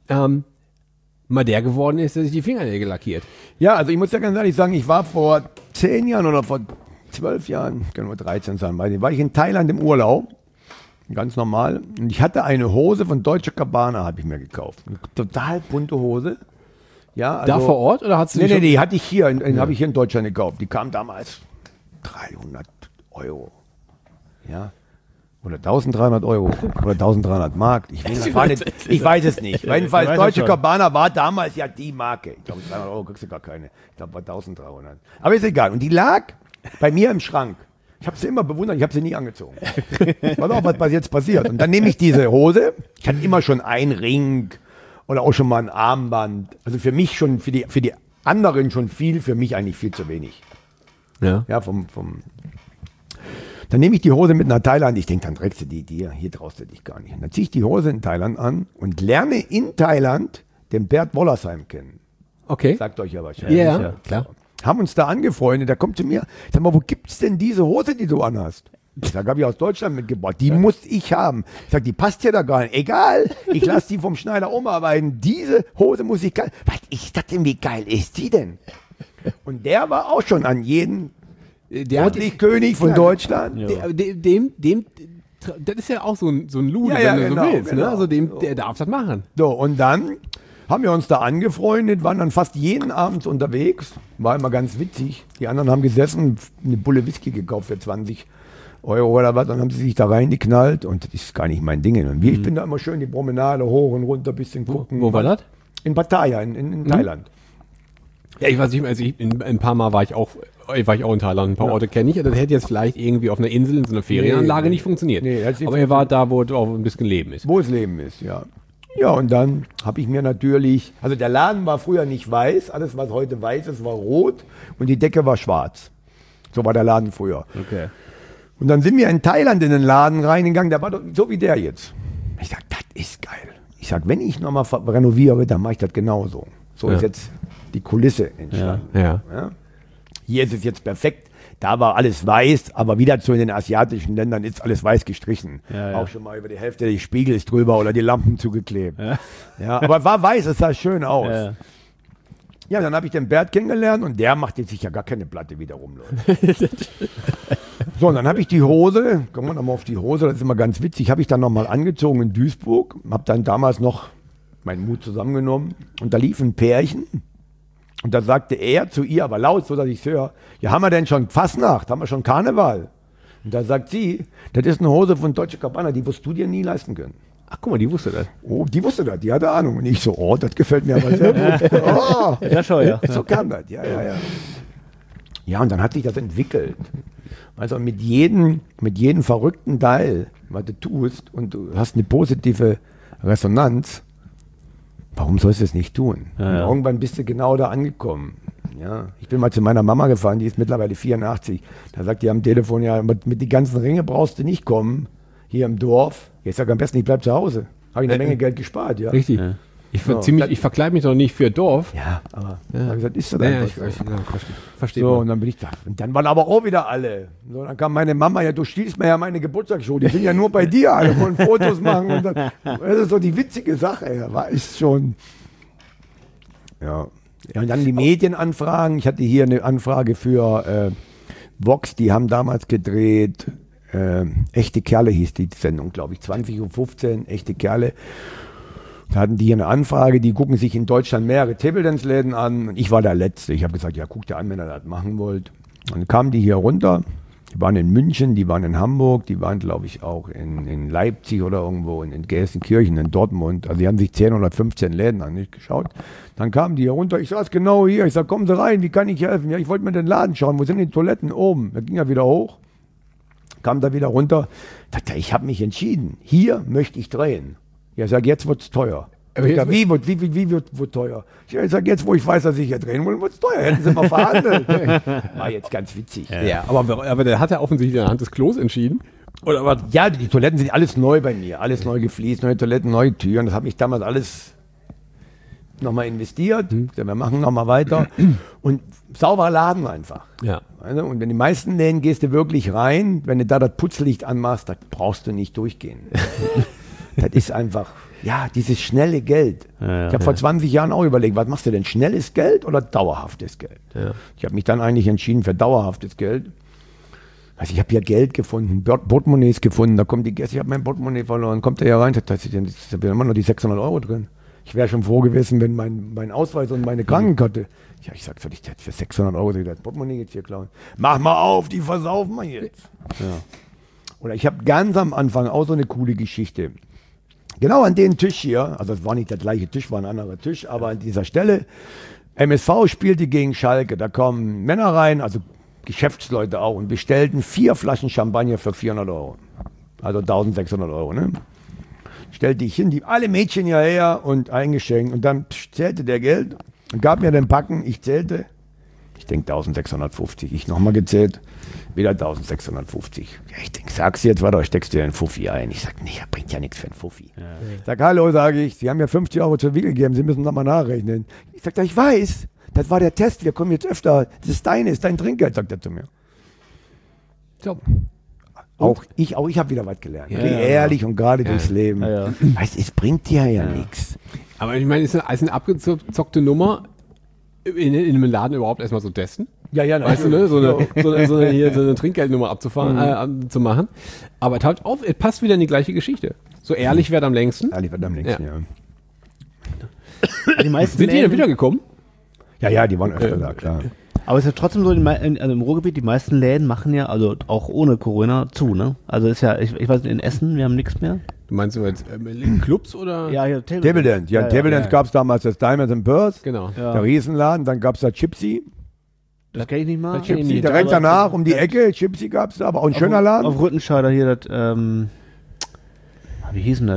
mal der geworden ist, der sich die Fingernägel lackiert. Ja, also ich muss ja ganz ehrlich sagen, ich war vor 10 Jahren oder vor 12 Jahren, können wir 13 sein, war ich in Thailand im Urlaub. Ganz normal. Und ich hatte eine Hose von Deutsche Gabbana, habe ich mir gekauft. Eine total bunte Hose. Ja, also, Da vor Ort oder hast du Nee, die hatte ich hier, habe ich hier in Deutschland gekauft. Die kam damals 300 €. Ja. Oder 1300 € oder 1300 Mark. Ich weiß es nicht. Jedenfalls, weiß Deutsche schon. Gabbana war damals ja die Marke. Ich glaube, 300 € kriegst du gar keine. Ich glaube, war 1300. Aber ist egal. Und die lag bei mir im Schrank. Ich habe sie immer bewundert, ich habe sie nie angezogen. Pass auf, was jetzt passiert. Und dann nehme ich diese Hose. Ich hatte immer schon einen Ring oder auch schon mal ein Armband. Also für mich schon, für die anderen schon viel, für mich eigentlich viel zu wenig. Ja. Ja, Dann nehme ich die Hose mit nach Thailand. Ich denke, dann trägst du die dir. Hier traust du dich gar nicht. Und dann ziehe ich die Hose in Thailand an und lerne in Thailand den Bert Wollersheim kennen. Okay. Sagt euch ja wahrscheinlich. Ja, klar. Haben uns da angefreundet. Der kommt zu mir. Sag mal, wo gibt's denn diese Hose, die du anhast? Ich sag, habe ich aus Deutschland mitgebracht. Die muss ich haben. Ich sag, die passt dir da gar nicht. Egal, ich lasse die vom Schneider umarbeiten. Diese Hose muss ich geil. Was ist das denn? Wie geil ist die denn? Und der war auch schon an jeden König von Deutschland. Das ist ja auch so ein Lude, Ja, wenn du genau, so willst. genau. Ne? Also der darf das machen. So, und dann haben wir uns da angefreundet, waren dann fast jeden Abend unterwegs. War immer ganz witzig. Die anderen haben gesessen, eine Bulle Whisky gekauft für 20 € oder was. Dann haben sie sich da reingeknallt und das ist gar nicht mein Ding. Und ich bin da immer schön die Promenade hoch und runter, bisschen gucken. Wo war das? In Pattaya, in Thailand. Ja, ich weiß nicht mehr, also ein paar Mal war ich auch in Thailand, ein paar Orte kenne ich. Das hätte jetzt vielleicht irgendwie auf einer Insel in so einer Ferienanlage nicht funktioniert. Nee, hat's nicht aber er war da, wo auch ein bisschen Leben ist. Wo es Leben ist, ja. Ja, und dann habe ich mir natürlich, also der Laden war früher nicht weiß, alles was heute weiß ist, war rot und die Decke war schwarz. So war der Laden früher. Okay. Und dann sind wir in Thailand in den Laden reingegangen, der war doch so wie der jetzt. Ich sag, das ist geil. Ich sag, wenn ich nochmal renoviere, dann mache ich das genauso. So ist jetzt die Kulisse entstanden. Ja. Ja? Hier ist es jetzt perfekt. Da war alles weiß, aber wieder zu in den asiatischen Ländern ist alles weiß gestrichen. Ja. Auch schon mal über die Hälfte des Spiegels drüber oder die Lampen zugeklebt. Ja, aber war weiß, es sah schön aus. Ja. Ja, dann habe ich den Bert kennengelernt und der macht jetzt sich ja gar keine Platte, wie der rumläuft. So, und dann habe ich die Hose, kommen wir nochmal auf die Hose, das ist immer ganz witzig, habe ich dann nochmal angezogen in Duisburg, habe dann damals noch meinen Mut zusammengenommen und da lief ein Pärchen und da sagte er zu ihr, aber laut, so dass ich es höre, ja, haben wir denn schon Fastnacht, haben wir schon Karneval? Und da sagt sie, das ist eine Hose von Deutsche Gabbana, die wirst du dir nie leisten können. Ach, guck mal, die wusste das. Oh, die wusste das, die hatte Ahnung. Und ich so, oh, das gefällt mir aber sehr gut. Oh, Ja, schon, ja. so kam das, ja. Ja, und dann hat sich das entwickelt. Also mit jedem verrückten Teil, was du tust und du hast eine positive Resonanz, warum sollst du es nicht tun? Ja. Und irgendwann bist du genau da angekommen. ja. Ich bin mal zu meiner Mama gefahren, die ist mittlerweile 84. Da sagt die am Telefon, ja, mit den ganzen Ringe brauchst du nicht kommen, hier im Dorf. Ich sage am besten, ich bleib zu Hause. Habe ich eine Menge Geld gespart, ja. Richtig. Ja. Ich verkleide mich doch nicht für Dorf. Ja, aber hab ich gesagt, ist das einfach so. Verstehe. So, und dann bin ich da. Und dann waren aber auch wieder alle. So, dann kam meine Mama, ja, du stiehlst mir ja meine Geburtstagsshow, die sind ja nur bei dir, alle wollen Fotos machen. Und dann, das ist so die witzige Sache, ey, weißt schon. Ja. Und dann die Medienanfragen. Ich hatte hier eine Anfrage für Vox, die haben damals gedreht, Echte Kerle hieß die Sendung, glaube ich, 20:15 Uhr, Echte Kerle. Da hatten die hier eine Anfrage, die gucken sich in Deutschland mehrere Table-Dance-Läden an. Und ich war der Letzte. Ich habe gesagt, ja, guckt ihr an, wenn ihr das machen wollt. Und dann kamen die hier runter. Die waren in München, die waren in Hamburg, die waren, glaube ich, auch in Leipzig oder irgendwo, in Gelsenkirchen, in Dortmund. Also die haben sich 10 oder 15 Läden angeschaut. Dann kamen die hier runter. Ich saß genau hier. Ich sag, kommen Sie rein, wie kann ich helfen? Ja, ich wollte mir den Laden schauen. Wo sind die Toiletten? Oben. Da ging er wieder hoch. Kam da wieder runter. Ich habe mich entschieden. Hier möchte ich drehen. Ja, ich sage, jetzt wird's teuer. Wie wird teuer? Ich sage, jetzt, wo ich weiß, dass ich hier drehen will, wird's teuer. Hätten sie mal verhandelt. War jetzt ganz witzig. Ja, aber der hat ja offensichtlich anhand des Klos entschieden. Oder was? Ja, die Toiletten sind alles neu bei mir. Alles neu gefliest, neue Toiletten, neue Türen. Das habe ich damals alles nochmal investiert. Wir machen nochmal weiter. Und sauberer Laden einfach. Ja. Also, und in die meisten Läden gehst du wirklich rein. Wenn du da das Putzlicht anmachst, da brauchst du nicht durchgehen. Das ist einfach, ja, dieses schnelle Geld. Ja, ich habe vor 20 Jahren auch überlegt, was machst du denn, schnelles Geld oder dauerhaftes Geld? Ja. Ich habe mich dann eigentlich entschieden für dauerhaftes Geld. Also ich habe hier Geld gefunden, Portemonnaies gefunden, da kommt die Gäste, ich habe mein Portemonnaie verloren, kommt der hier rein, da sind immer noch die 600 Euro drin. Ich wäre schon froh gewesen, wenn mein Ausweis und meine Krankenkarte. Ja, ich sag, soll ich das für 600 Euro das Portemonnaie jetzt hier klauen? Mach mal auf, die versaufen wir jetzt. Ja. Oder ich habe ganz am Anfang auch so eine coole Geschichte. Genau an den Tisch hier, also es war nicht der gleiche Tisch, war ein anderer Tisch, aber an dieser Stelle, MSV spielte gegen Schalke, da kommen Männer rein, also Geschäftsleute auch, und bestellten 4 Flaschen Champagner für 400 Euro. Also 1600 Euro, ne? Stellte ich hin, alle Mädchen hierher und eingeschenkt, und dann zählte der Geld und gab mir den Packen, ich zählte, ich denke 1650, ich nochmal gezählt, wieder 1650. Ja, ich denke, sag's jetzt, warte, steckst du dir einen Fuffi ein. Ich sag, nee, das bringt ja nichts für einen Fuffi. Ja. Ich sag, hallo, sage ich, Sie haben ja 50 Euro zu viel gegeben, Sie müssen nochmal nachrechnen. Ich sag, ich weiß, das war der Test, wir kommen jetzt öfter, das ist dein Trinkgeld, sagt er zu mir. So. Auch ich habe wieder was gelernt. Ja, Geh ehrlich und gerade durchs Leben. Ja. Weißt, es bringt dir ja nichts. Aber ich meine, ist eine abgezockte Nummer, in einem Laden überhaupt erstmal so testen. Ja, weißt du, ne? so eine Trinkgeldnummer zu machen. Aber taucht auf, es passt wieder in die gleiche Geschichte. So ehrlich wird am längsten. Ehrlich wird am längsten, ja. Die meisten sind die denn wiedergekommen? Ja, die waren öfter da, klar. Aber es ist ja trotzdem so, also im Ruhrgebiet, die meisten Läden machen ja, also auch ohne Corona, zu, ne? Also ist ja, ich weiß nicht, in Essen, wir haben nichts mehr. Du meinst du jetzt Clubs oder? Ja, hier Table Dance. Ja, Table Dance gab es damals das Diamonds and Pearls. Genau. Ja. Der Riesenladen. Dann gab es da Chipsy. Das kenne ich nicht mal. Chipsy, direkt danach um die Ecke. Chipsy gab es da, aber auch ein schöner Laden. Auf Rüttenscheider hier, das, wie hieß denn das?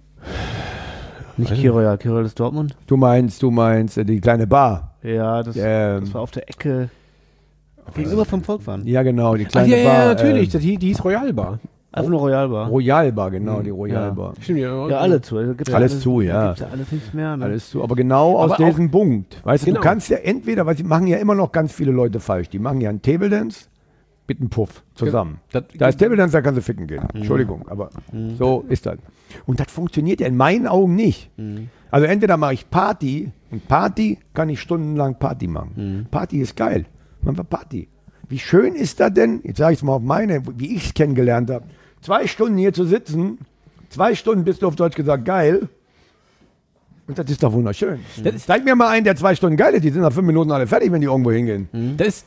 Nicht Kiroyal, Kiroyal ist Dortmund. Du meinst die kleine Bar. Ja, das war auf der Ecke. Gegenüber vom Volkswagen. Ja, genau, die kleine Bar. Ja, natürlich, die hieß Royal Bar. Einfach nur Royal Bar. Royal Bar, genau, die Royal Bar. Stimmt, ja, alle zu. Also alles zu, ja. Gibt's ja alles nichts mehr. Ne? Alles zu, aber genau aus diesem Punkt. Weißt du, du kannst ja entweder, weil sie machen ja immer noch ganz viele Leute falsch, die machen ja einen Table Dance mit einem Puff zusammen. Da ist Table Dance, da kannst du ficken gehen. Entschuldigung, aber so ist das. Und das funktioniert ja in meinen Augen nicht. Also entweder mache ich Party, und Party kann ich stundenlang Party machen. Party ist geil. Man war Party. Wie schön ist das denn, jetzt sage ich es mal auf meine, wie ich es kennengelernt habe, 2 Stunden hier zu sitzen, 2 Stunden bist du auf Deutsch gesagt geil. Und das ist doch wunderschön. Zeig mir mal einen, der 2 Stunden geil ist, die sind nach 5 Minuten alle fertig, wenn die irgendwo hingehen. Das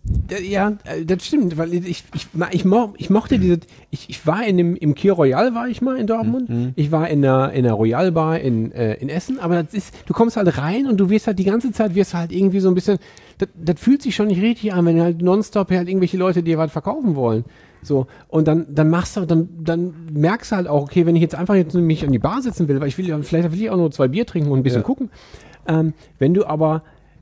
stimmt, weil ich mochte diese, ich war im Kier Royal war ich mal in Dortmund, ich war in der Royal Bar in Essen, aber das ist, du kommst halt rein und du wirst halt die ganze Zeit, halt irgendwie so ein bisschen, das fühlt sich schon nicht richtig an, wenn halt nonstop halt irgendwelche Leute dir was verkaufen wollen. So, und dann machst du, dann merkst du halt auch, okay, wenn ich jetzt einfach mich an die Bar setzen will, weil vielleicht will ich auch nur 2 Bier trinken und ein bisschen gucken. Wenn du aber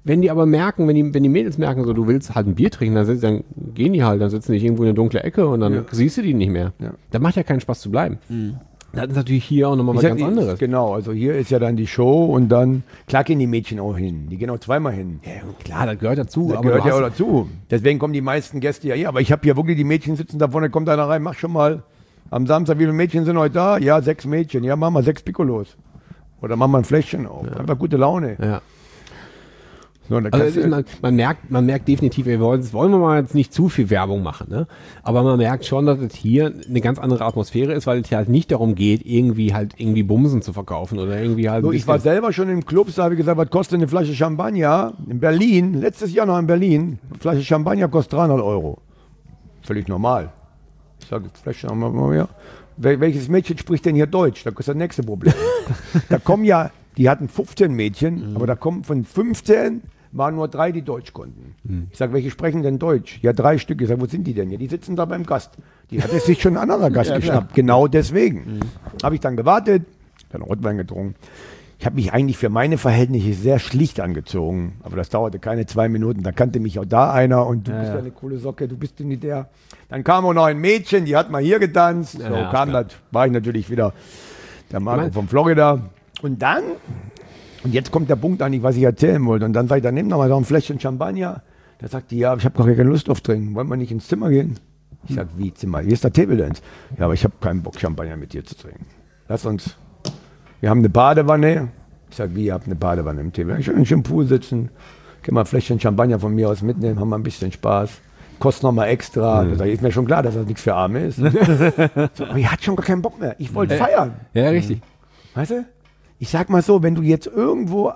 wenn die aber merken, wenn die Mädels merken, so du willst halt ein Bier trinken, dann gehen die halt, dann sitzen die irgendwo in eine dunkle Ecke und dann siehst du die nicht mehr. Ja. Da macht ja keinen Spaß zu bleiben. Das ist natürlich hier auch nochmal was ganz anderes. Genau, also hier ist ja dann die Show und dann, klar gehen die Mädchen auch hin. Die gehen auch zweimal hin. Ja, klar, das gehört dazu. Das aber gehört du ja hast- auch dazu. Deswegen kommen die meisten Gäste ja hier. Aber ich habe hier wirklich die Mädchen sitzen da vorne, kommt einer rein, mach schon mal am Samstag, wie viele Mädchen sind heute da? Ja, 6 Mädchen. Ja, machen wir 6 Piccolos. Oder machen wir ein Fläschchen auf. Einfach gute Laune. Ja. So, und da Also kannst es du- ist, man merkt definitiv, wollen wir mal jetzt nicht zu viel Werbung machen, ne? Aber man merkt schon, dass es hier eine ganz andere Atmosphäre ist, weil es ja halt nicht darum geht, irgendwie Bumsen zu verkaufen oder irgendwie halt. so, ein ich war bisschen- selber schon im Club, da habe ich gesagt, was kostet eine Flasche Champagner? In Berlin, letztes Jahr noch in Berlin, eine Flasche Champagner kostet 300 Euro. Völlig normal. Ich sage, Flasche haben wir mal mehr. Welches Mädchen spricht denn hier Deutsch? Das ist das nächste Problem. Da kommen ja, die hatten 15 Mädchen, aber da kommen von 15 waren nur 3, die Deutsch konnten. Ich sage, welche sprechen denn Deutsch? Ja, 3 Stück. Ich sage, wo sind die denn? Ja, die sitzen da beim Gast. Die hat es sich schon ein anderer Gast geschnappt. Genau deswegen. Habe ich dann gewartet, dann Rotwein getrunken. Ich habe mich eigentlich für meine Verhältnisse sehr schlicht angezogen, aber das dauerte keine 2 Minuten. Da kannte mich auch da einer und du bist ja eine coole Socke, du bist nicht der. Dann kam auch noch ein Mädchen, die hat mal hier getanzt. So Ja, kam klar. das, war ich natürlich wieder der Marco Ich mein- von Florida. Und dann, und jetzt kommt der Punkt eigentlich, was ich erzählen wollte. Und dann sage ich, dann nimm doch mal so ein Fläschchen Champagner. Da sagt die, ja, ich habe gar keine Lust auf Trinken. Wollen wir nicht ins Zimmer gehen? Ich sage, wie Zimmer? Hier ist der Table Dance. Ja, aber ich habe keinen Bock, Champagner mit dir zu trinken. Lass uns, wir haben eine Badewanne. Ich sage, wie, ihr habt eine Badewanne im Table? Ich will im Pool sitzen, können wir ein Fläschchen Champagner von mir aus mitnehmen, haben wir ein bisschen Spaß. Kostet nochmal extra. Da sag ich, ist mir schon klar, dass das nichts für Arme ist. So, aber ich hatte schon gar keinen Bock mehr. Ich wollte feiern. Ja, richtig. Weißt du? Ich sag mal so, wenn du jetzt irgendwo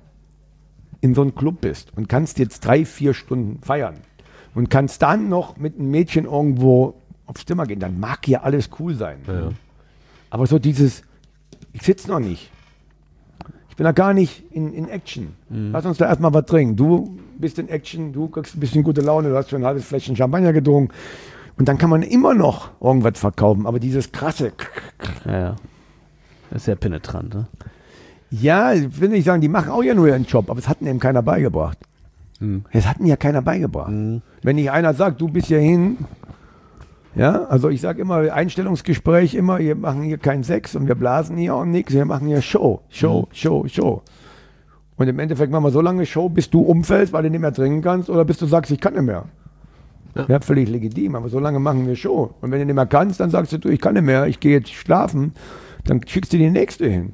in so einem Club bist und kannst jetzt 3-4 Stunden feiern und kannst dann noch mit einem Mädchen irgendwo aufs Zimmer gehen, dann mag ja alles cool sein. Aber so dieses, ich sitze noch nicht. Ich bin da gar nicht in Action. Lass uns da erstmal was trinken. Du bist in Action, du kriegst ein bisschen gute Laune, du hast schon ein halbes Fläschchen Champagner getrunken. Und dann kann man immer noch irgendwas verkaufen. Aber dieses krasse, Ja. Das ist sehr penetrant, ne? ja, ich will nicht sagen, die machen auch ja nur ihren Job, aber es hat ihnen eben keiner beigebracht. Es hat ihnen ja keiner beigebracht. Wenn nicht einer sagt, du bist hier hin, ja, also ich sage immer, Einstellungsgespräch immer, wir machen hier keinen Sex und wir blasen hier auch nichts, wir machen hier Show. Und im Endeffekt machen wir so lange Show, bis du umfällst, weil du nicht mehr trinken kannst oder bis du sagst, ich kann nicht mehr. Ja, völlig legitim, aber so lange machen wir Show. Und wenn du nicht mehr kannst, dann sagst du, ich kann nicht mehr, ich gehe jetzt schlafen, dann schickst du die nächste hin.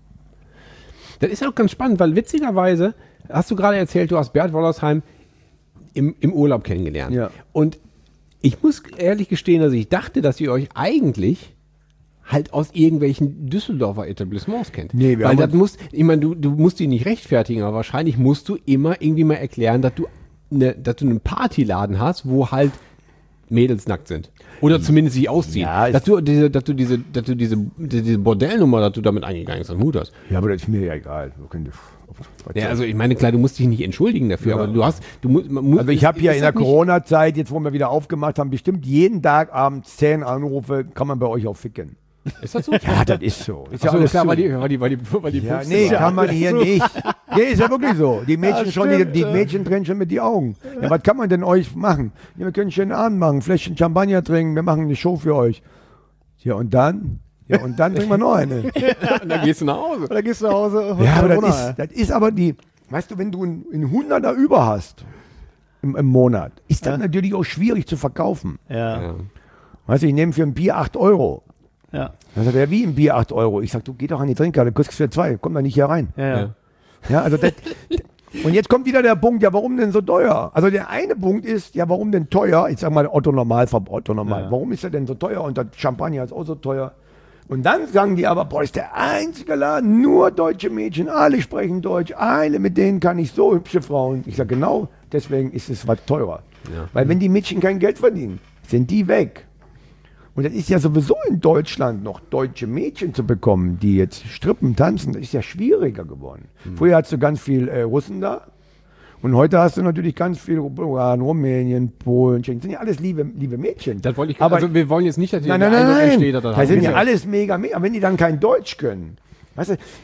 Das ist auch ganz spannend, weil witzigerweise hast du gerade erzählt, du hast Bert Wollersheim im Urlaub kennengelernt. Ja. Und ich muss ehrlich gestehen, dass ich dachte, dass ihr euch eigentlich halt aus irgendwelchen Düsseldorfer Etablissements kennt. Nee, wir weil haben das muss, ich meine, du musst die nicht rechtfertigen, aber wahrscheinlich musst du immer irgendwie mal erklären, dass du einen Partyladen hast, wo halt Mädels nackt sind. Oder zumindest sich ausziehen. Ja, dass du diese Bordellnummer, dass du damit eingegangen bist, am Hut hast. Ja, aber das ist mir ja egal. Ja, also ich meine, klar, du musst dich nicht entschuldigen dafür, aber man muss. Also ich habe ja ist in der das nicht- Corona-Zeit, jetzt wo wir wieder aufgemacht haben, bestimmt jeden Tag abends 10 Anrufe, kann man bei euch auch ficken. Ist das so? Ja, das ist so. Ist Ach so, alles klar, zu. weil die Ja, Pups nee, sind. kann man hier nicht. Nee, ist ja wirklich so. Die Mädchen die Mädchen drehen schon mit die Augen. Ja, was kann man denn euch machen? Ja, wir können schönen Abend machen, Fläschchen Champagner trinken, wir machen eine Show für euch. Ja, und dann? Ja, und dann trinken wir noch eine. Und dann gehst du nach Hause. Oder gehst du nach Hause? Ja, aber das ist aber die, weißt du, wenn du einen 100er über hast im Monat, ist das natürlich auch schwierig zu verkaufen. Ja. Weißt du, ich nehme für ein Bier 8 Euro. Ja. Dann sagt er, wie ein Bier 8 Euro? Ich sag, du geh doch an die Trinker, du kriegst für 2, komm da nicht hier rein. Ja. Ja, also das, und jetzt kommt wieder der Punkt, ja, warum denn so teuer? Also der eine Punkt ist, ja, warum denn teuer? Ich sag mal, Otto Normal. Ja. Warum ist er denn so teuer? Und das Champagner ist auch so teuer. Und dann sagen die aber, boah, ist der einzige Laden, nur deutsche Mädchen, alle sprechen Deutsch, alle, mit denen kann ich so hübsche Frauen. Ich sag, genau, deswegen ist es was teurer. Ja. Weil wenn die Mädchen kein Geld verdienen, sind die weg. Und das ist ja sowieso in Deutschland noch deutsche Mädchen zu bekommen, die jetzt strippen, tanzen, das ist ja schwieriger geworden. Früher hattest du ganz viel Russen da und heute hast du natürlich ganz viel Bulgarien, Rumänien, Polen, Tschechien. Das sind ja alles liebe Mädchen. Das wollte ich, Aber also wir wollen jetzt nicht, dass ihr nein, den nein, Eindruck nein, entsteht, dass das sind ja alles. alles mega, aber wenn die dann kein Deutsch können, weißt du,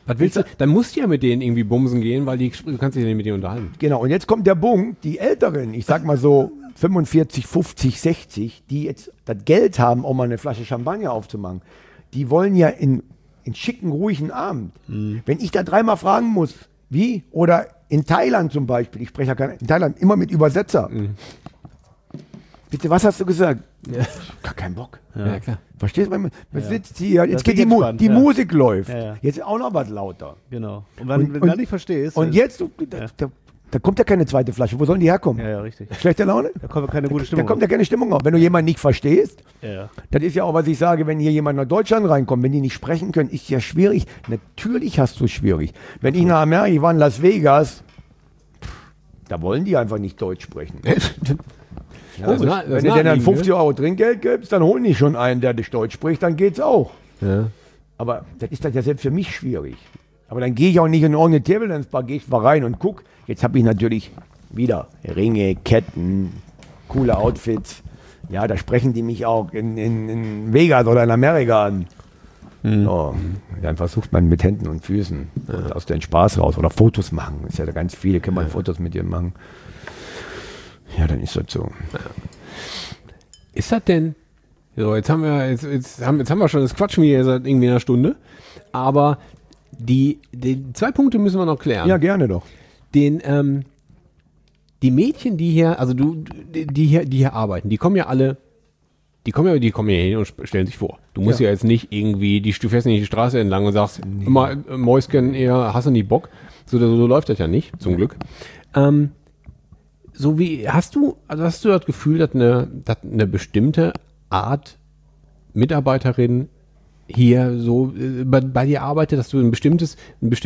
Was willst du? Dann musst du ja mit denen irgendwie bumsen gehen, weil du kannst dich ja nicht mit denen unterhalten. Genau, und jetzt kommt der Punkt, die Älteren, ich sag mal so 45, 50, 60, die jetzt das Geld haben, um mal eine Flasche Champagner aufzumachen, die wollen ja in schicken, ruhigen Abend. Wenn ich da dreimal fragen muss, wie? Oder in Thailand zum Beispiel, ich spreche ja in Thailand immer mit Übersetzer. Bitte, was hast du gesagt? Ja. Gar keinen Bock. Ja, klar. Verstehst du? Man sitzt hier, Das jetzt geht ist spannend, die Musik läuft. Ja, ja. Jetzt auch noch was lauter. Genau. Und wenn du nicht verstehst. Und jetzt, da kommt ja keine zweite Flasche. Wo sollen die herkommen? Ja, richtig. Schlechte Laune? Da kommt keine gute Stimmung. Da kommt ja keine Stimmung auf. Wenn du jemanden nicht verstehst, Ja. das ist ja auch, was ich sage, wenn hier jemand nach Deutschland reinkommt, wenn die nicht sprechen können, ist ja schwierig. Natürlich hast du es schwierig. Wenn ich nach Amerika, ich war in Las Vegas, da wollen die einfach nicht Deutsch sprechen. Ja, Das ist wenn du denen dann 50 Euro Trinkgeld gibst, dann holen die schon einen, der dich Deutsch spricht, dann geht's auch. Ja. Aber das ist ja selbst für mich schwierig. Aber dann gehe ich auch nicht in irgendeine Table Dance Bar, gehe ich mal rein und guck. Jetzt habe ich natürlich wieder Ringe, Ketten, coole Outfits. Ja, da sprechen die mich auch in Vegas oder in Amerika an. So, dann versucht man mit Händen und Füßen und aus den Spaß raus oder Fotos machen. Ist ja da ganz viele, kann man Fotos mit dir machen. Ja, dann ist das so. Ist das denn? So, jetzt haben wir schon, das quatschen wir hier seit irgendwie einer Stunde. Aber die 2 Punkte müssen wir noch klären. Ja, gerne doch. Die Mädchen, die hier, also die hier arbeiten, die kommen ja hier hin und stellen sich vor. Du musst ja jetzt nicht irgendwie, du fährst nicht die Straße entlang und sagst, immer Mäuschen, eher hast du nicht Bock. So läuft das ja nicht, zum Glück. So wie, hast du das Gefühl, dass eine bestimmte Art Mitarbeiterin hier so bei dir arbeitet, dass du ein bestimmtes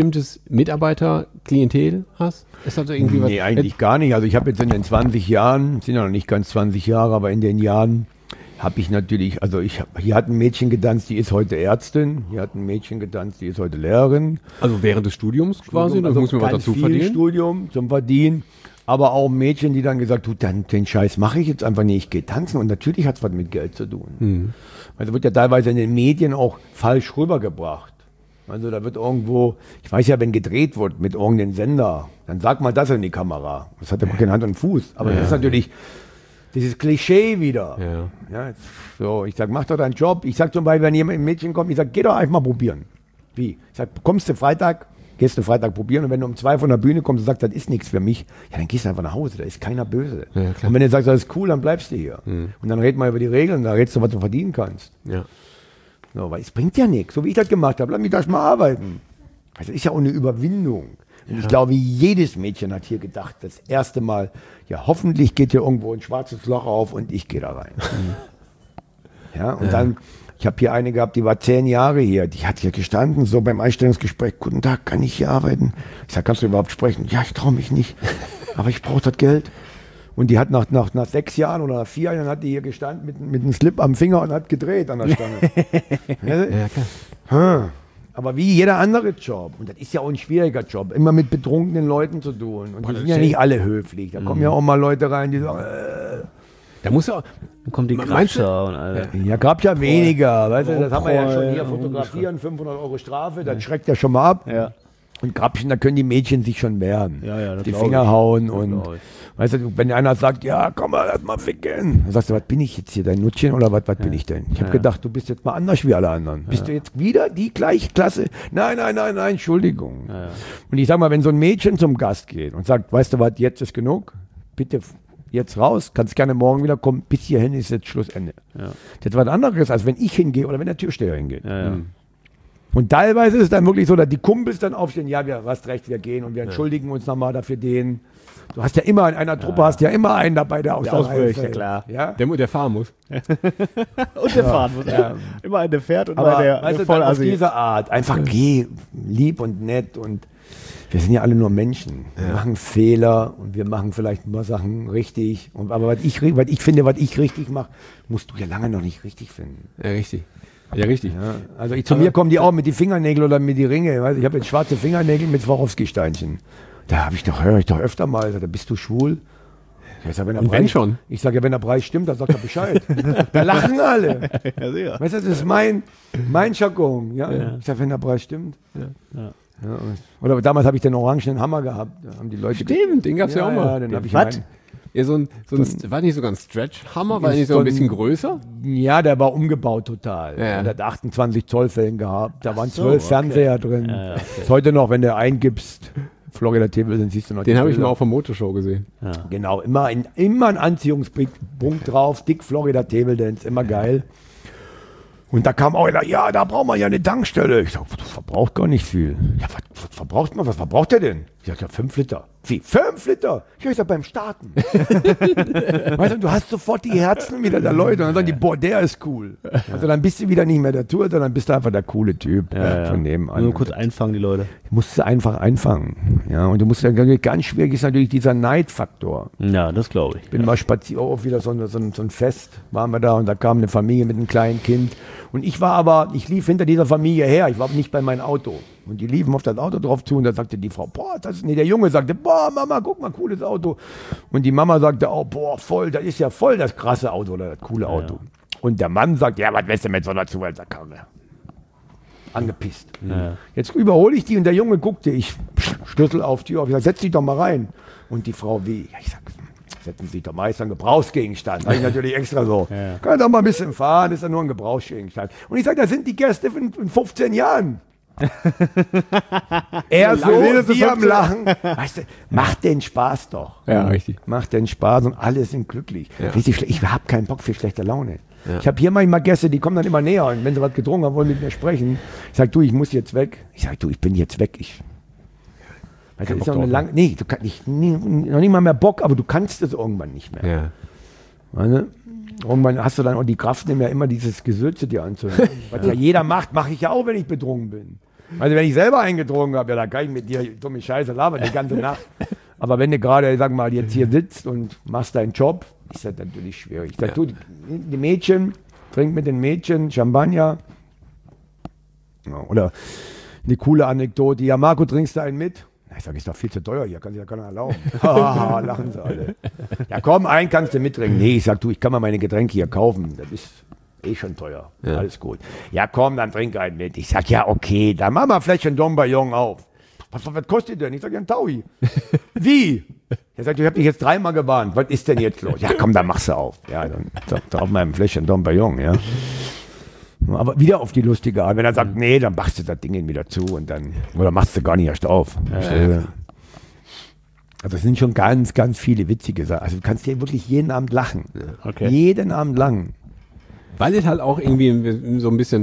Mitarbeiterklientel hast? Ist das irgendwie Nee, eigentlich gar nicht. Also ich habe jetzt in den 20 Jahren, sind ja noch nicht ganz 20 Jahre, aber in den Jahren habe ich natürlich, also hier hat ein Mädchen getanzt, die ist heute Ärztin, hier hat ein Mädchen getanzt, die ist heute Lehrerin. Also während des Studiums quasi, dann muss man was dazu verdienen. Studium zum Verdienen, aber auch Mädchen, die dann gesagt, du, den Scheiß mache ich jetzt einfach nicht, ich gehe tanzen und natürlich hat es was mit Geld zu tun. Also wird ja teilweise in den Medien auch falsch rübergebracht. Also da wird irgendwo, ich weiß ja, wenn gedreht wird mit irgendeinem Sender, dann sagt man das in die Kamera. Das hat ja keine Hand und Fuß, aber das ist natürlich dieses Klischee wieder. Ja, jetzt, so, ich sag, mach doch deinen Job. Ich sag zum Beispiel, wenn jemand ein Mädchen kommt, ich sag, geh doch einfach mal probieren. Wie? Ich sag, gehst du Freitag probieren und wenn du um 2 von der Bühne kommst und sagst, das ist nichts für mich, ja, dann gehst du einfach nach Hause, da ist keiner böse. Ja, und wenn du sagst, das ist cool, dann bleibst du hier. Und dann reden wir über die Regeln, da redest du, was du verdienen kannst. Ja. So, weil es bringt ja nichts, so wie ich das gemacht habe, lass mich da mal arbeiten. Das ist ja auch eine Überwindung. Und ich glaube, jedes Mädchen hat hier gedacht, das erste Mal, ja, hoffentlich geht hier irgendwo ein schwarzes Loch auf und ich gehe da rein. Ja, und dann, ich habe hier eine gehabt, die war 10 Jahre hier, die hat hier gestanden, so beim Einstellungsgespräch, guten Tag, kann ich hier arbeiten? Ich sage, kannst du überhaupt sprechen? Ja, ich traue mich nicht, aber ich brauche das Geld. Und die hat nach 6 Jahren oder nach 4 Jahren hat die hier gestanden mit einem Slip am Finger und hat gedreht an der Stange. Ja, klar. Aber wie jeder andere Job, und das ist ja auch ein schwieriger Job, immer mit betrunkenen Leuten zu tun. Und die sind ja nicht alle höflich. Da kommen ja auch mal Leute rein, die sagen, Da muss ja. Dann kommt die Grabscher und alle. ja, gab ja weniger. Weißt du, das haben wir ja schon hier fotografieren, 500 Euro Strafe, das schreckt ja schon mal ab. Ja. Und Grabchen, da können die Mädchen sich schon wehren. Ja, das die glaub Finger ich. hauen Das und, glaub ich. weißt du, wenn einer sagt, ja, komm mal, lass mal ficken. Dann sagst du, was bin ich jetzt hier, dein Nuttchen oder was bin ich denn? Ich habe gedacht, du bist jetzt mal anders wie alle anderen. Bist du jetzt wieder die gleiche Klasse? Nein, Entschuldigung. Und ich sag mal, wenn so ein Mädchen zum Gast geht und sagt, weißt du was, jetzt ist genug, bitte jetzt raus, kannst gerne morgen wieder kommen, bis hierhin ist jetzt Schlussende. Das ist was anderes, als wenn ich hingehe oder wenn der Türsteher hingeht. Und teilweise ist es dann wirklich so, dass die Kumpels dann aufstehen, ja, du hast recht, wir gehen und wir entschuldigen uns nochmal dafür den. Du hast ja immer in einer Truppe, hast ja immer einen dabei, der aus der Reihe fällt. Klar. Ja? Der fahren muss. Und der fahren muss. Ja. Immer einer fährt und Aber mal der weißt du, voll dann auf assi. diese Art, einfach geh, lieb und nett und wir sind ja alle nur Menschen. Wir machen Fehler und wir machen vielleicht ein paar Sachen richtig. Aber was ich finde, was ich richtig mache, musst du ja lange noch nicht richtig finden. Ja, richtig. Ja, richtig. Ja, also zu mir kommen die auch mit die Fingernägel oder mit die Ringe. Weißt, ich habe jetzt schwarze Fingernägel mit Swarovski-Steinchen. Da höre ich doch öfter mal, da bist du schwul. Ich sag, wenn schon. Ich sage ja, wenn der Preis stimmt, dann sagt er Bescheid. Da lachen alle. Ja, sehr. Weißt du, das ist mein Jargon. Ja? Ich sage, wenn der Preis stimmt. Ja, oder damals habe ich den orangenen Hammer gehabt. Da haben die Leute Stimmt, den gab's ja auch mal. Ja, den habe ich Was? Ja, war nicht sogar ein Stretch-Hammer, war nicht so ein bisschen größer? Ja, der war umgebaut total. Ja. Der hat 28 Zoll Fällen gehabt. Da waren so, 12 okay. Fernseher drin. Ja, okay. Ist heute noch, wenn du eingibst, Florida Table, dann siehst du noch Den die habe ich mal Bilder. auf der Motorshow gesehen. Genau, immer ein Anziehungspunkt drauf. Dick Florida Table Dance, immer geil. Und da kam auch einer, ja, da braucht man ja eine Tankstelle. Ich sag, das verbraucht gar nicht viel. Ja, was verbraucht man? Was verbraucht der denn? Ich sag, ja, 5 Liter. Wie? 5 Liter? Ja, ich sag, beim Starten. Weißt du, du hast sofort die Herzen wieder der Leute und dann sagen die, boah, der ist cool. Also dann bist du wieder nicht mehr der Tour, sondern bist du einfach der coole Typ von nebenan. Nur kurz einfangen, die Leute. Musst du einfach einfangen. Ja, und du musst ja ganz schwierig ist natürlich dieser Neidfaktor. Ja, das glaube ich. Bin mal spazieren, auch wieder so ein Fest, waren wir da und da kam eine Familie mit einem kleinen Kind. Und ich lief hinter dieser Familie her, ich war nicht bei meinem Auto. Und die liefen auf das Auto drauf zu und da sagte die Frau, boah, der Junge sagte, boah, Mama, guck mal, cooles Auto. Und die Mama sagte auch, boah, voll, das ist ja voll das krasse Auto oder das coole Auto. Und der Mann sagt, ja, was willst du mit so einer Zuhälterkarre? Angepisst. Ja. Jetzt überhole ich die und der Junge guckte, ich Schlüssel auf die Tür, ich sag, setz dich doch mal rein. Und die Frau, wie? Ja, ich sag, setzen Sie sich doch mal, ist ein Gebrauchsgegenstand. Sag ich natürlich extra so. Ja. Kann doch mal ein bisschen fahren, ist ja nur ein Gebrauchsgegenstand. Und ich sage, da sind die Gäste in 15 Jahren. Er so, die am Lachen. Weißt du, macht den Spaß doch. Ja, richtig. Macht den Spaß und alle sind glücklich. Ja. Richtig, ich habe keinen Bock für schlechte Laune. Ja. Ich habe hier manchmal Gäste, die kommen dann immer näher und wenn sie was getrunken haben, wollen mit mir sprechen. Ich sage, du, ich muss jetzt weg. Ich sage, du, ich bin jetzt weg. Das ist noch eine lange, nee, du kannst nicht, noch nicht mal mehr Bock, aber du kannst es irgendwann nicht mehr. Ja. Weißt du? Irgendwann hast du dann auch die Kraft nicht mehr, immer dieses Gesülze dir anzuhören. Was ja jeder macht, mache ich ja auch, wenn ich betrunken bin. Also wenn ich selber eingetrunken habe, ja, da kann ich mit dir dumme Scheiße labern die ganze Nacht. Aber wenn du gerade, sag mal, jetzt hier sitzt und machst deinen Job, ist das natürlich schwierig. Ich sag, du, die Mädchen, trink mit den Mädchen Champagner. Ja, oder eine coole Anekdote, ja, Marco, trinkst du einen mit? Ich sage, ist doch viel zu teuer hier, kann sich ja keiner erlauben. Haha, lachen sie alle. Ja komm, einen kannst du mittrinken. Nee, ich sag, du, ich kann mal meine Getränke hier kaufen. Das ist eh schon teuer. Ja. Alles gut. Ja komm, dann trink einen mit. Ich sag, ja okay, dann mach mal vielleicht einen Dom Perignon auf. Was kostet denn? Ich sag, ja ein Taui. Wie? Er sagt, ich habe dich jetzt 3-mal gewarnt. Was ist denn jetzt los? Ja komm, dann machst du auf. Ja, dann auf meinem Fläschchen Dom Perignon, ja. Aber wieder auf die lustige Art. Wenn er sagt, nee, dann machst du das Ding wieder zu und dann, oder machst du gar nicht erst auf. Also es sind schon ganz, ganz viele witzige Sachen. Also du kannst hier wirklich jeden Abend lachen. Okay. Jeden Abend lang. Weil es halt auch irgendwie so ein bisschen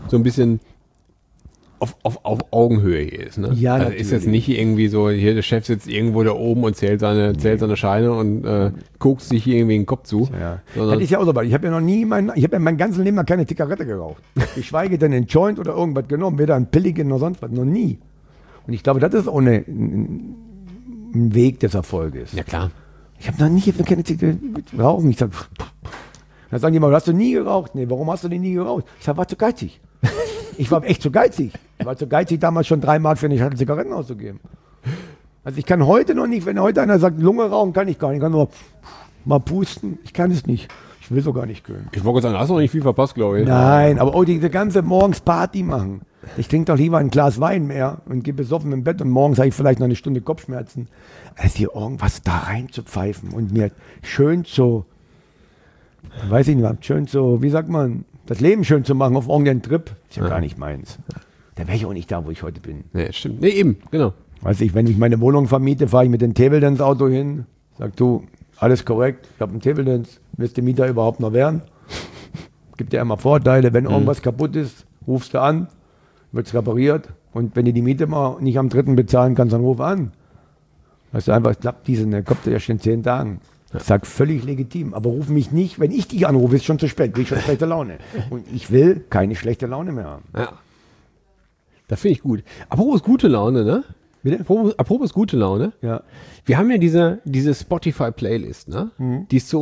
auf Augenhöhe hier ist. Ne? Ja, also natürlich. ist jetzt nicht irgendwie so, hier der Chef sitzt irgendwo da oben und zählt seine Scheine und guckt sich hier irgendwie den Kopf zu. Ja. Sondern- Das ist ja auch so, weil ich habe ja noch nie, ich habe ja mein ganzes Leben mal keine Zigarette geraucht. Geschweige denn einen Joint oder irgendwas genommen, weder einen Pilligen noch sonst was, noch nie. Und ich glaube, das ist auch ein Weg des Erfolges. Ja klar. Ich habe noch nie keine Zigarette geraucht. Ich sage, dann sagen die mal, hast du nie geraucht? Nee, warum hast du denn nie geraucht? Ich sage, war zu geizig. Ich war echt zu geizig. Ich war zu geizig, damals schon 3 Mark für eine Schachtel Zigaretten auszugeben. Also ich kann heute noch nicht, wenn heute einer sagt, Lunge rauchen, kann ich gar nicht. Ich kann nur mal pusten. Ich kann es nicht. Ich will so gar nicht können. Ich wollte sagen, hast du noch nicht viel verpasst, glaube ich. Nein, aber auch diese ganze morgens Party machen. Ich trinke doch lieber ein Glas Wein mehr und gehe besoffen im Bett und morgens habe ich vielleicht noch eine Stunde Kopfschmerzen, als hier irgendwas da rein zu pfeifen und mir schön so, weiß ich nicht, schön so, wie sagt man, das Leben schön zu machen auf irgendeinen Trip, ist ja gar nicht meins. Da wäre ich auch nicht da, wo ich heute bin. Nee, stimmt. Nee, eben, genau. Weiß ich, wenn ich meine Wohnung vermiete, fahre ich mit dem Table Dance Auto hin, sag du, alles korrekt, ich habe einen Table Dance, willst du Mieter überhaupt noch werden? Gibt ja immer Vorteile, wenn irgendwas kaputt ist, rufst du an, wird es repariert und wenn du die Miete mal nicht am 3. bezahlen kannst, dann ruf an. Weißt du, einfach, klappt der kommt erst in 10 Tagen. Ich sag völlig legitim, aber ruf mich nicht, wenn ich dich anrufe, ist schon zu spät, krieg ich schon schlechte Laune. Und ich will keine schlechte Laune mehr haben. Ja. Das finde ich gut. Apropos gute Laune, ne? Bitte? Apropos gute Laune. Ja. Wir haben ja diese Spotify-Playlist, ne? Die ist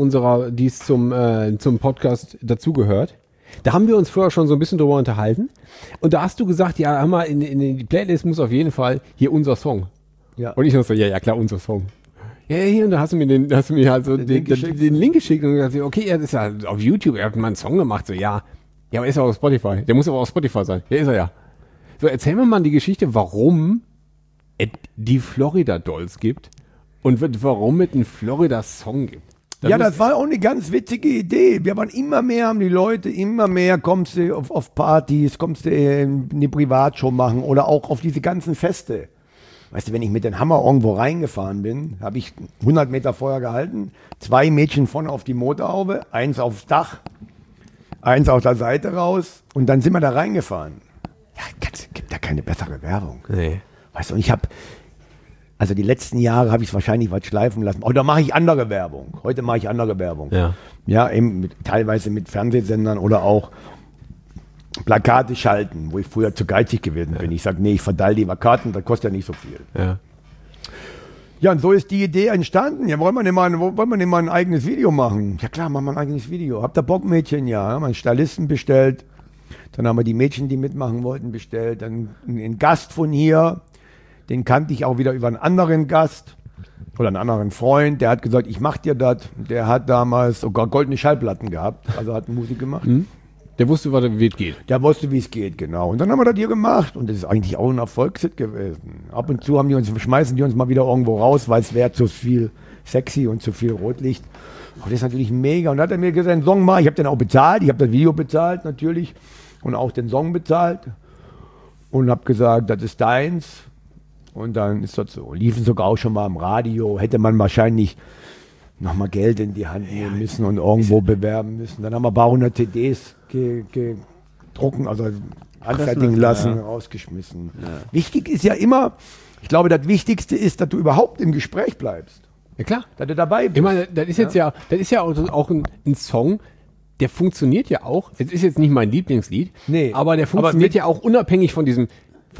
zum Podcast dazugehört. Da haben wir uns vorher schon so ein bisschen drüber unterhalten. Und da hast du gesagt, ja, hör mal, in die Playlist muss auf jeden Fall hier unser Song. Ja. Und ich so, ja, klar, unser Song. Ja, hier, und da hast du mir halt so den Link geschickt und gesagt, okay, er ist ja auf YouTube, er hat mal einen Song gemacht, so, ja, aber ist er auf Spotify. Der muss aber auf Spotify sein. Ja, ist er ja. So, erzähl mir mal die Geschichte, warum es die Florida Dolls gibt und warum es einen Florida Song gibt. Das war auch eine ganz witzige Idee. Wir waren immer mehr, haben die Leute, immer mehr, kommst du auf Partys, kommst du eine Privatshow machen oder auch auf diese ganzen Feste. Weißt du, wenn ich mit dem Hammer irgendwo reingefahren bin, habe ich 100 Meter vorher gehalten, 2 Mädchen vorne auf die Motorhaube, 1 aufs Dach, 1 auf der Seite raus und dann sind wir da reingefahren. Ja, gibt da keine bessere Werbung. Nee. Weißt du, und also die letzten Jahre habe ich es wahrscheinlich was schleifen lassen. Oder mache ich andere Werbung. Heute mache ich andere Werbung. Ja. Ja, eben teilweise mit Fernsehsendern oder auch Plakate schalten, wo ich früher zu geizig gewesen bin. Ich sage, nee, ich verteile lieber Karten, das kostet ja nicht so viel. Ja. Ja, und so ist die Idee entstanden. Ja, wollen wir nicht mal ein eigenes Video machen? Ja klar, machen wir ein eigenes Video. Habt ihr Bock, Mädchen? Ja, haben wir einen Stylisten bestellt. Dann haben wir die Mädchen, die mitmachen wollten, bestellt. Dann einen Gast von hier. Den kannte ich auch wieder über einen anderen Gast oder einen anderen Freund. Der hat gesagt, ich mach dir das. Der hat damals sogar goldene Schallplatten gehabt. Also hat Musik gemacht. Der wusste, wie es geht. Der wusste, wie es geht, genau. Und dann haben wir das hier gemacht. Und das ist eigentlich auch ein Erfolgshit gewesen. Ab und zu schmeißen die uns mal wieder irgendwo raus, weil es wäre zu viel sexy und zu viel Rotlicht. Aber das ist natürlich mega. Und dann hat er mir gesagt, einen Song mal. Ich habe den auch bezahlt. Ich habe das Video bezahlt natürlich. Und auch den Song bezahlt. Und habe gesagt, das ist deins. Und dann ist das so. Liefen sogar auch schon mal im Radio. Hätte man wahrscheinlich nochmal Geld in die Hand nehmen müssen und irgendwo bewerben müssen. Dann haben wir ein paar hundert CDs gedrucken, also anfertigen lassen, rausgeschmissen. Ja. Wichtig ist ja immer, ich glaube, das Wichtigste ist, dass du überhaupt im Gespräch bleibst. Ja klar. Dass du dabei bist. Ich meine, das ist ja auch ein Song, der funktioniert ja auch. Es ist jetzt nicht mein Lieblingslied, nee, aber der funktioniert ja auch unabhängig von diesem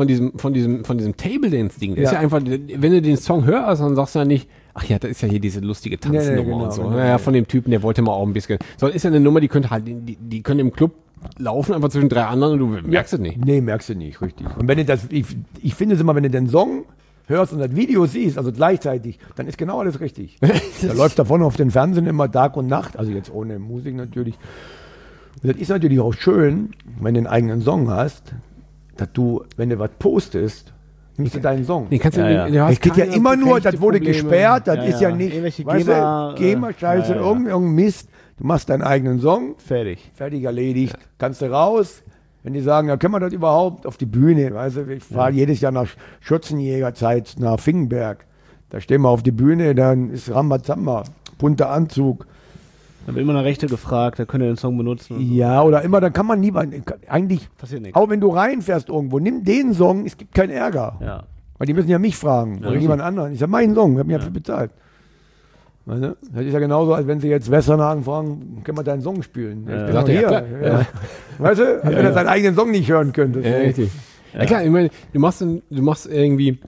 Table Dance Ding. Das ist ja einfach, wenn du den Song hörst, dann sagst du ja nicht, ach ja, das ist ja hier diese lustige Tanznummer genau, und so. Genau, naja, von dem Typen, der wollte mal auch ein bisschen. Sondern ist ja eine Nummer, die könnte halt, die können im Club laufen, einfach zwischen 3 anderen und du merkst es nicht. Nee, merkst du nicht, richtig. Und wenn du ich finde es immer, wenn du den Song hörst und das Video siehst, also gleichzeitig, dann ist genau alles richtig. Da läuft davon auf den Fernsehen immer Tag und Nacht, also jetzt ohne Musik natürlich. Und das ist natürlich auch schön, wenn du einen eigenen Song hast, dass du, wenn du was postest, nimmst du deinen Song. Den kannst du, Es geht ja immer nur, das wurde gesperrt, das ist ja nicht, irgendwelche GEMA-Scheiße, irgendein Mist. Du machst deinen eigenen Song, fertig erledigt, kannst du raus. Wenn die sagen, ja, können wir das überhaupt auf die Bühne? Weißt du, ich fahre jedes Jahr nach Schürzenjägerzeit nach Fingenberg. Da stehen wir auf die Bühne, dann ist Rambazamba, bunter Anzug. Da wird immer nach Rechte gefragt, da könnt ihr den Song benutzen. Ja, oder immer, dann kann man nie, eigentlich, passiert nichts. auch wenn du reinfährst irgendwo, nimm den Song, es gibt keinen Ärger. Ja. Weil die müssen ja mich fragen oder jemand anderen. Ich sage, mein Song, ich habe mir dafür bezahlt. Weißt du? Das ist ja genauso, als wenn sie jetzt Westernhagen fragen, können wir deinen Song spielen? Ich bin doch hier. Ja. Weißt du, als wenn er seinen eigenen Song nicht hören könnte. Ja, richtig. Ja, klar, ich meine, du machst irgendwie,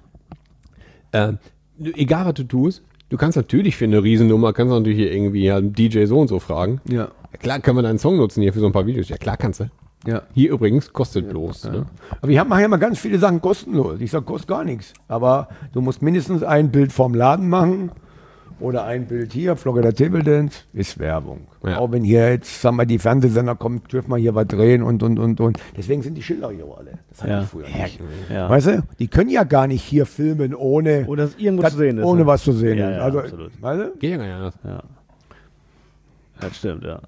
egal was du tust, du kannst natürlich für eine Riesennummer, kannst du natürlich hier irgendwie einen DJ so und so fragen. Ja. Klar können wir deinen Song nutzen hier für so ein paar Videos. Ja, klar kannst du. Ja. Hier übrigens kostet bloß. Ja. Ne? Aber ich mache ja mal ganz viele Sachen kostenlos. Ich sage, kostet gar nichts. Aber du musst mindestens ein Bild vom Laden machen oder ein Bild hier, Florida Table Dance, ist Werbung. Ja. Auch wenn hier jetzt, sagen wir, die Fernsehsender kommen, dürfen wir hier was drehen und. Deswegen sind die Schilder hier alle. Das hatten wir früher nicht. Ja. Weißt du, die können ja gar nicht hier filmen, ohne oder dass irgendwo zu sehen ist. Ohne was zu sehen ja, ist. ja, Also, absolut. Weißt du? Geht ja gar nicht anders. Ja. Das stimmt, ja.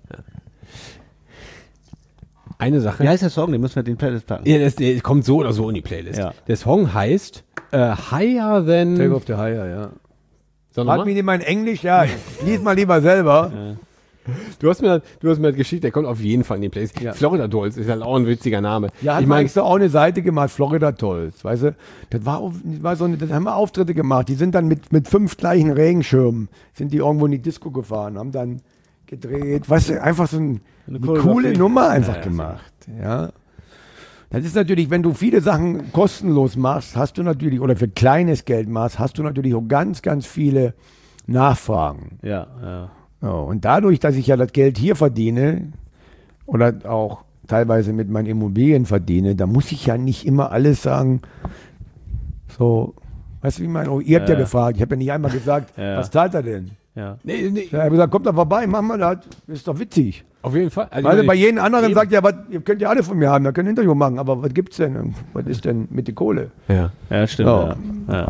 Eine Sache. Wie heißt der Song? Den müssen wir in den Playlist packen. Ja, der kommt so oder so in die Playlist. Ja. Der Song heißt Higher Than... Take off the Higher, ja. Frag mich nicht mal in Englisch, ja. Lies mal lieber selber. Ja. Du hast mir das geschickt, der kommt auf jeden Fall in die Playlist. Ja. Florida Dolls ist halt auch ein witziger Name. Ja, ich meine, auch eine Seite gemacht, Florida Dolls, weißt du? Das haben wir Auftritte gemacht. Die sind dann mit 5 gleichen Regenschirmen, sind die irgendwo in die Disco gefahren, haben dann gedreht, weißt du, einfach so eine coole Nummer einfach gemacht. Ja. Das ist natürlich, wenn du viele Sachen kostenlos machst, hast du natürlich, oder für kleines Geld machst, hast du natürlich auch ganz, ganz viele Nachfragen. Ja, ja. So, und dadurch, dass ich ja das Geld hier verdiene oder auch teilweise mit meinen Immobilien verdiene, da muss ich ja nicht immer alles sagen, so, weißt du, wie ich meine? Oh, ihr habt ja gefragt, ich habe ja nicht einmal gesagt, was zahlt er denn? Ja. Nee, Ja, er hat gesagt, kommt doch vorbei, machen wir das. Ist doch witzig. auf jeden Fall. Also, Also bei jedem anderen eben. sagt ja, was, ihr könnt ja alle von mir haben, da könnt ihr ein Interview machen, aber was gibt's denn? Was ist denn mit der Kohle? Ja. Ja, stimmt. Ja. Ja.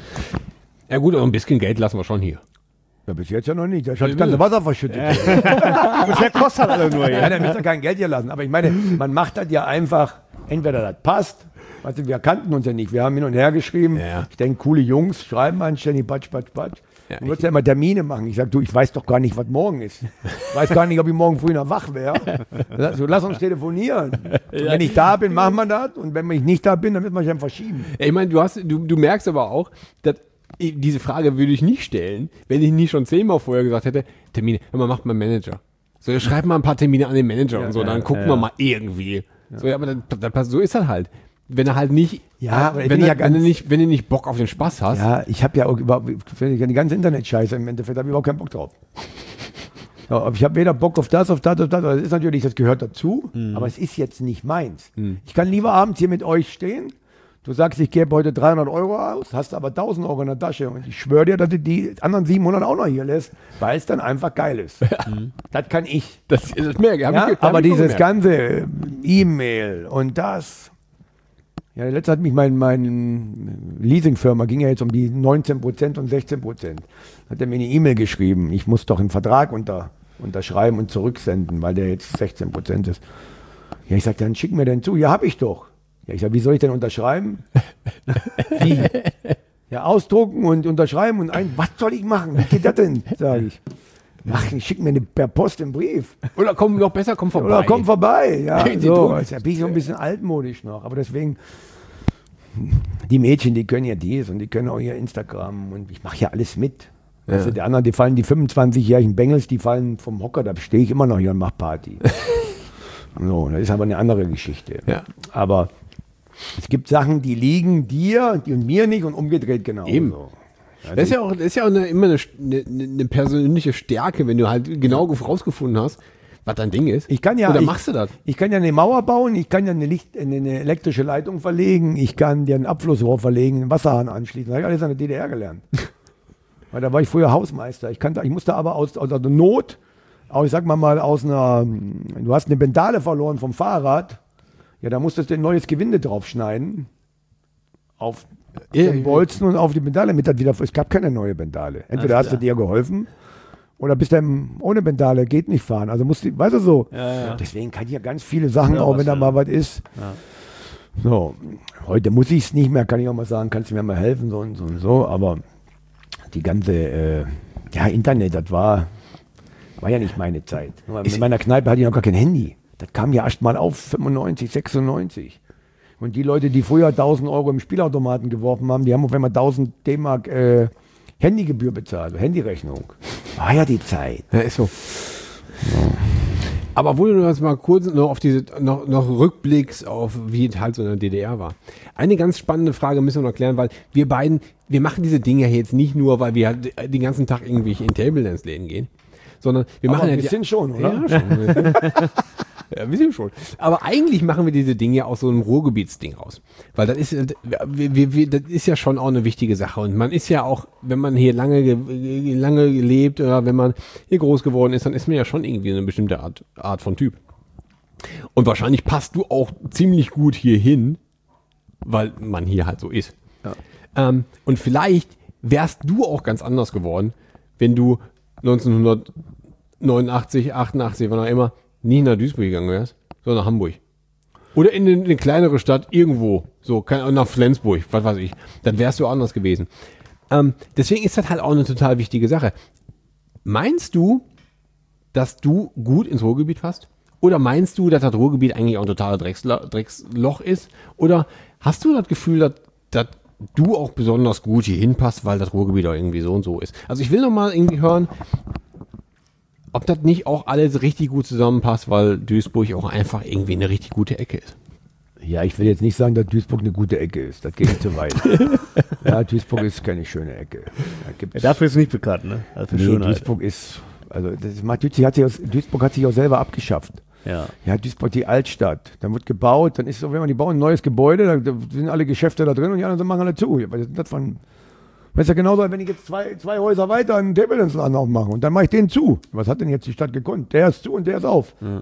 Ja gut, aber ein bisschen Geld lassen wir schon hier. Ja, bis jetzt ja noch nicht. Da hat das ganze Wasser verschüttet. Bisher kostet alle nur Ja, da müsst ihr kein Geld hier lassen. Aber ich meine, man macht das ja einfach, entweder das passt, weißt du, wir kannten uns ja nicht, wir haben hin und her geschrieben. Ja. Ich denke, coole Jungs schreiben anständig, patsch. Ja, Du würdest ja immer Termine machen. Ich sag, du, ich weiß doch gar nicht, was morgen ist. Ich weiß gar nicht, ob ich morgen früh noch wach wäre. So, lass uns telefonieren. Und wenn ich da bin, machen wir das. Und wenn ich nicht da bin, dann müssen wir es verschieben. Ich meine, du merkst aber auch, dass diese Frage würde ich nicht stellen, wenn ich nicht schon 10-mal vorher gesagt hätte, Termine, hör mal, macht mal Manager. So, schreib mal ein paar Termine an den Manager und so, dann gucken wir mal irgendwie. So, ja, aber so ist das halt. Wenn er halt nicht, Ja, aber ich wenn, bin ja er, wenn, du ganz- nicht, wenn du nicht Bock auf den Spaß hast, Ja, ich habe ja auch überhaupt, für die ganze Internet-Scheiße im Endeffekt, habe ich überhaupt keinen Bock drauf. Ja, aber ich habe weder Bock auf das. Das ist natürlich, das gehört dazu, aber es ist jetzt nicht meins. Ich kann lieber abends hier mit euch stehen. Du sagst, ich gebe heute 300 Euro aus, hast aber 1000 Euro in der Tasche und ich schwöre dir, dass du die anderen 700 auch noch hier lässt, weil es dann einfach geil ist. Das kann ich. das merke ich. Ja, aber dieses ganze E-Mail und das. Ja, letztes hat mich mein Leasingfirma, ging ja jetzt um die 19% und 16%. Hat er mir eine E-Mail geschrieben, ich muss doch einen Vertrag unterschreiben und zurücksenden, weil der jetzt 16% ist. Ja, ich sag, dann schick mir den zu. Ja, hab ich doch. Ja, ich sag, wie soll ich denn unterschreiben? Wie? Ja, ausdrucken und unterschreiben und was soll ich machen? Wie geht das denn? Sag ich. Ach, ich schick mir per Post einen Brief. Oder komm vorbei. Oder komm vorbei. Ja, Die so. tun- Da bin ich so ein bisschen altmodisch noch. Aber deswegen, die Mädchen, die können ja dies und die können auch ihr Instagram und ich mache ja alles mit. Weißt du, die anderen, die 25-jährigen Bengels, die fallen vom Hocker, da stehe ich immer noch hier und mache Party. So, das ist aber eine andere Geschichte. Ja. Aber es gibt Sachen, die liegen dir und mir nicht und umgedreht genauso. Eben. Das ist ja auch, immer eine persönliche Stärke, wenn du halt genau rausgefunden hast, was dein Ding ist. Ich kann ja, Oder machst du das? Ich kann ja eine Mauer bauen, ich kann ja eine elektrische Leitung verlegen, ich kann dir ein Abflussrohr verlegen, einen Wasserhahn anschließen. Das habe ich alles in der DDR gelernt. Weil da war ich früher Hausmeister. Ich musste aber aus der Not, auch ich sag mal du hast eine Bendale verloren vom Fahrrad, ja, da musstest du ein neues Gewinde draufschneiden. Auf den Bolzen und auf die Bendale mit das wieder. Es gab keine neue Bendale. Entweder hast du dir geholfen oder bist dann ohne Bendale, geht nicht fahren. Also weißt du so. Ja. Deswegen kann ich ja ganz viele Sachen, Ja, auch was wenn da denn? mal was ist. Ja. So, heute muss ich es nicht mehr, kann ich auch mal sagen, kannst du mir mal helfen, so und so und so. Aber die ganze Internet, das war ja nicht meine Zeit. In meiner Kneipe hatte ich noch gar kein Handy. Das kam ja erst mal auf 95, 96. Und die Leute, die früher 1000 Euro im Spielautomaten geworfen haben, die haben auf einmal 1000 D-Mark Handygebühr bezahlt, Handyrechnung. War ja die Zeit. Ja, ist so. Aber wo du jetzt mal kurz noch auf diese, noch rückblickst auf, wie es halt so in der DDR war. Eine ganz spannende Frage müssen wir noch klären, weil wir machen diese Dinge jetzt nicht nur, weil wir halt den ganzen Tag irgendwie in Table Dance Läden gehen, sondern wir machen Aber ja ein bisschen schon, oder? Ja, schon. Ja, ein bisschen schon. Aber eigentlich machen wir diese Dinge aus so einem Ruhrgebietsding raus. Weil das ist, das ist ja schon auch eine wichtige Sache. Und man ist ja auch, wenn man hier lange gelebt oder wenn man hier groß geworden ist, dann ist man ja schon irgendwie eine bestimmte Art von Typ. Und wahrscheinlich passt du auch ziemlich gut hier hin, weil man hier halt so ist. Ja. Und vielleicht wärst du auch ganz anders geworden, wenn du 1989, 88, wann auch immer, nicht nach Duisburg gegangen wärst, sondern nach Hamburg. Oder in eine kleinere Stadt irgendwo, so nach Flensburg, was weiß ich. Dann wärst du anders gewesen. Deswegen ist das halt auch eine total wichtige Sache. Meinst du, dass du gut ins Ruhrgebiet passt? Oder meinst du, dass das Ruhrgebiet eigentlich auch ein totaler Drecksloch ist? Oder hast du das Gefühl, dass du auch besonders gut hier hinpasst, weil das Ruhrgebiet auch irgendwie so und so ist? Also ich will noch mal irgendwie hören, ob das nicht auch alles richtig gut zusammenpasst, weil Duisburg auch einfach irgendwie eine richtig gute Ecke ist. Ja, ich will jetzt nicht sagen, dass Duisburg eine gute Ecke ist. Das geht zu weit. Ja, Duisburg ist keine schöne Ecke. Dafür ist es nicht bekannt, ne? Also für Schönheit. Duisburg ist, also Duisburg hat sich auch selber abgeschafft. Ja. Ja, Duisburg, die Altstadt. Dann wird gebaut, dann ist so, wenn man die bauen, ein neues Gebäude, da sind alle Geschäfte da drin und die anderen machen alle zu. Was ist das von Weißt du, genauso, wenn ich jetzt zwei Häuser weiter einen Table Dance Laden aufmache und dann mache ich den zu. Was hat denn jetzt die Stadt gekonnt? Der ist zu und der ist auf. Ja.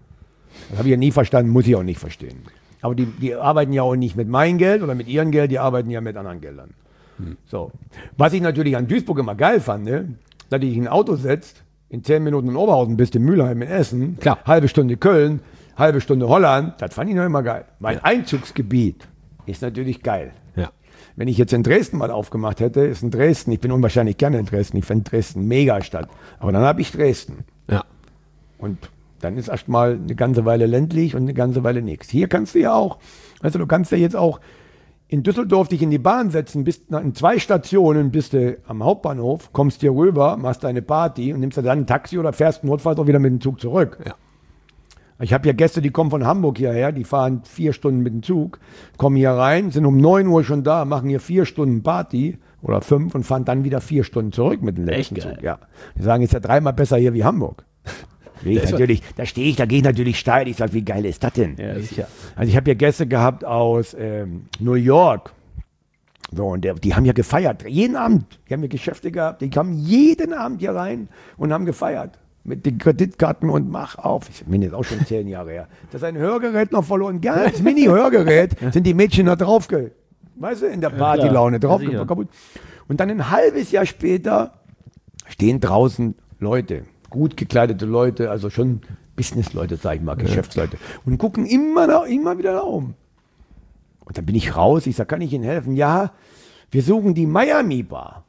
Das habe ich ja nie verstanden, muss ich auch nicht verstehen. Aber die arbeiten ja auch nicht mit meinem Geld oder mit ihrem Geld, die arbeiten ja mit anderen Geldern. So. Was ich natürlich an Duisburg immer geil fand, ne? Dass ich ein Auto setzt, in 10 Minuten in Oberhausen bist in Mülheim in Essen, Klar. halbe Stunde Köln, halbe Stunde Holland, das fand ich noch immer geil. Mein Einzugsgebiet ist natürlich geil. Ja. Wenn ich jetzt in Dresden mal aufgemacht hätte, ist in Dresden, ich bin unwahrscheinlich gerne in Dresden, ich finde Dresden Megastadt. Aber dann habe ich Dresden. Ja. Und dann ist erst mal eine ganze Weile ländlich und eine ganze Weile nichts. Hier kannst du ja auch, also du kannst ja jetzt auch in Düsseldorf dich in die Bahn setzen, bist in 2 Stationen, bist du am Hauptbahnhof, kommst hier rüber, machst deine Party und nimmst dann ein Taxi oder fährst notfalls auch wieder mit dem Zug zurück. Ja. Ich habe ja Gäste, die kommen von Hamburg hierher, die fahren 4 Stunden mit dem Zug, kommen hier rein, sind um 9 Uhr schon da, machen hier 4 Stunden Party oder 5 und fahren dann wieder 4 Stunden zurück mit dem letzten Echt geil. Zug. Ja. Die sagen, ist ja 3-mal besser hier wie Hamburg. Da gehe ich natürlich steil. Ich sage, wie geil ist das denn? Ja, sicher. Also ich habe ja Gäste gehabt aus New York. So, und die haben ja gefeiert. Jeden Abend. Die haben ja Geschäfte gehabt. Die kamen jeden Abend hier rein und haben gefeiert. Mit den Kreditkarten und mach auf. Ich bin jetzt auch schon 10 Jahre her. Das ist ein Hörgerät noch verloren. Ganz Mini-Hörgerät sind die Mädchen da drauf, weißt du, in der Partylaune drauf. Ja, sicher. Kaputt. Und dann ein halbes Jahr später stehen draußen Leute. Gut gekleidete Leute, also schon Businessleute, sag ich mal, Geschäftsleute. Und gucken immer wieder da um. Und dann bin ich raus, ich sag, kann ich Ihnen helfen? Ja, wir suchen die Miami Bar.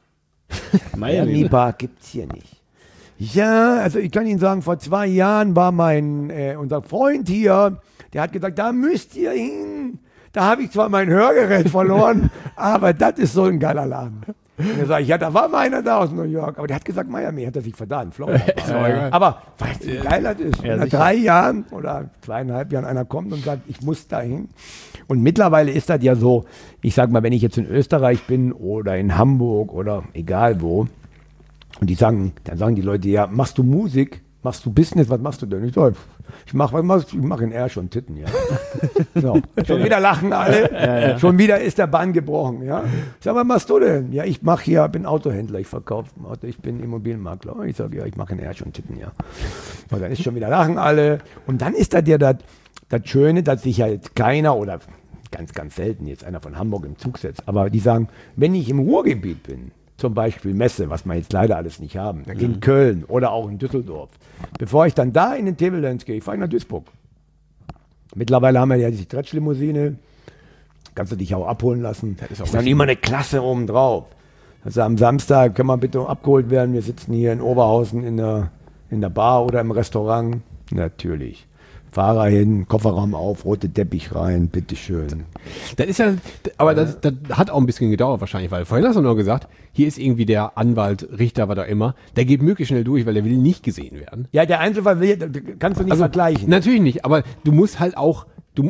Miami Bar gibt's hier nicht. Ja, also ich kann Ihnen sagen, vor 2 Jahren war unser Freund hier, der hat gesagt, da müsst ihr hin. Da habe ich zwar mein Hörgerät verloren, aber das ist so ein geiler Laden. Und dann sage ich, ja, da war mal einer da aus New York, aber der hat gesagt, Miami, hat er sich verdammt, Florida. Aber weißt du, wie geil das ist? Wenn nach 3 Jahren oder 2,5 Jahren einer kommt und sagt, ich muss dahin. Und mittlerweile ist das ja so, ich sag mal, wenn ich jetzt in Österreich bin oder in Hamburg oder egal wo, und dann sagen die Leute, ja, machst du Musik? Machst du Business? Was machst du denn? Ich sage, ich mache in Arsch und Titten, ja. So. Schon wieder lachen alle. Ja. Schon wieder ist der Bann gebrochen, ja. Ich sage, was machst du denn? Ja, bin Autohändler, ich verkaufe Auto, ich bin Immobilienmakler. Ich sage, ja, ich mache in Arsch und Titten, ja. Und dann ist schon wieder lachen alle. Und dann ist da das Schöne, dass sich ja jetzt keiner oder ganz, ganz selten jetzt einer von Hamburg im Zug setzt. Aber die sagen, wenn ich im Ruhrgebiet bin, zum Beispiel Messe, was wir jetzt leider alles nicht haben, in Köln oder auch in Düsseldorf. Bevor ich dann da in den Table Dance gehe, fahre ich nach Duisburg. Mittlerweile haben wir ja die Stretch-Limousine, kannst du dich auch abholen lassen. Das ist dann immer eine Klasse oben drauf. Also am Samstag kann man bitte abgeholt werden, wir sitzen hier in Oberhausen in der Bar oder im Restaurant. Natürlich. Fahrer hin, Kofferraum auf, rote Teppich rein, bitteschön. Das ist ja, aber das hat auch ein bisschen gedauert wahrscheinlich, weil vorhin hast du nur gesagt, hier ist irgendwie der Anwalt, Richter, was auch immer, der geht möglichst schnell durch, weil der will nicht gesehen werden. Ja, der Einzelfall kannst du nicht vergleichen. Natürlich nicht, aber du musst halt auch,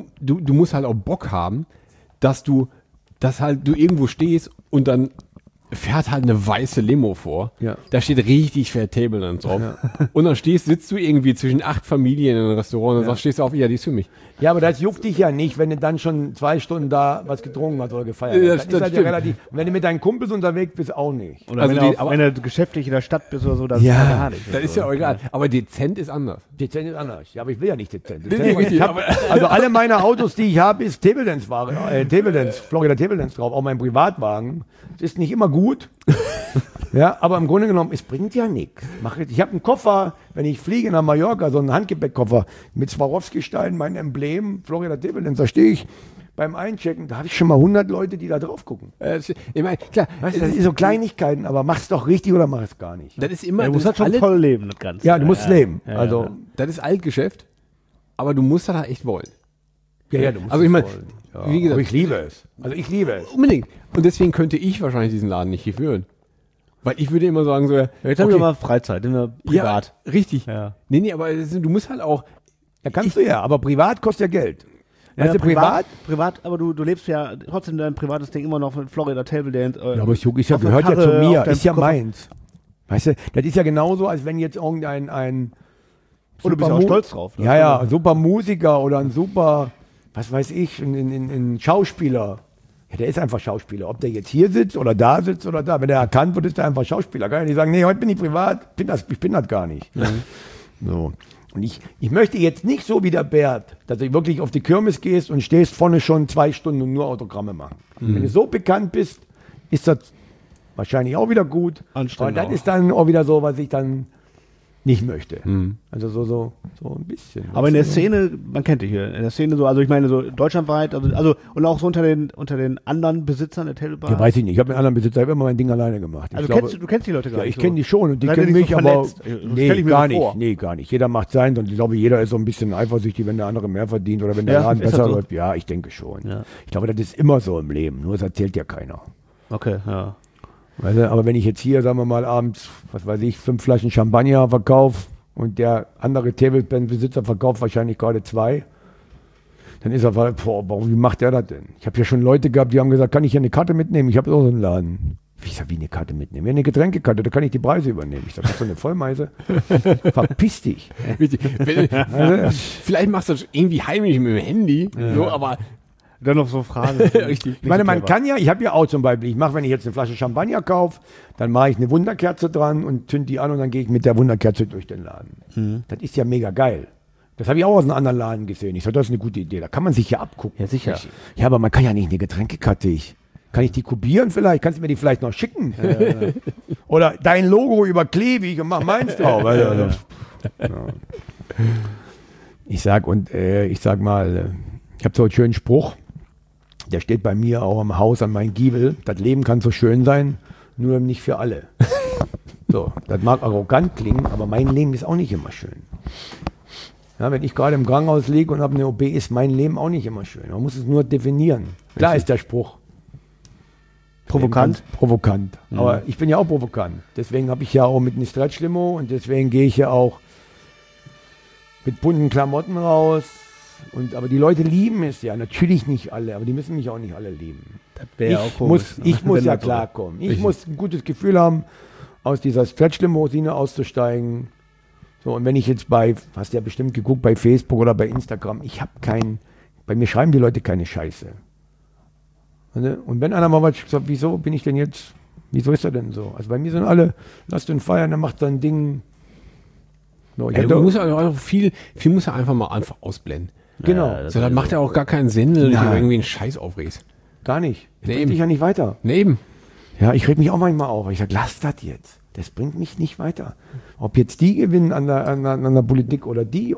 du musst halt auch Bock haben, dass du irgendwo stehst und dann fährt halt eine weiße Limo vor. Ja. Da steht richtig fett Table Dance drauf. Ja. Und dann sitzt du irgendwie zwischen 8 Familien in einem Restaurant und sagst, stehst du auf, ja, die ist für mich. Ja, aber das juckt dich ja nicht, wenn du dann schon 2 Stunden da was getrunken hast oder gefeiert Ja, hast. Das ist halt ja relativ, wenn du mit deinen Kumpels unterwegs bist, auch nicht. Oder Also wenn du geschäftlich in der Stadt bist oder so, das Ja, ist ja gar nicht. Das ist ja auch egal. Aber dezent ist anders. Dezent ist anders. Ja, aber ich will ja nicht dezent. Nee, richtig, Also alle meine Autos, die ich habe, ist Table Dance Florida Table Dance drauf, auch mein Privatwagen. Das ist nicht immer gut. Ja, aber im Grunde genommen, es bringt ja nichts. Ich habe einen Koffer, wenn ich fliege nach Mallorca, so einen Handgepäckkoffer mit Swarovski-Stein, mein Emblem, Florida Table Dance, da stehe ich beim Einchecken, da habe ich schon mal 100 Leute, die da drauf gucken. Ich meine, klar, Weißt du, das ist so Kleinigkeiten, aber mach es doch richtig oder mach es gar nicht. das ist immer, Du musst das, halt ist schon voll leben, das Ganze. Ja, du musst leben. Ja, Also, ja. das ist Altgeschäft, aber du musst das halt echt wollen. ja, du musst Also ich meine, ja, wie gesagt, aber ich liebe es. Also ich liebe es. unbedingt. Und deswegen könnte ich wahrscheinlich diesen Laden nicht hier führen. Weil ich würde immer sagen so, Jetzt haben wir mal Freizeit, sind wir privat. Ja, richtig. Ja. Nee, aber du musst halt auch, Ja, kannst du ja, aber privat kostet ja Geld. Weißt du, privat, aber du lebst ja trotzdem dein privates Ding immer noch mit Florida Table Dance. Ja, aber Juck, ist ja, auf der gehört ja Karre, zu mir, auf deinem ist ja Koffer. meins. Weißt du, das ist ja genauso, als wenn jetzt irgendein Und du bist ja auch Mu- stolz drauf. Ne? Ja, ein super Musiker oder ein super, was weiß ich, ein Schauspieler, Ja, der ist einfach Schauspieler. Ob der jetzt hier sitzt oder da sitzt oder da. Wenn der erkannt wird, ist der einfach Schauspieler. Kann ja nicht sagen, nee, heute bin ich privat, ich bin das gar nicht. So. Und ich möchte jetzt nicht so wie der Bert, dass du wirklich auf die Kirmes gehst und stehst vorne schon 2 Stunden und nur Autogramme machen. Wenn du so bekannt bist, ist das wahrscheinlich auch wieder gut. Aber das ist dann auch wieder so, was ich dann nicht möchte. Also so ein bisschen. Aber in der Szene, man kennt dich hier, in der Szene so, also ich meine so deutschlandweit, also und auch so unter den anderen Besitzern der Tailbar. Ja, weiß ich nicht. Ich habe mit anderen Besitzer immer mein Ding alleine gemacht. Also du kennst die Leute gar ja, nicht. ich kenne die schon und die Seid ihr kennen nicht mich, so aber vernetzt? nee, gar nicht. Nee, gar nicht. Jeder macht sein und ich glaube, jeder ist so ein bisschen eifersüchtig, wenn der andere mehr verdient oder wenn der Laden ist besser das so? läuft. Ja, ich denke schon. Ja. Ich glaube, das ist immer so im Leben. Nur das erzählt ja keiner. Okay, ja. Weißt du, aber wenn ich jetzt hier, sagen wir mal, abends, was weiß ich, 5 Flaschen Champagner verkaufe und der andere Tableband-Besitzer verkauft wahrscheinlich gerade 2, dann ist er, wie macht der das denn? Ich habe ja schon Leute gehabt, die haben gesagt, kann ich hier eine Karte mitnehmen? Ich habe auch so einen Laden. Ich sag, wie eine Karte mitnehmen? Ja, eine Getränkekarte, da kann ich die Preise übernehmen. Ich sag, das ist doch eine Vollmeise. Verpiss dich. Vielleicht machst du das irgendwie heimlich mit dem Handy, so, aber Dann noch so Fragen. richtig. Ich meine, man kann ja, ich habe ja auch zum Beispiel, wenn ich jetzt eine Flasche Champagner kaufe, dann mache ich eine Wunderkerze dran und zünde die an und dann gehe ich mit der Wunderkerze durch den Laden. Das ist ja mega geil. Das habe ich auch aus einem anderen Laden gesehen. Ich sage, das ist eine gute Idee. Da kann man sich ja abgucken. Ja, sicher. Ja, aber man kann ja nicht eine Getränkekarte. Kann ich die kopieren vielleicht? Kannst du mir die vielleicht noch schicken? Oder dein Logo überklebe ich und mach meins drauf. Ich sag mal, ich habe so einen schönen Spruch, der steht bei mir auch am Haus an meinem Giebel. Das Leben kann so schön sein, nur nicht für alle. So, das mag arrogant klingen, aber mein Leben ist auch nicht immer schön. Ja, wenn ich gerade im Krankenhaus liege und habe eine OP, ist mein Leben auch nicht immer schön. Man muss es nur definieren. Klar ist der Spruch. Provokant? Provokant. Aber ich bin ja auch provokant. Deswegen habe ich ja auch mit einem Stretch-Limo und deswegen gehe ich ja auch mit bunten Klamotten raus. Aber die Leute lieben es ja. Natürlich nicht alle, aber die müssen mich auch nicht alle lieben. Ich muss ja klarkommen. Ich muss ein gutes Gefühl haben, aus dieser Stretch-Limousine auszusteigen. So, und wenn ich jetzt hast du ja bestimmt geguckt, bei Facebook oder bei Instagram, bei mir schreiben die Leute keine Scheiße. Und wenn einer mal was sagt, wieso ist er denn so? Also bei mir sind alle, lass den feiern, der macht sein Ding. So, du musst also viel muss er einfach mal ausblenden. Genau. Ja, das macht ja auch gar keinen Sinn, wenn du irgendwie einen Scheiß aufregst. Gar nicht. Das bringt dich ja nicht weiter. Nee, eben. Ja, ich reg mich auch manchmal auf. Ich sage, lass das jetzt. Das bringt mich nicht weiter. Ob jetzt die gewinnen an der Politik oder die.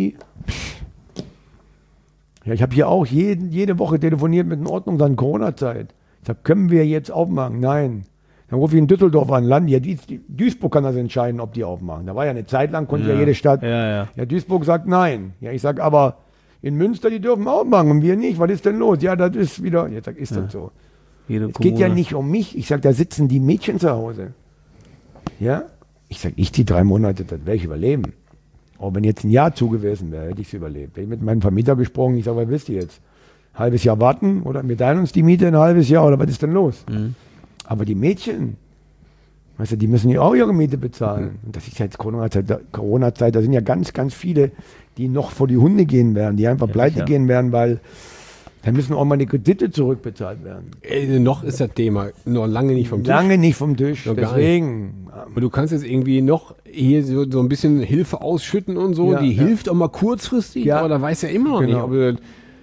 Ja, ich habe hier auch jede Woche telefoniert mit in Ordnung, dann Corona-Zeit. Ich sage, können wir jetzt aufmachen? Nein. Dann rufe ich in Düsseldorf an, Land. Ja, Duisburg kann das entscheiden, ob die aufmachen. Da war ja eine Zeit lang, konnte ja jede Stadt. Ja, Duisburg sagt nein. Ja, ich sage, aber in Münster, die dürfen aufmachen und wir nicht. Was ist denn los? Ja, das ist wieder. Jetzt sag, ist das so. Es geht ja nicht um mich. Ich sage, da sitzen die Mädchen zu Hause. Ja? Ich sage, die 3 Monate, das werde ich überleben. Auch wenn jetzt ein Jahr zu gewesen wäre, hätte ich es überlebt. Ich habe mit meinem Vermieter gesprochen, ich sage, was wisst ihr jetzt? Halbes Jahr warten oder wir teilen uns die Miete ein halbes Jahr oder was ist denn los? Aber die Mädchen, weißt du, die müssen ja auch ihre Miete bezahlen. Und das ist jetzt Corona-Zeit, da sind ja ganz, ganz viele, die noch vor die Hunde gehen werden, die einfach pleite gehen werden, weil dann müssen auch mal die Kredite zurückbezahlt werden. Noch ist das Thema noch lange nicht vom Tisch. Lange nicht vom Tisch, noch deswegen. Und du kannst jetzt irgendwie noch hier so ein bisschen Hilfe ausschütten und so, die hilft auch mal kurzfristig, aber da weiß ja immer noch nicht,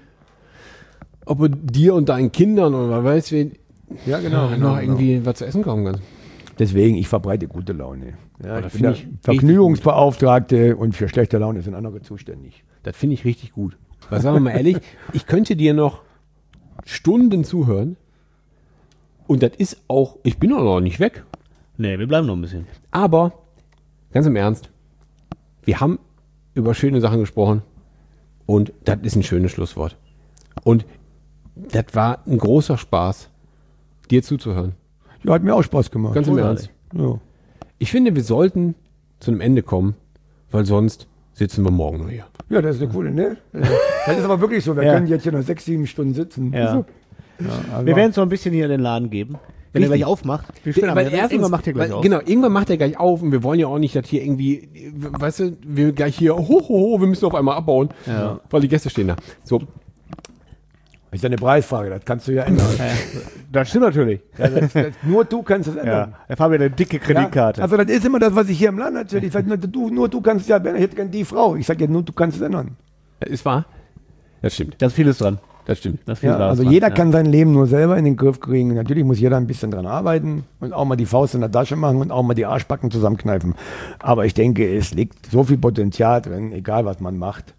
ob du dir und deinen Kindern oder weißt du, noch irgendwie was zu essen kaufen kannst. Deswegen, ich verbreite gute Laune. Ja, ich bin Vergnügungsbeauftragte und für schlechte Laune sind andere zuständig. Das finde ich richtig gut. Weil, sagen wir mal ehrlich, ich könnte dir noch Stunden zuhören und das ist auch, ich bin auch noch nicht weg. Nee, wir bleiben noch ein bisschen. Aber, ganz im Ernst, wir haben über schöne Sachen gesprochen und das ist ein schönes Schlusswort. Und das war ein großer Spaß, dir zuzuhören. Ja, hat mir auch Spaß gemacht. Ganz im Ernst. Ja. Ich finde, wir sollten zu einem Ende kommen, weil sonst sitzen wir morgen noch hier. Ja, das ist eine coole, ne? Das ist aber wirklich so. Wir können jetzt hier noch 6-7 Stunden sitzen. Ja. Wir werden es noch ein bisschen hier in den Laden geben. Wenn er gleich aufmacht. Irgendwann macht er gleich auf. Genau, irgendwann macht er gleich auf und wir wollen ja auch nicht, dass hier irgendwie, weißt du, wir gleich hier, wir müssen auf einmal abbauen, weil die Gäste stehen da. So. Das ist ja eine Preisfrage, das kannst du ja ändern. Das stimmt natürlich. Ja, nur du kannst es ändern. Ja. Der Fabian eine dicke Kreditkarte. Ja, also das ist immer das, was ich hier im Land natürlich. Ich sage, nur du kannst ja, ich hätte gerne die Frau. Ich sage ja, nur du kannst es ändern. Ist wahr? Das stimmt. Da ist vieles dran. Das stimmt. Da ist vieles Ja, also dran. jeder kann sein Leben nur selber in den Griff kriegen. Natürlich muss jeder ein bisschen dran arbeiten und auch mal die Faust in der Tasche machen und auch mal die Arschbacken zusammenkneifen. Aber ich denke, es liegt so viel Potenzial drin, egal was man macht.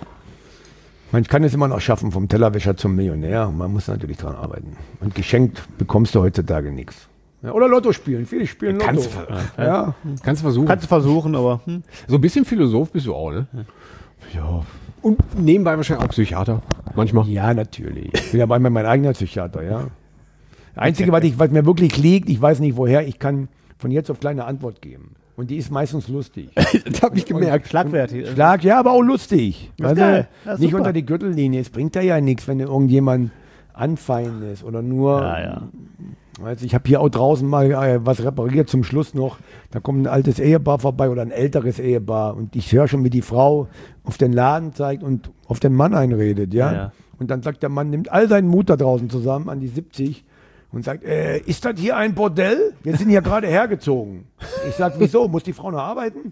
Man kann es immer noch schaffen, vom Tellerwäscher zum Millionär. Man muss natürlich dran arbeiten. Und geschenkt bekommst du heutzutage nichts. Ja, oder Lotto spielen. Viele spielen Lotto. Kannst du versuchen. Kannst du versuchen, aber So ein bisschen Philosoph bist du auch, ne? Ja. Und nebenbei wahrscheinlich auch Psychiater. Manchmal. Ja, natürlich. Ich bin ja bei mein eigener Psychiater, ja. Das Einzige, was mir wirklich liegt, ich weiß nicht woher, ich kann von jetzt auf gleich eine Antwort geben. Und die ist meistens lustig. Das habe ich gemerkt. schlagfertig. Ja, aber auch lustig. Das ist Also, geil. Das ist nicht super. unter die Gürtellinie. Es bringt ja nichts, wenn irgendjemand anfeindest oder nur. Ja. Also ich habe hier auch draußen mal was repariert zum Schluss noch. Da kommt ein altes Ehepaar vorbei oder ein älteres Ehepaar und ich höre schon, wie die Frau auf den Laden zeigt und auf den Mann einredet, ja. Ja. Und dann sagt der Mann, nimmt all seinen Mut da draußen zusammen an die 70 und sagt, ist das hier ein Bordell? Wir sind hier gerade hergezogen. Ich sag, wieso? Muss die Frau noch arbeiten?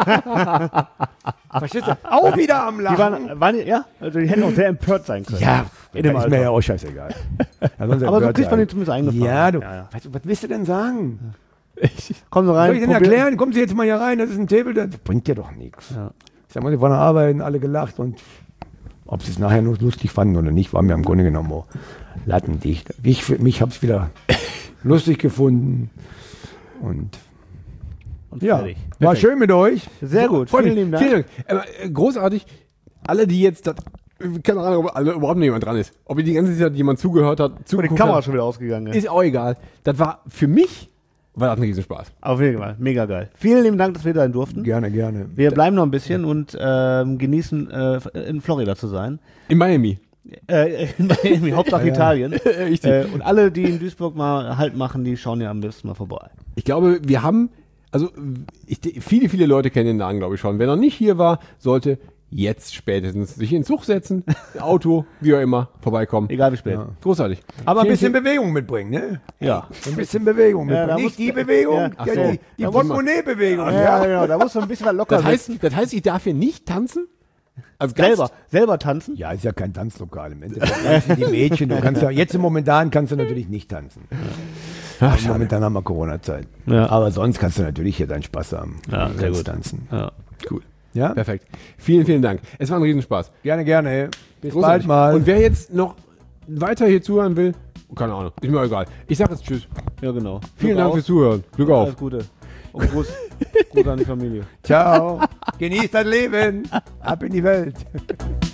Verstehst du? Auch wieder am Die Lachen. also die hätten auch sehr empört sein können. Ja, In dem ist Alter. mir ja auch scheißegal. Ja, sonst Aber so empört kriegt man sein. den zumindest eingefangen. Ja, du, Ja. Weißt du, was willst du denn sagen? Komm so rein. Soll ich denn probier- erklären? Kommen Sie jetzt mal hier rein, das ist ein Table, das bringt dir doch nichts. Ja. Ich sag mal, sie waren arbeiten, alle gelacht und ob sie es nachher nur lustig fanden oder nicht, war mir im Grunde genommen auch lattendicht. Für mich habe es wieder lustig gefunden und Und ja, fertig. war Perfekt. schön mit euch. Sehr gut. Freunde, Vielen lieben Dank. Vielen Dank. Großartig. Alle, die jetzt, keine Ahnung, ob überhaupt nicht jemand dran ist. Ob die ganze Zeit jemand zugehört hat, Und die zugeguckt Kamera hat, schon wieder ausgegangen. ist auch egal. Das war für mich, war das ein Riesenspaß. Auf jeden Fall. Mega geil. Vielen lieben Dank, dass wir da sein durften. Gerne, gerne. Wir bleiben noch ein bisschen und genießen in Florida zu sein. In Miami. In Miami, Hauptsache Italien. Richtig. Und alle, die in Duisburg mal Halt machen, die schauen ja am besten mal vorbei. Ich glaube, wir haben, also viele Leute kennen den Namen, glaube ich schon. Wer noch nicht hier war, sollte jetzt spätestens sich in den Zug setzen, Auto, wie auch immer, vorbeikommen. Egal wie spät. Ja. Großartig. Aber ein Vielen, bisschen vielen- Bewegung mitbringen, ne? Ja. Ein bisschen Bewegung Ja, mitbringen. da Nicht muss- die Bewegung, Ja. Ach ja, so. die Da Portemonnaie-Bewegung. Ja, genau. Da muss so ein bisschen was locker Das heißt, ich darf hier nicht tanzen? Als Gast? Selber tanzen? Ja, ist ja kein Tanzlokal im Endeffekt. Das sind die Mädchen, du kannst ja, jetzt momentan kannst du natürlich nicht tanzen. Aber momentan haben wir Corona-Zeit. Ja. Aber sonst kannst du natürlich hier deinen Spaß haben. Ja, Du sehr kannst gut. tanzen. Ja. Cool. Ja? Perfekt. Vielen Dank. Es war ein Riesenspaß. Gerne, gerne. Bis Großartig. bald mal. Und wer jetzt noch weiter hier zuhören will, keine Ahnung, ist mir egal. Ich sage jetzt Tschüss. Ja, genau. Vielen Glück Dank auf. fürs Zuhören. Glück auf. Alles Gute. Und Gruß an die Familie. Ciao. Genießt das Leben. Ab in die Welt.